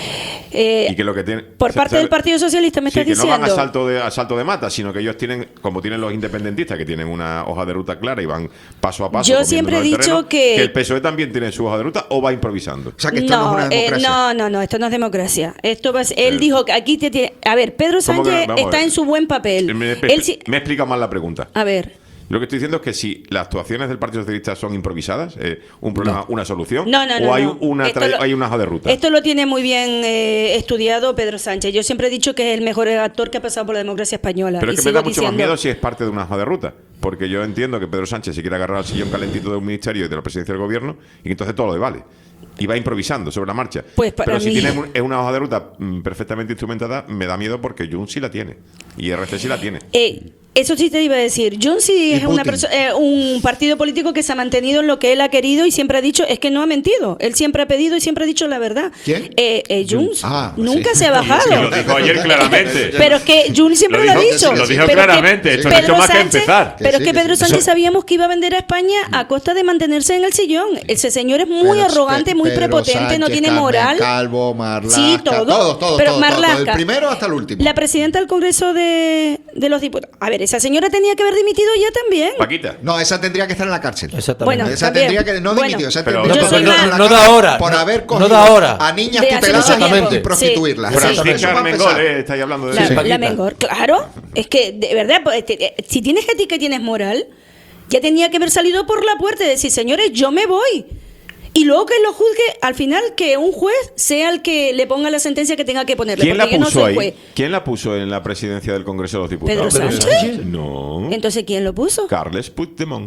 Eh, Y que lo que tiene, por se- parte se- del Partido Socialista me Sí, estás que no diciendo. van a salto de a salto de mata, sino que ellos tienen, como tienen los independentistas, que tienen una hoja de ruta clara y van paso a paso. Yo comiéndonos siempre he el dicho terreno, que- el P S O E también tiene su hoja de ruta o va improvisando. O sea, no, eh, no, no, no, esto no es democracia. Esto va a ser- él Eh. dijo que aquí te tiene. A ver, Pedro ¿Cómo que no? Sánchez Vamos a está ver. en su buen papel. Me, Él sí- me he explicado mal la pregunta. a ver. Lo que estoy diciendo es que si las actuaciones del Partido Socialista son improvisadas, eh, un problema, una solución, No, no, no, o hay no. una Esto tra- lo- hay una hoja de ruta. Esto lo tiene muy bien eh, estudiado Pedro Sánchez. Yo siempre he dicho que es el mejor actor que ha pasado por la democracia española. Pero y es que me sigo da mucho más diciendo- miedo si es parte de una hoja de ruta. Porque yo entiendo que Pedro Sánchez se quiere agarrar al sillón calentito de un ministerio y de la presidencia del gobierno, y que entonces todo lo vale. Y va improvisando sobre la marcha. Pues para Pero si mí- tiene un- es una hoja de ruta mm, perfectamente instrumentada, me da miedo porque Junts sí la tiene. Y R C sí la tiene. Eh, eso sí te iba a decir. Junts sí es una Putin. perso- eh, un partido político que se ha mantenido en lo que él ha querido y siempre ha dicho, es que no ha mentido. Él siempre ha pedido y siempre ha dicho la verdad. ¿Quién? Eh, eh, Junts. Ah, Nunca sí. se ha bajado. Sí, lo dijo ayer claramente. Pero es que Junts siempre Lo lo, dijo- ha dicho. lo dijo Pero claramente, que esto no ha hecho Pedro más que Sánchez- empezar. Pero Que es sí, que que Pedro sí. Sánchez Eso- sabíamos que iba a vender a España a costa de mantenerse en el sillón. Ese señor es muy Pero arrogante, muy Pedro prepotente, no Sánchez, tiene Carmen moral. Calvo, Marlaska, Sí, todo. todo, todo, Pero todo, todo, Marlaska, del primero hasta el último. La presidenta del Congreso de, de los Diputados. A ver, esa señora tenía que haber dimitido ya también. Paquita. No, esa tendría que estar en la cárcel. Bueno, esa también. tendría que no Bueno, dimitió, esa pero- tendría Yo que soy estar en más- la no da cárcel hora, por no- haber no cogido da hora. a niñas De hace tuteladas mucho tiempo. y prostituirlas. Sí. Sí. Eso- eso Francisca va a Armengol, empezar. eh, estáis hablando de La, eso. la Mengor, claro. Es que, de verdad, pues, te- si tienes ética y tienes moral, ya tenía que haber salido por la puerta y decir, señores, yo me voy. Y luego que lo juzgue, al final, que un juez sea el que le ponga la sentencia que tenga que ponerle. ¿Quién la porque yo no puso soy ahí? juez. ¿Quién la puso en la presidencia del Congreso de los Diputados? ¿Pedro Sánchez? No. Entonces, ¿quién lo puso? Carles Puigdemont.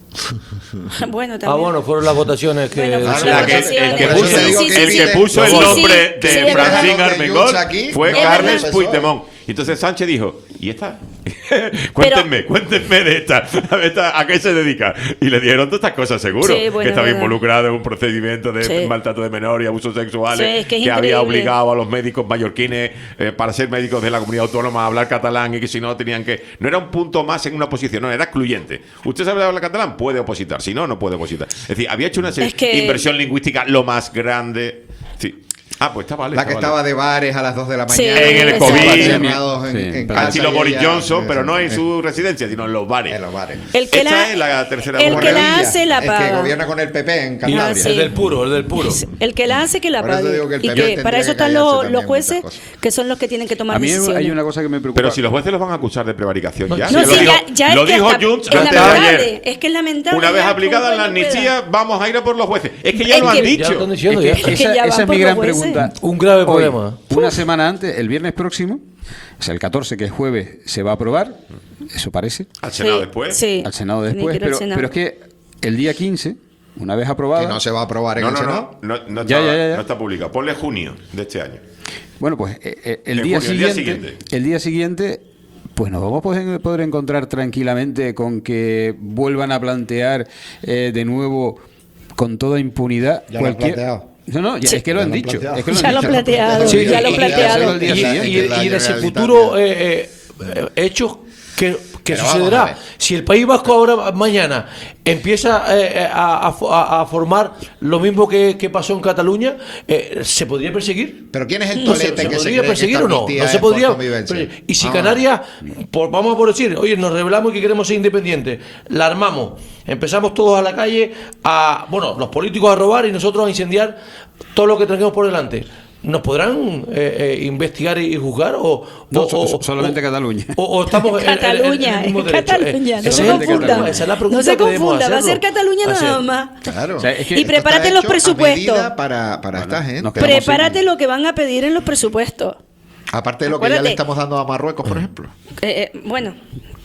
Bueno, también. Ah, bueno, fueron las votaciones que... Bueno, fueron Sí, las La que- votaciones. el que Sí, puso, sí, sí, el sí, que sí. puso el Sí, sí, nombre sí, de es verdad. Francine Armengol aquí, fue no, Carles es Puigdemont. Y entonces Sánchez dijo, ¿y esta? cuéntenme, cuéntenme de esta. A, ver, esta, ¿a qué se dedica? Y le dijeron todas estas cosas, seguro. Sí, bueno, que estaba bueno. involucrado en un procedimiento de Sí. maltrato de menor y abusos sexuales. Sí, es que es había increíble. obligado a los médicos mallorquines, eh, para ser médicos de la comunidad autónoma, a hablar catalán y que si no tenían que... No era un punto más en una posición, no, era excluyente. ¿Usted sabe hablar catalán? Puede opositar. Si no, no puede opositar. Es decir, había hecho una serie- Es que- inversión lingüística lo más grande. Sí. Ah, pues está vale. La que está estaba vale. de bares a las dos de la Sí, mañana. En el exacto. COVID. Encerrados en- Sí. en Al casa estilo y Boris ella- Johnson, pero no en eh, su residencia, sino en los bares. En los bares. El que Esta la, es la tercera el que la Borrevilla, hace la el que paga. gobierna con el P P en Y- Cantabria. Ah, sí. El del puro, el del puro. El que la hace que la Por eso pague. digo que el Y P P que tendría para eso que están callarse los, también los muchas jueces, cosas. que son los que tienen que tomar A mí decisiones. hay una cosa que me preocupa. Pero si los jueces los van a acusar de prevaricación ya. No, Si sí, lo ya, dijo, ya es lo que dijo hasta- Junts es antes de lamentable, ayer. es que es lamentable. Una vez ya, aplicada como la cuando amnistía, vamos a ir a por los jueces. Es que ya Es lo han que- dicho. Ya lo están diciendo, Es ya. que Es que esa, ya van esa es por mi los gran jueces. pregunta. Un grave Hoy, problema. Una semana antes, el viernes próximo, o sea, el catorce, que es jueves, se va a aprobar, eso parece, Al Senado Sí, después. sí. al Senado Tiene después, que ir al pero, Senado. pero es que el día quince, una vez Que aprobada, no se va a aprobar en No, el no, Senado. no, no, no Ya, está, ya, ya, ya. no está publicado. Ponle junio de este año. bueno, pues eh, eh, el, En día junio, el día siguiente, siguiente. el día siguiente, pues nos vamos a poder, poder encontrar tranquilamente con que vuelvan a plantear eh, de nuevo con toda impunidad Ya lo han cualquier... planteado. No, no, ya- Sí, es que lo ya han lo han dicho. planteado. Es que lo han Ya lo dicho. han planteado, Sí, ya lo y- han y hacerlo planteado. el día Y- Y, siguiente. y- que la y en ese Generalitat futuro eh, eh, eh, hechos que, que Pero vamos a sucederá. ver. Si el País Vasco ahora mañana empieza eh, eh, a, a fo- a- a formar lo mismo que, que pasó en Cataluña, eh, ¿se podría perseguir? Pero ¿quién es el No se, tolete se que se podría cree que perseguir esta o no? amnistía No se es por podría. convivencia? Pero- y si Ah. Canarias, por, vamos a por decir, oye, nos revelamos que queremos ser independientes, la armamos, empezamos todos a la calle a, bueno, los políticos a robar y nosotros a incendiar todo lo que tengamos por delante. ¿Nos podrán eh, eh, investigar y juzgar? O, No, o- so- o- so- solamente o- Cataluña. O, o estamos en- en- en- en Cataluña, el mismo es derecho. Cataluña, Eh, no ese se es el de confunda. Cataluña. Esa es la pregunta No se que debemos confunda, va a hacerlo. ser Cataluña Hacer. nada más. Claro. O sea, es que Y esto prepárate Está los hecho a presupuestos. medida para, para esta gente. nos quedamos Prepárate lo que van a pedir en los presupuestos. Aparte de lo que ya le Acuérdate. estamos dando a Marruecos, por ejemplo. Eh, eh, bueno,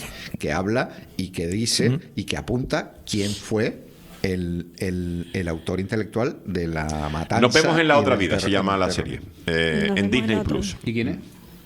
que habla y que dice y que apunta quién fue el, el, el autor intelectual de la matanza. Nos vemos en la y otra del vida, se terror- llama la terror. serie, eh, Nos en vemos Disney en otro. Plus. ¿Y quién es?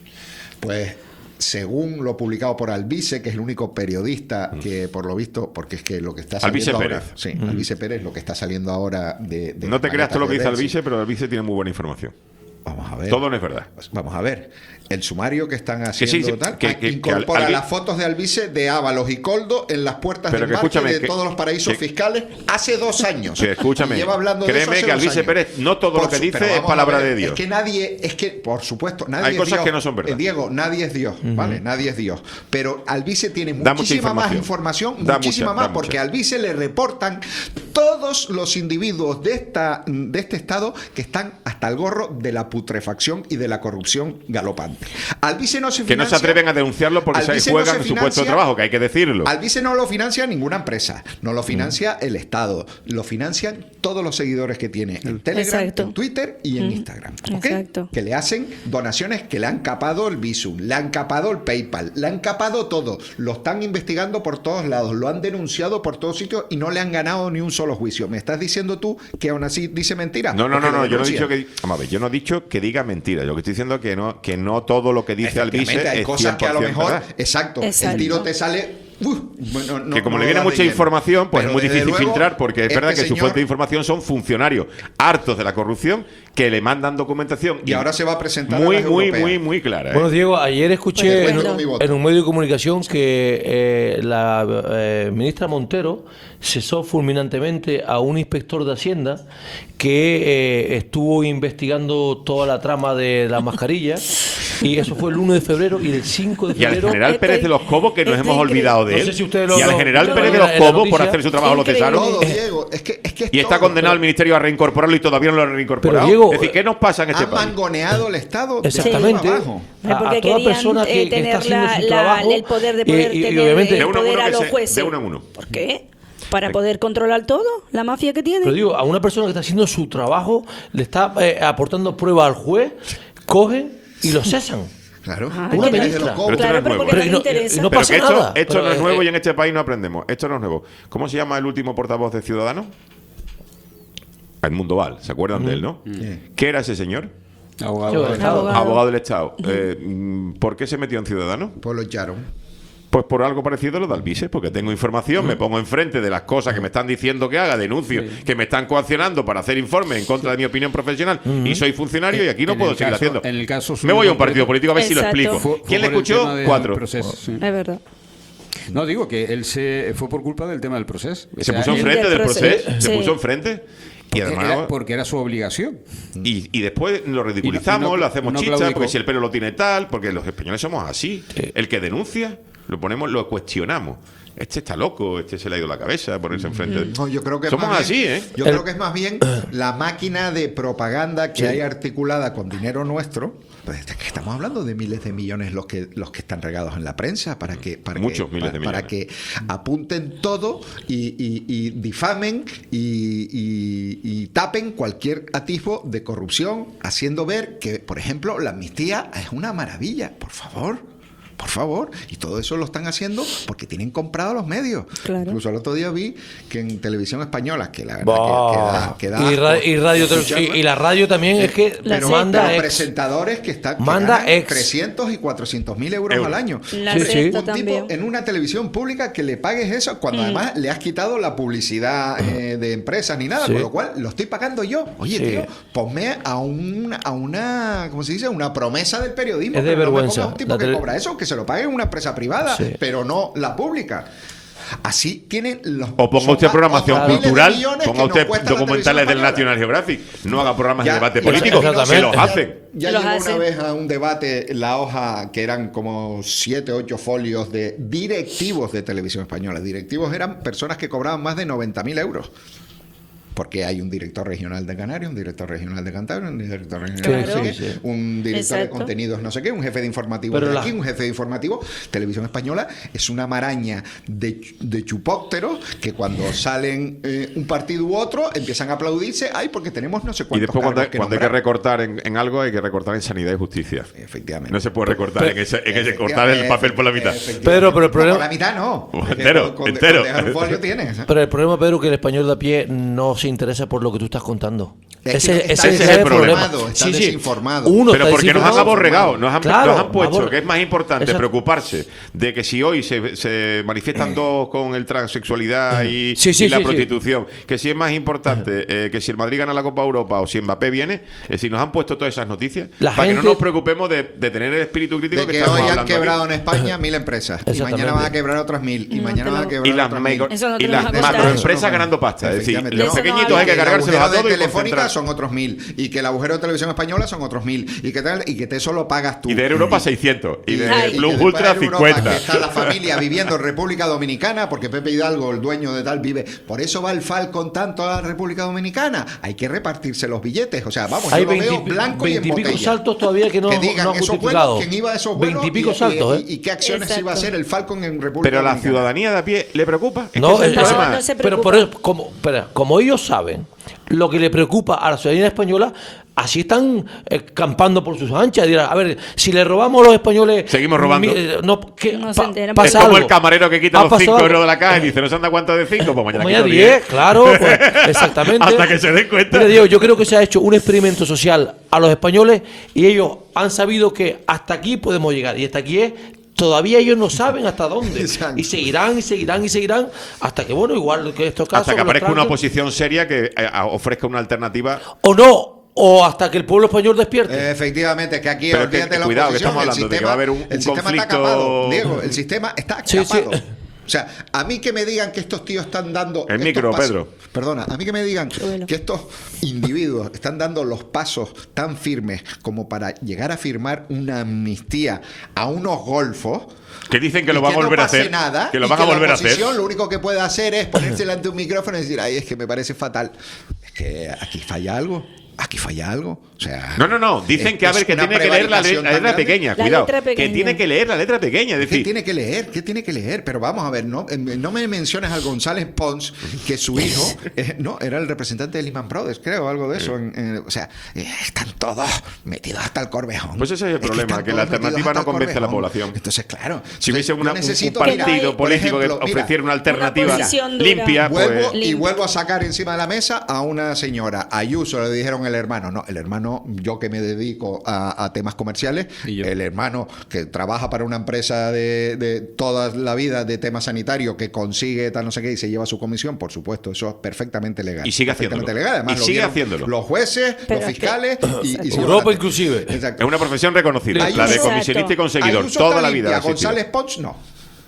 Pues según lo publicado por Alvise, que es el único periodista que, por lo visto, porque es que lo que está Alvise saliendo ahora, Pérez. sí, Mm. Alvise Pérez, lo que está saliendo ahora de, de No te creas todo lo que dice maletas de Alvise, pero Alvise tiene muy buena información. Vamos a ver. Todo no es verdad. Vamos a ver. El sumario que están Que haciendo sí, sí, tal, que- ah, que- que incorpora Alvi- las fotos de Alvise de Ábalos y Coldo en las puertas Pero del que embarque escúchame, de que- todos los paraísos que- fiscales hace dos años. Que escúchame, Y lleva hablando de eso créeme hace que dos Alvise años. Pérez no todo Por lo que su- dice pero es vamos a palabra ver, de Dios. Es que nadie, es que, por supuesto, nadie Hay es cosas Dios. que no son verdad. Eh, Diego, nadie es Dios, Ujú. ¿vale? Nadie es Dios. Pero Alvise tiene Da mucha muchísima más información. información, Da muchísima mucha, más, da porque mucha. a Alvise le reportan todos los individuos de, esta, de este estado que están hasta el gorro de la putrefacción y de la corrupción galopante. Alvise no se Que no se financia- atreven a denunciarlo porque se Alvise no juegan se su puesto de financia- trabajo, que hay que decirlo. Alvise no lo financia ninguna empresa, no lo financia el Estado, lo financian todos los seguidores que tiene en Telegram, Exacto. en Twitter y en Mm. Instagram. ¿ok? Exacto. Que le hacen donaciones que le han capado el Visum, le han capado el PayPal, le han capado todo. Lo están investigando por todos lados, lo han denunciado por todos sitios y no le han ganado ni un solo juicio. ¿Me estás diciendo tú que aún así dice mentira? No, no, Porque no, lo no, yo no he denuncian. dicho que vamos a ver, yo no he dicho que diga mentira. Yo que estoy diciendo que no que no todo lo que dice Alvise Efectivamente, hay es cosas que a lo cien por ciento mejor, verdad. exacto, Exacto. el tiro te sale. uh, bueno, no- que como no le lo viene das de mucha lleno. información, pues Pero es muy desde difícil luego, filtrar, porque es este verdad que su señor- fuente de información son funcionarios hartos de la corrupción que le mandan documentación Y ahora se va a presentar a muy, las muy, europeas. muy, muy clara. ¿eh? Bueno, Diego, ayer Pues escuché te en, cuento mi voto. en un medio de comunicación que eh, la eh, ministra Montero cesó fulminantemente a un inspector de Hacienda que eh, estuvo investigando toda la trama de la mascarilla, y eso fue el uno de febrero, y el cinco de Y al febrero... general Pérez de los Cobos, que nos estoy hemos increíble. olvidado de No él. sé si ustedes lo- y al lo- general lo- Pérez de en los la Cobos, por noticia. hacer su trabajo, lo Increíble. cesaron. Todo, Diego, es que, es que es Y está todo. condenado el ministerio a reincorporarlo y todavía no lo ha reincorporado. Pero, Diego, es decir, ¿qué nos pasa en este Han país? mangoneado el Estado de Exactamente. arriba abajo. A, a Porque toda querían persona que, eh, que está tener haciendo la- su la- trabajo, el poder de eh, poder y- y tener obviamente- el De uno en poder uno a que los se- jueces. de uno en uno. ¿Por qué? Para poder controlar todo, la mafia que tiene. Pero digo, a una persona que está haciendo su trabajo, le está eh, aportando pruebas al juez, cogen y lo cesan. Claro. Ah, Una que- ministra. Pero esto Claro, no es pero nuevo. porque ¿eh? no le interesa. y no Pero pasa que esto, nada. esto Pero, no es eh, nuevo eh, y en este país no aprendemos. Esto no es nuevo. ¿Cómo se llama el último portavoz de Ciudadanos? Edmundo Val. ¿Se acuerdan de él, no? ¿Qué era ese señor? Abogado. Abogado. Abogado del Estado. Eh, mm, ¿Por qué se metió en Ciudadanos? Pues lo echaron. Pues por algo parecido a lo de Alvise, porque tengo información, me pongo enfrente de las cosas que me están diciendo que haga, denuncio, que me están coaccionando para hacer informes en contra de mi opinión profesional, y soy funcionario y aquí no En puedo el seguir caso- haciendo. en el caso me voy a un suyo partido concreto- político a ver si lo Exacto. explico. Fue- fue ¿Quién le por el escuchó? tema del Cuatro. proceso, sí. Es verdad. No, digo que él se fue por culpa del tema del proceso. O Se sea, puso él- enfrente Del del proceso. proceso, se Sí. puso enfrente. Y además, era- porque era su obligación. y, y después lo ridiculizamos, Y no- y no- lo hacemos no chicha, claudicó. porque si el pelo lo tiene tal, porque los españoles somos así. El que denuncia, lo ponemos, lo cuestionamos. Este está loco, este se le ha ido la cabeza ponerse enfrente. No, yo creo que es Somos más así, bien- ¿eh? Yo creo que es más bien la máquina de propaganda que hay articulada con dinero nuestro. Pues es que estamos hablando de miles de millones los que los que están regados en la prensa para que para Muchos que, miles para, de para millones. que apunten todo y, y- y difamen y, y- y tapen cualquier atisbo de corrupción, haciendo ver que, por ejemplo, la amnistía es una maravilla. Por favor. Por favor, y todo eso lo están haciendo porque tienen comprado los medios. Claro. Incluso el otro día vi que en televisión española, que la verdad Bah. que, que da, que da y, ra- asco y radio escucharlo. y, y la radio también es que La pero sexta. manda pero ex. presentadores que están que Manda ganan ex. trescientos y cuatrocientos mil euros Euros. al año. La Sí, sexta sí. Un tipo también. en una televisión pública que le pagues eso cuando además le has quitado la publicidad eh, de empresas ni nada, Sí. con lo cual lo estoy pagando yo. Oye, Sí. tío, ponme a una, a una, ¿cómo se dice? Una promesa del periodismo. Es de pero no me vergüenza. pongas un tipo La que tele- cobra eso, que se lo pague en una empresa privada, Sí. pero no la pública. Así tienen los. O ponga son usted más- programación otros miles de cultural, millones que ponga nos usted cuesta la documentales del televisión National Geographic, no haga programas Ya, de debate ya, político, exactamente. se los hacen. Ya Los llegó hace. una vez a un debate la hoja que eran como siete, ocho folios de directivos de televisión española. Directivos eran personas que cobraban más de noventa mil euros. porque hay un director regional de Canarias, un director regional de Cantabria, un director regional Claro. de no sé qué, Sí, sí. un director de Exacto. contenidos no sé qué, un jefe de informativos Pero de la- aquí, un jefe de informativo. Televisión Española es una maraña de, ch- de chupópteros que cuando salen eh, un partido u otro empiezan a aplaudirse, ay, porque tenemos no sé Y cuántos después cuando, cargos que cuando hay que nombrar. recortar en, en algo, hay que recortar en sanidad y justicia. Efectivamente. No se puede recortar Pero- en ese, en ese cortar el papel por la mitad. Pedro, pero el problema- No, por la mitad no. Es que Entero, con- con- entero. con dejar un folio tienes. Pero el problema, Pedro, que el español de a pie no se interesa por lo que tú estás contando. Es ese, que ese está es el problema. desinformado, está desinformado. Uno Pero está porque nos han desinformado. aborregado, nos han, Claro, nos han puesto abor- que es más importante Exacto. preocuparse de que si hoy se, se manifiestan dos con el transexualidad y, Sí, sí, y la sí, sí. prostitución, que si es más importante eh, que si el Madrid gana la Copa Europa o si Mbappé viene, es decir, nos han puesto todas esas noticias La para que gente- no nos preocupemos de, de tener el espíritu crítico De que, que estamos hoy han hablando quebrado aquí. en España mil empresas y Exactamente. mañana van a quebrar otras mil y No mañana te van a lo- quebrar Y las, otras micro- mil. Eso no te y lo las vas a contar. macroempresas ganando pasta. Es decir, Efectivamente. los Eso no pequeñitos hay que Que el cargárselos a agujero todos de y Telefónica concentrar. son otros mil y que el agujero de Televisión Española son otros mil y que tal y que te eso lo pagas tú. Y de Europa seiscientos. Y de Ay. Y que Plus después Ultra en Europa, cincuenta. que está la familia viviendo en República Dominicana porque Pepe Hidalgo, el dueño de tal, vive. Por eso va el Falcon tanto a la República Dominicana. Hay que repartirse los billetes. O sea, vamos, Hay yo lo veo veinti- blanco y en veintipico botella. saltos todavía que no, que digan no han esos justificado. vuelos, quién iba a esos vuelos Veintipico y, saltos, y- ¿eh? y qué acciones Exacto. iba a hacer el Falcon en República Pero a la Dominicana. ciudadanía de a pie le preocupa. Es No, que ese es el el- problema. no se pero preocupa. por eso, como, espera, como ellos saben lo que le preocupa a la ciudadanía española, así están eh, campando por sus anchas. Dirán, a ver, si le robamos a los españoles. Seguimos robando. mi- eh, no, ¿qué? No Pa- se enteran. pasa Es como algo. el camarero que quita ¿Ha los pasado cinco algo? euros de la caja y dice, ¿no se anda cuánto de cinco? Pues mañana, Mañana quito diez, diez. claro, pues, exactamente. Hasta que se den cuenta. Mira, Diego, yo creo que se ha hecho un experimento social a los españoles y ellos han sabido que hasta aquí podemos llegar y hasta aquí es. Todavía ellos no saben hasta dónde. Exacto. Y seguirán, y seguirán, y seguirán, hasta que, bueno, igual que estos casos. Hasta que los aparezca una tranques, oposición seria que eh, a- ofrezca una alternativa. O no, o hasta que el pueblo español despierte. Efectivamente, que aquí Pero es olvídate que, la cuidado, que oposición, estamos el hablando de que sistema- va a haber un- el un sistema conflicto- está capado, Diego, el sistema está Sí, sí. capado. O sea, a mí que me digan que estos tíos están dando. El estos micro, pasos- Pedro. Perdona, a mí que me digan Bueno. que estos individuos están dando los pasos tan firmes como para llegar a firmar una amnistía a unos golfos. Que dicen que lo y van a no volver a pase hacer. nada, Que lo y van a volver la a hacer. oposición lo único que puede hacer es ponerse delante de un micrófono y decir, ay, es que me parece fatal. Es que aquí falla algo. Aquí falla algo. O sea, No, no, no. Dicen es- que a es ver que una tiene que leer la, le- prevaricación la tan letra grande. pequeña. La Cuidado. letra Que pequeña. tiene que leer la letra pequeña. Es ¿Qué decir, tiene que leer? ¿Qué tiene que leer? Pero vamos a ver, no, Eh, no me menciones al González Pons, que su hijo, eh, no, era el representante de Lehman Brothers, creo, algo de eso. en- en- o sea, eh, están todos metidos hasta el corvejón. Pues ese es el que problema, están que la todos metidos alternativa hasta no el convence a la corvejón. población. Entonces, claro. si hubiese yo una- un, necesito, un mira, partido por político ejemplo, que mira, ofreciera una alternativa posición dura. limpia, Vuelvo, pues. y vuelvo a sacar encima de la mesa a una señora. A Ayuso le dijeron el hermano. No, el hermano, yo que me dedico a, a temas comerciales, el hermano que trabaja para una empresa de, de toda la vida de temas sanitarios, que consigue tal no sé qué y se lleva su comisión, por supuesto, eso es perfectamente legal. Y sigue perfectamente haciéndolo. legal. Además, Y lo sigue vieron haciéndolo. Los jueces, Pero los es que- fiscales y, y Europa ciudadanos. inclusive. Exacto. Es una profesión reconocida. Ayuso- La de Exacto. comisionista y conseguidor. Ayuso Toda está la vida. limpia, ha existido. González Pons no.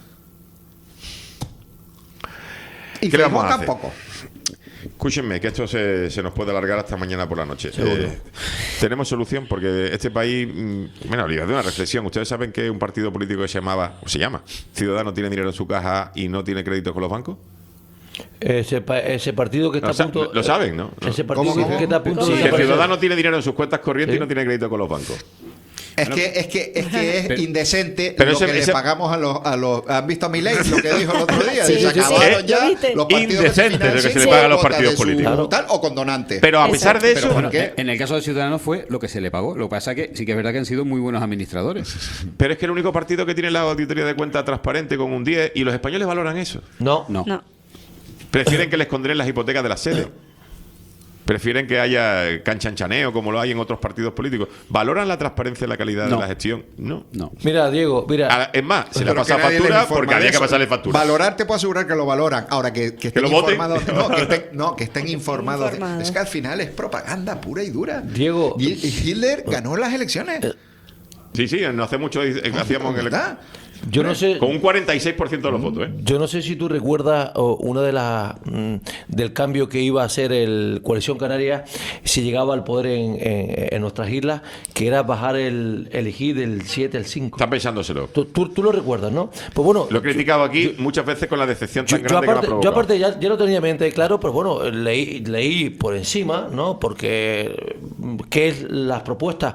Y ¿Qué le vamos Feijóo a hacer? tampoco. Escúchenme, que esto se, se nos puede alargar hasta mañana por la noche. Eh, tenemos solución porque este país. mm, Bueno, les doy una reflexión. Ustedes saben que un partido político que se llamaba, o se llama, Ciudadanos tiene dinero en su caja y no tiene créditos con los bancos. Ese, pa- ese partido que está Lo, sa- a punto. lo saben, ¿no? Ese partido ¿Cómo, que- cómo? que está a punto Sí, de que desaparecer. Ciudadanos tiene dinero en sus cuentas corrientes Sí. y no tiene crédito con los bancos. Es que, es que, es que es Pero- indecente pero lo ese- que ese- le pagamos a los, a los... ¿Han visto a Milei lo que dijo el otro día? Sí, Dice, sí, sí. acabaron ¿Eh? ya ¿Lo viste? los partidos Indecente que lo que se financian le paga a los cuota partidos de su políticos. tal o con donantes. Pero a pesar de Exacto. eso. Pero bueno, ¿Por qué? en el caso de Ciudadanos fue lo que se le pagó. Lo que pasa es que sí que es verdad que han sido muy buenos administradores. Pero es que el único partido que tiene la auditoría de cuenta transparente con un diez y los españoles valoran eso. No, No. No. Prefieren que les condenen las hipotecas de la sede. Prefieren que haya canchanchaneo como lo hay en otros partidos políticos. ¿Valoran la transparencia y la calidad No. de la gestión? No. No. Mira, Diego, mira. Ahora, es más, se le Pero pasa que nadie les factura informa porque de había que eso. pasarle factura. Valorar te puedo asegurar que lo valoran. Ahora que, que estén lo voten. informados. No, que estén, no, que estén informados. de- Informados. es que al final es propaganda pura y dura. Diego. Y, y Hitler ganó las elecciones. Sí, sí, no hace mucho eh, hacíamos el... ¿Verdad? Yo no sé, con un cuarenta y seis por ciento de los votos. ¿eh? Yo no sé si tú recuerdas oh, una de las mm, del cambio que iba a hacer el Coalición Canaria si llegaba al poder en, en, en nuestras islas, que era bajar el, el I G I del siete al cinco. Están pensándoselo. Tú, tú, tú lo recuerdas, ¿no? Pues bueno, lo he criticado aquí yo, muchas veces con la decepción tan yo, grande yo aparte, que me ha provocado. Yo aparte ya, ya lo tenía en mente claro, pero bueno, leí, leí por encima, ¿no? Porque qué es las propuestas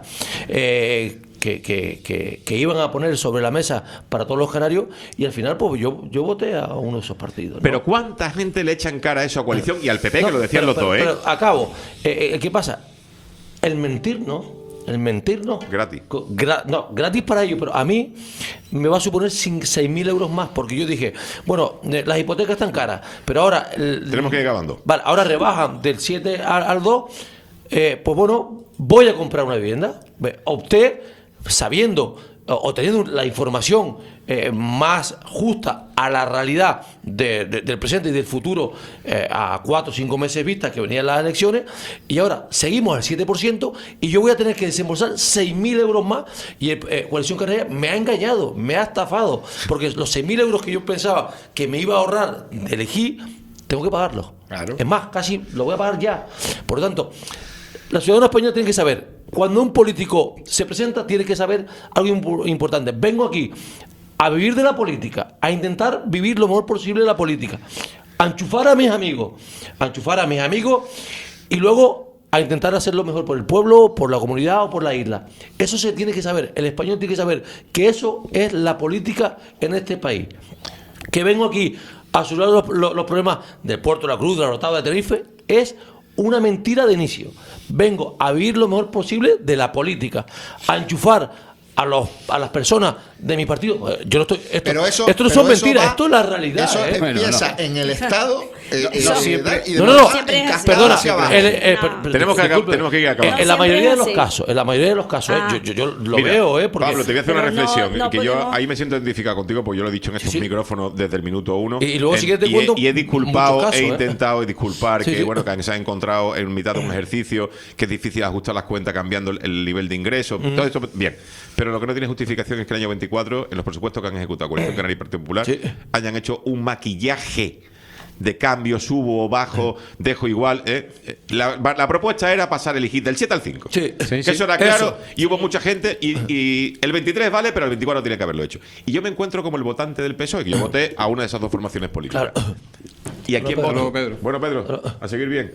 eh, Que, que, que, que iban a poner sobre la mesa para todos los canarios, y al final pues yo, yo voté a uno de esos partidos, ¿no? Pero ¿cuánta gente le echan cara a eso a Coalición y al P P, no, que lo decían los dos, eh? Pero acabo, eh, eh, ¿qué pasa? El mentir, ¿no? El mentir, ¿no? Gratis. Gra no, gratis para ellos, pero a mí me va a suponer seis mil euros más, porque yo dije, bueno, las hipotecas están caras, pero ahora... El, Tenemos que ir acabando. Vale, ahora rebajan del siete al, al dos, eh, pues bueno, voy a comprar una vivienda. Opté sabiendo o teniendo la información eh, más justa a la realidad de, de, del presente y del futuro eh, a cuatro o cinco meses vista que venían las elecciones, y ahora seguimos al siete por ciento y yo voy a tener que desembolsar seis mil euros más, y el, eh, Coalición Canaria me ha engañado, me ha estafado, porque los seis mil euros que yo pensaba que me iba a ahorrar de elegir, tengo que pagarlos. Claro. Es más, casi lo voy a pagar ya. Por lo tanto, la ciudadana española tiene que saber, cuando un político se presenta, tiene que saber algo importante. Vengo aquí a vivir de la política, a intentar vivir lo mejor posible de la política, a enchufar a mis amigos, a enchufar a mis amigos y luego a intentar hacer lo mejor por el pueblo, por la comunidad o por la isla. Eso se tiene que saber. El español tiene que saber que eso es la política en este país. Que vengo aquí a solucionar los, los, los problemas del Puerto de la Cruz, de la Rotava, de Tenerife, es una mentira de inicio. Vengo a vivir lo mejor posible de la política, a enchufar a los a las personas de mi partido. Yo no estoy esto, pero eso, esto no pero son mentiras, va, esto es la realidad. Eso ¿eh? empieza bueno, no. en el Estado eh, en no, la siempre, y no, no, no, perdona, el, eh, no. tenemos, que disculpe, tenemos que ir a acabar. En, en la mayoría de los casos, en la mayoría de los casos, ah. eh, yo, yo, yo lo Mira, veo, eh, porque Pablo, te voy a hacer una reflexión, no, no que podemos... yo ahí me siento identificado contigo, porque yo lo he dicho en estos sí, sí. micrófonos desde el minuto uno. Y, y luego en, si quieres te y cuento he, y he disculpado, casos, he eh. intentado disculpar sí, que sí. bueno, que se ha encontrado en mitad de un ejercicio, que es difícil ajustar las cuentas cambiando el, el nivel de ingresos, mm. todo esto, bien. Pero lo que no tiene justificación es que el año veinticuatro, en los presupuestos que han ejecutado Coalición Canaria y Partido Popular, sí. hayan hecho un maquillaje de cambio, subo o bajo, dejo igual. ¿eh? La, la propuesta era pasar el I G I del siete al cinco. Sí, sí, que sí. Eso era claro, eso. y hubo mucha gente, y, y el veintitrés vale, pero el veinticuatro tiene que haberlo hecho. Y yo me encuentro como el votante del P S O E, que yo voté a una de esas dos formaciones políticas. Claro. ¿Y a quién Pedro, voto? Pedro. Bueno, Pedro, a seguir bien.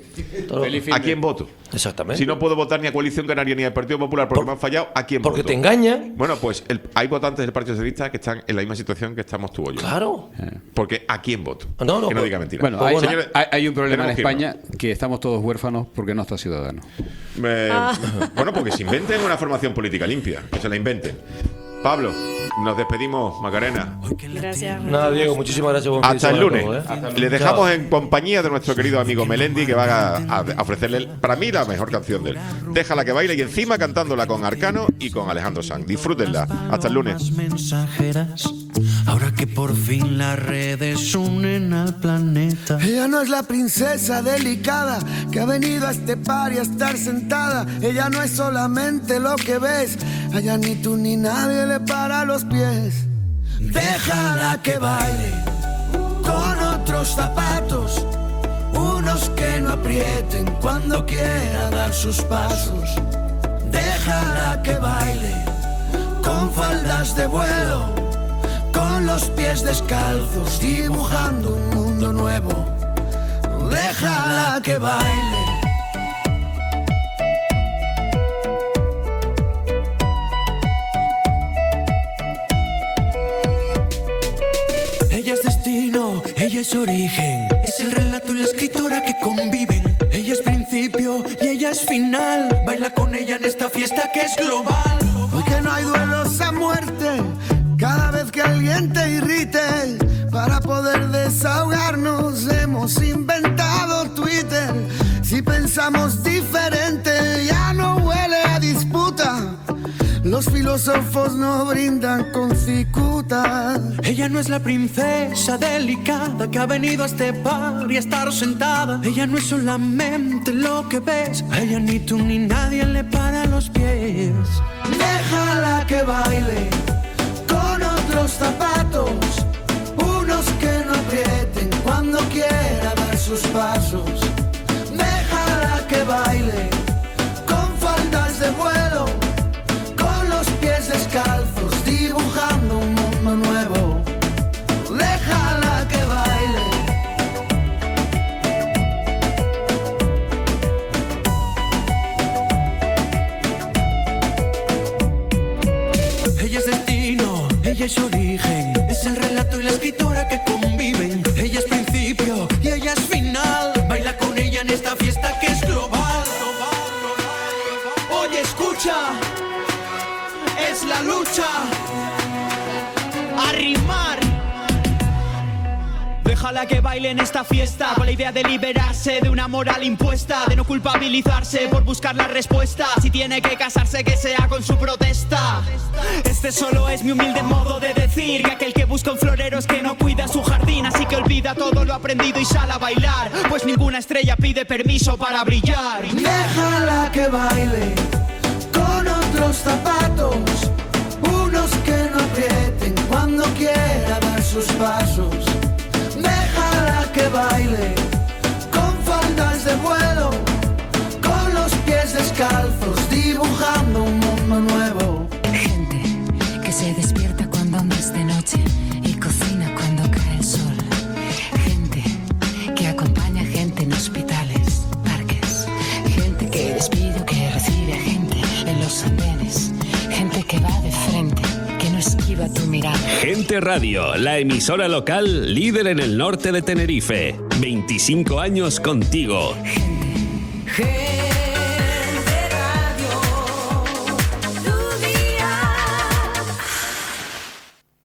¿A quién voto? Exactamente. Si no puedo votar ni a Coalición Canaria ni al Partido Popular porque Por, me han fallado, ¿a quién porque voto? Porque te engañan. Bueno, pues el, hay votantes del Partido Socialista que están en la misma situación que estamos tú o yo. Claro. Porque ¿a quién voto? No, no, que no diga mentira. Bueno, hay, bueno señores, hay, hay un problema en España que, que estamos todos huérfanos porque no está ciudadano. Eh, ah. Bueno, porque se inventen una formación política limpia, que se la inventen. Pablo, nos despedimos, Macarena. Gracias. Nada, Diego, muchísimas gracias. Buen Hasta el lunes. Todo, ¿eh? Hasta el Le dejamos Chao. en compañía de nuestro querido amigo Melendi, que va a, a ofrecerle, para mí, la mejor canción de él. Déjala que baile, y encima cantándola con Arcano y con Alejandro Sanz. Disfrútenla. Hasta el lunes. Mensajeras, ahora que por fin las redes unen al planeta. Ella no es la princesa delicada que ha venido a este par y a estar sentada. Ella no es solamente lo que ves. Allá ni tú ni nadie le para los pies. Déjala que baile con otros zapatos, unos que no aprieten cuando quiera dar sus pasos. Déjala que baile con faldas de vuelo, con los pies descalzos, dibujando un mundo nuevo. Déjala que baile. Ella es destino, ella es origen, es el relato y la escritura que conviven. Ella es principio y ella es final. Baila con ella en esta fiesta que es global. Hoy que no hay duelos a muerte, cada vez que alguien te irrite, para poder desahogarnos hemos inventado Twitter. Si pensamos diferente ya no huele a disputa. Los filósofos no brindan con cicuta. Ella no es la princesa delicada que ha venido a este par y a estar sentada. Ella no es solamente lo que ves. A ella ni tú ni nadie le para los pies. Déjala que baile con otros zapatos, unos que no aprieten cuando quiera dar sus pasos. Déjala que baile con faldas de vuelo, con los pies descalzos, dibujando un mundo nuevo. Déjala que baile. Ella es destino, ella es origen, es el relato y la escritora que conviven. Ella es principio y ella es final. Baila con ella en esta fiesta que es global. Oye, escucha, es la lucha. Arrimar. Déjala que baile en esta fiesta, con la idea de liberarse de una moral impuesta, de no culpabilizarse por buscar la respuesta. Si tiene que casarse, que sea con su protesta. Este solo es mi humilde modo de decir que aquel que busca un florero es que no cuida su jardín. Así que olvida todo lo aprendido y sale a bailar, pues ninguna estrella pide permiso para brillar. Déjala que baile con otros zapatos, unos que no aprieten cuando quiera dar sus pasos. Déjala que baile con faldas de vuelo, con los pies descalzos, dibujando un mundo nuevo. Gente que se despierta cuando aún es de noche y cocina cuando cae el sol. Gente que acompaña a gente en hospitales, parques. Gente que despide o que recibe a gente en los andenes. Gente que va de frente, que no esquiva tu mirada. Gente Radio, la emisora local líder en el norte de Tenerife. veinticinco años contigo. Gente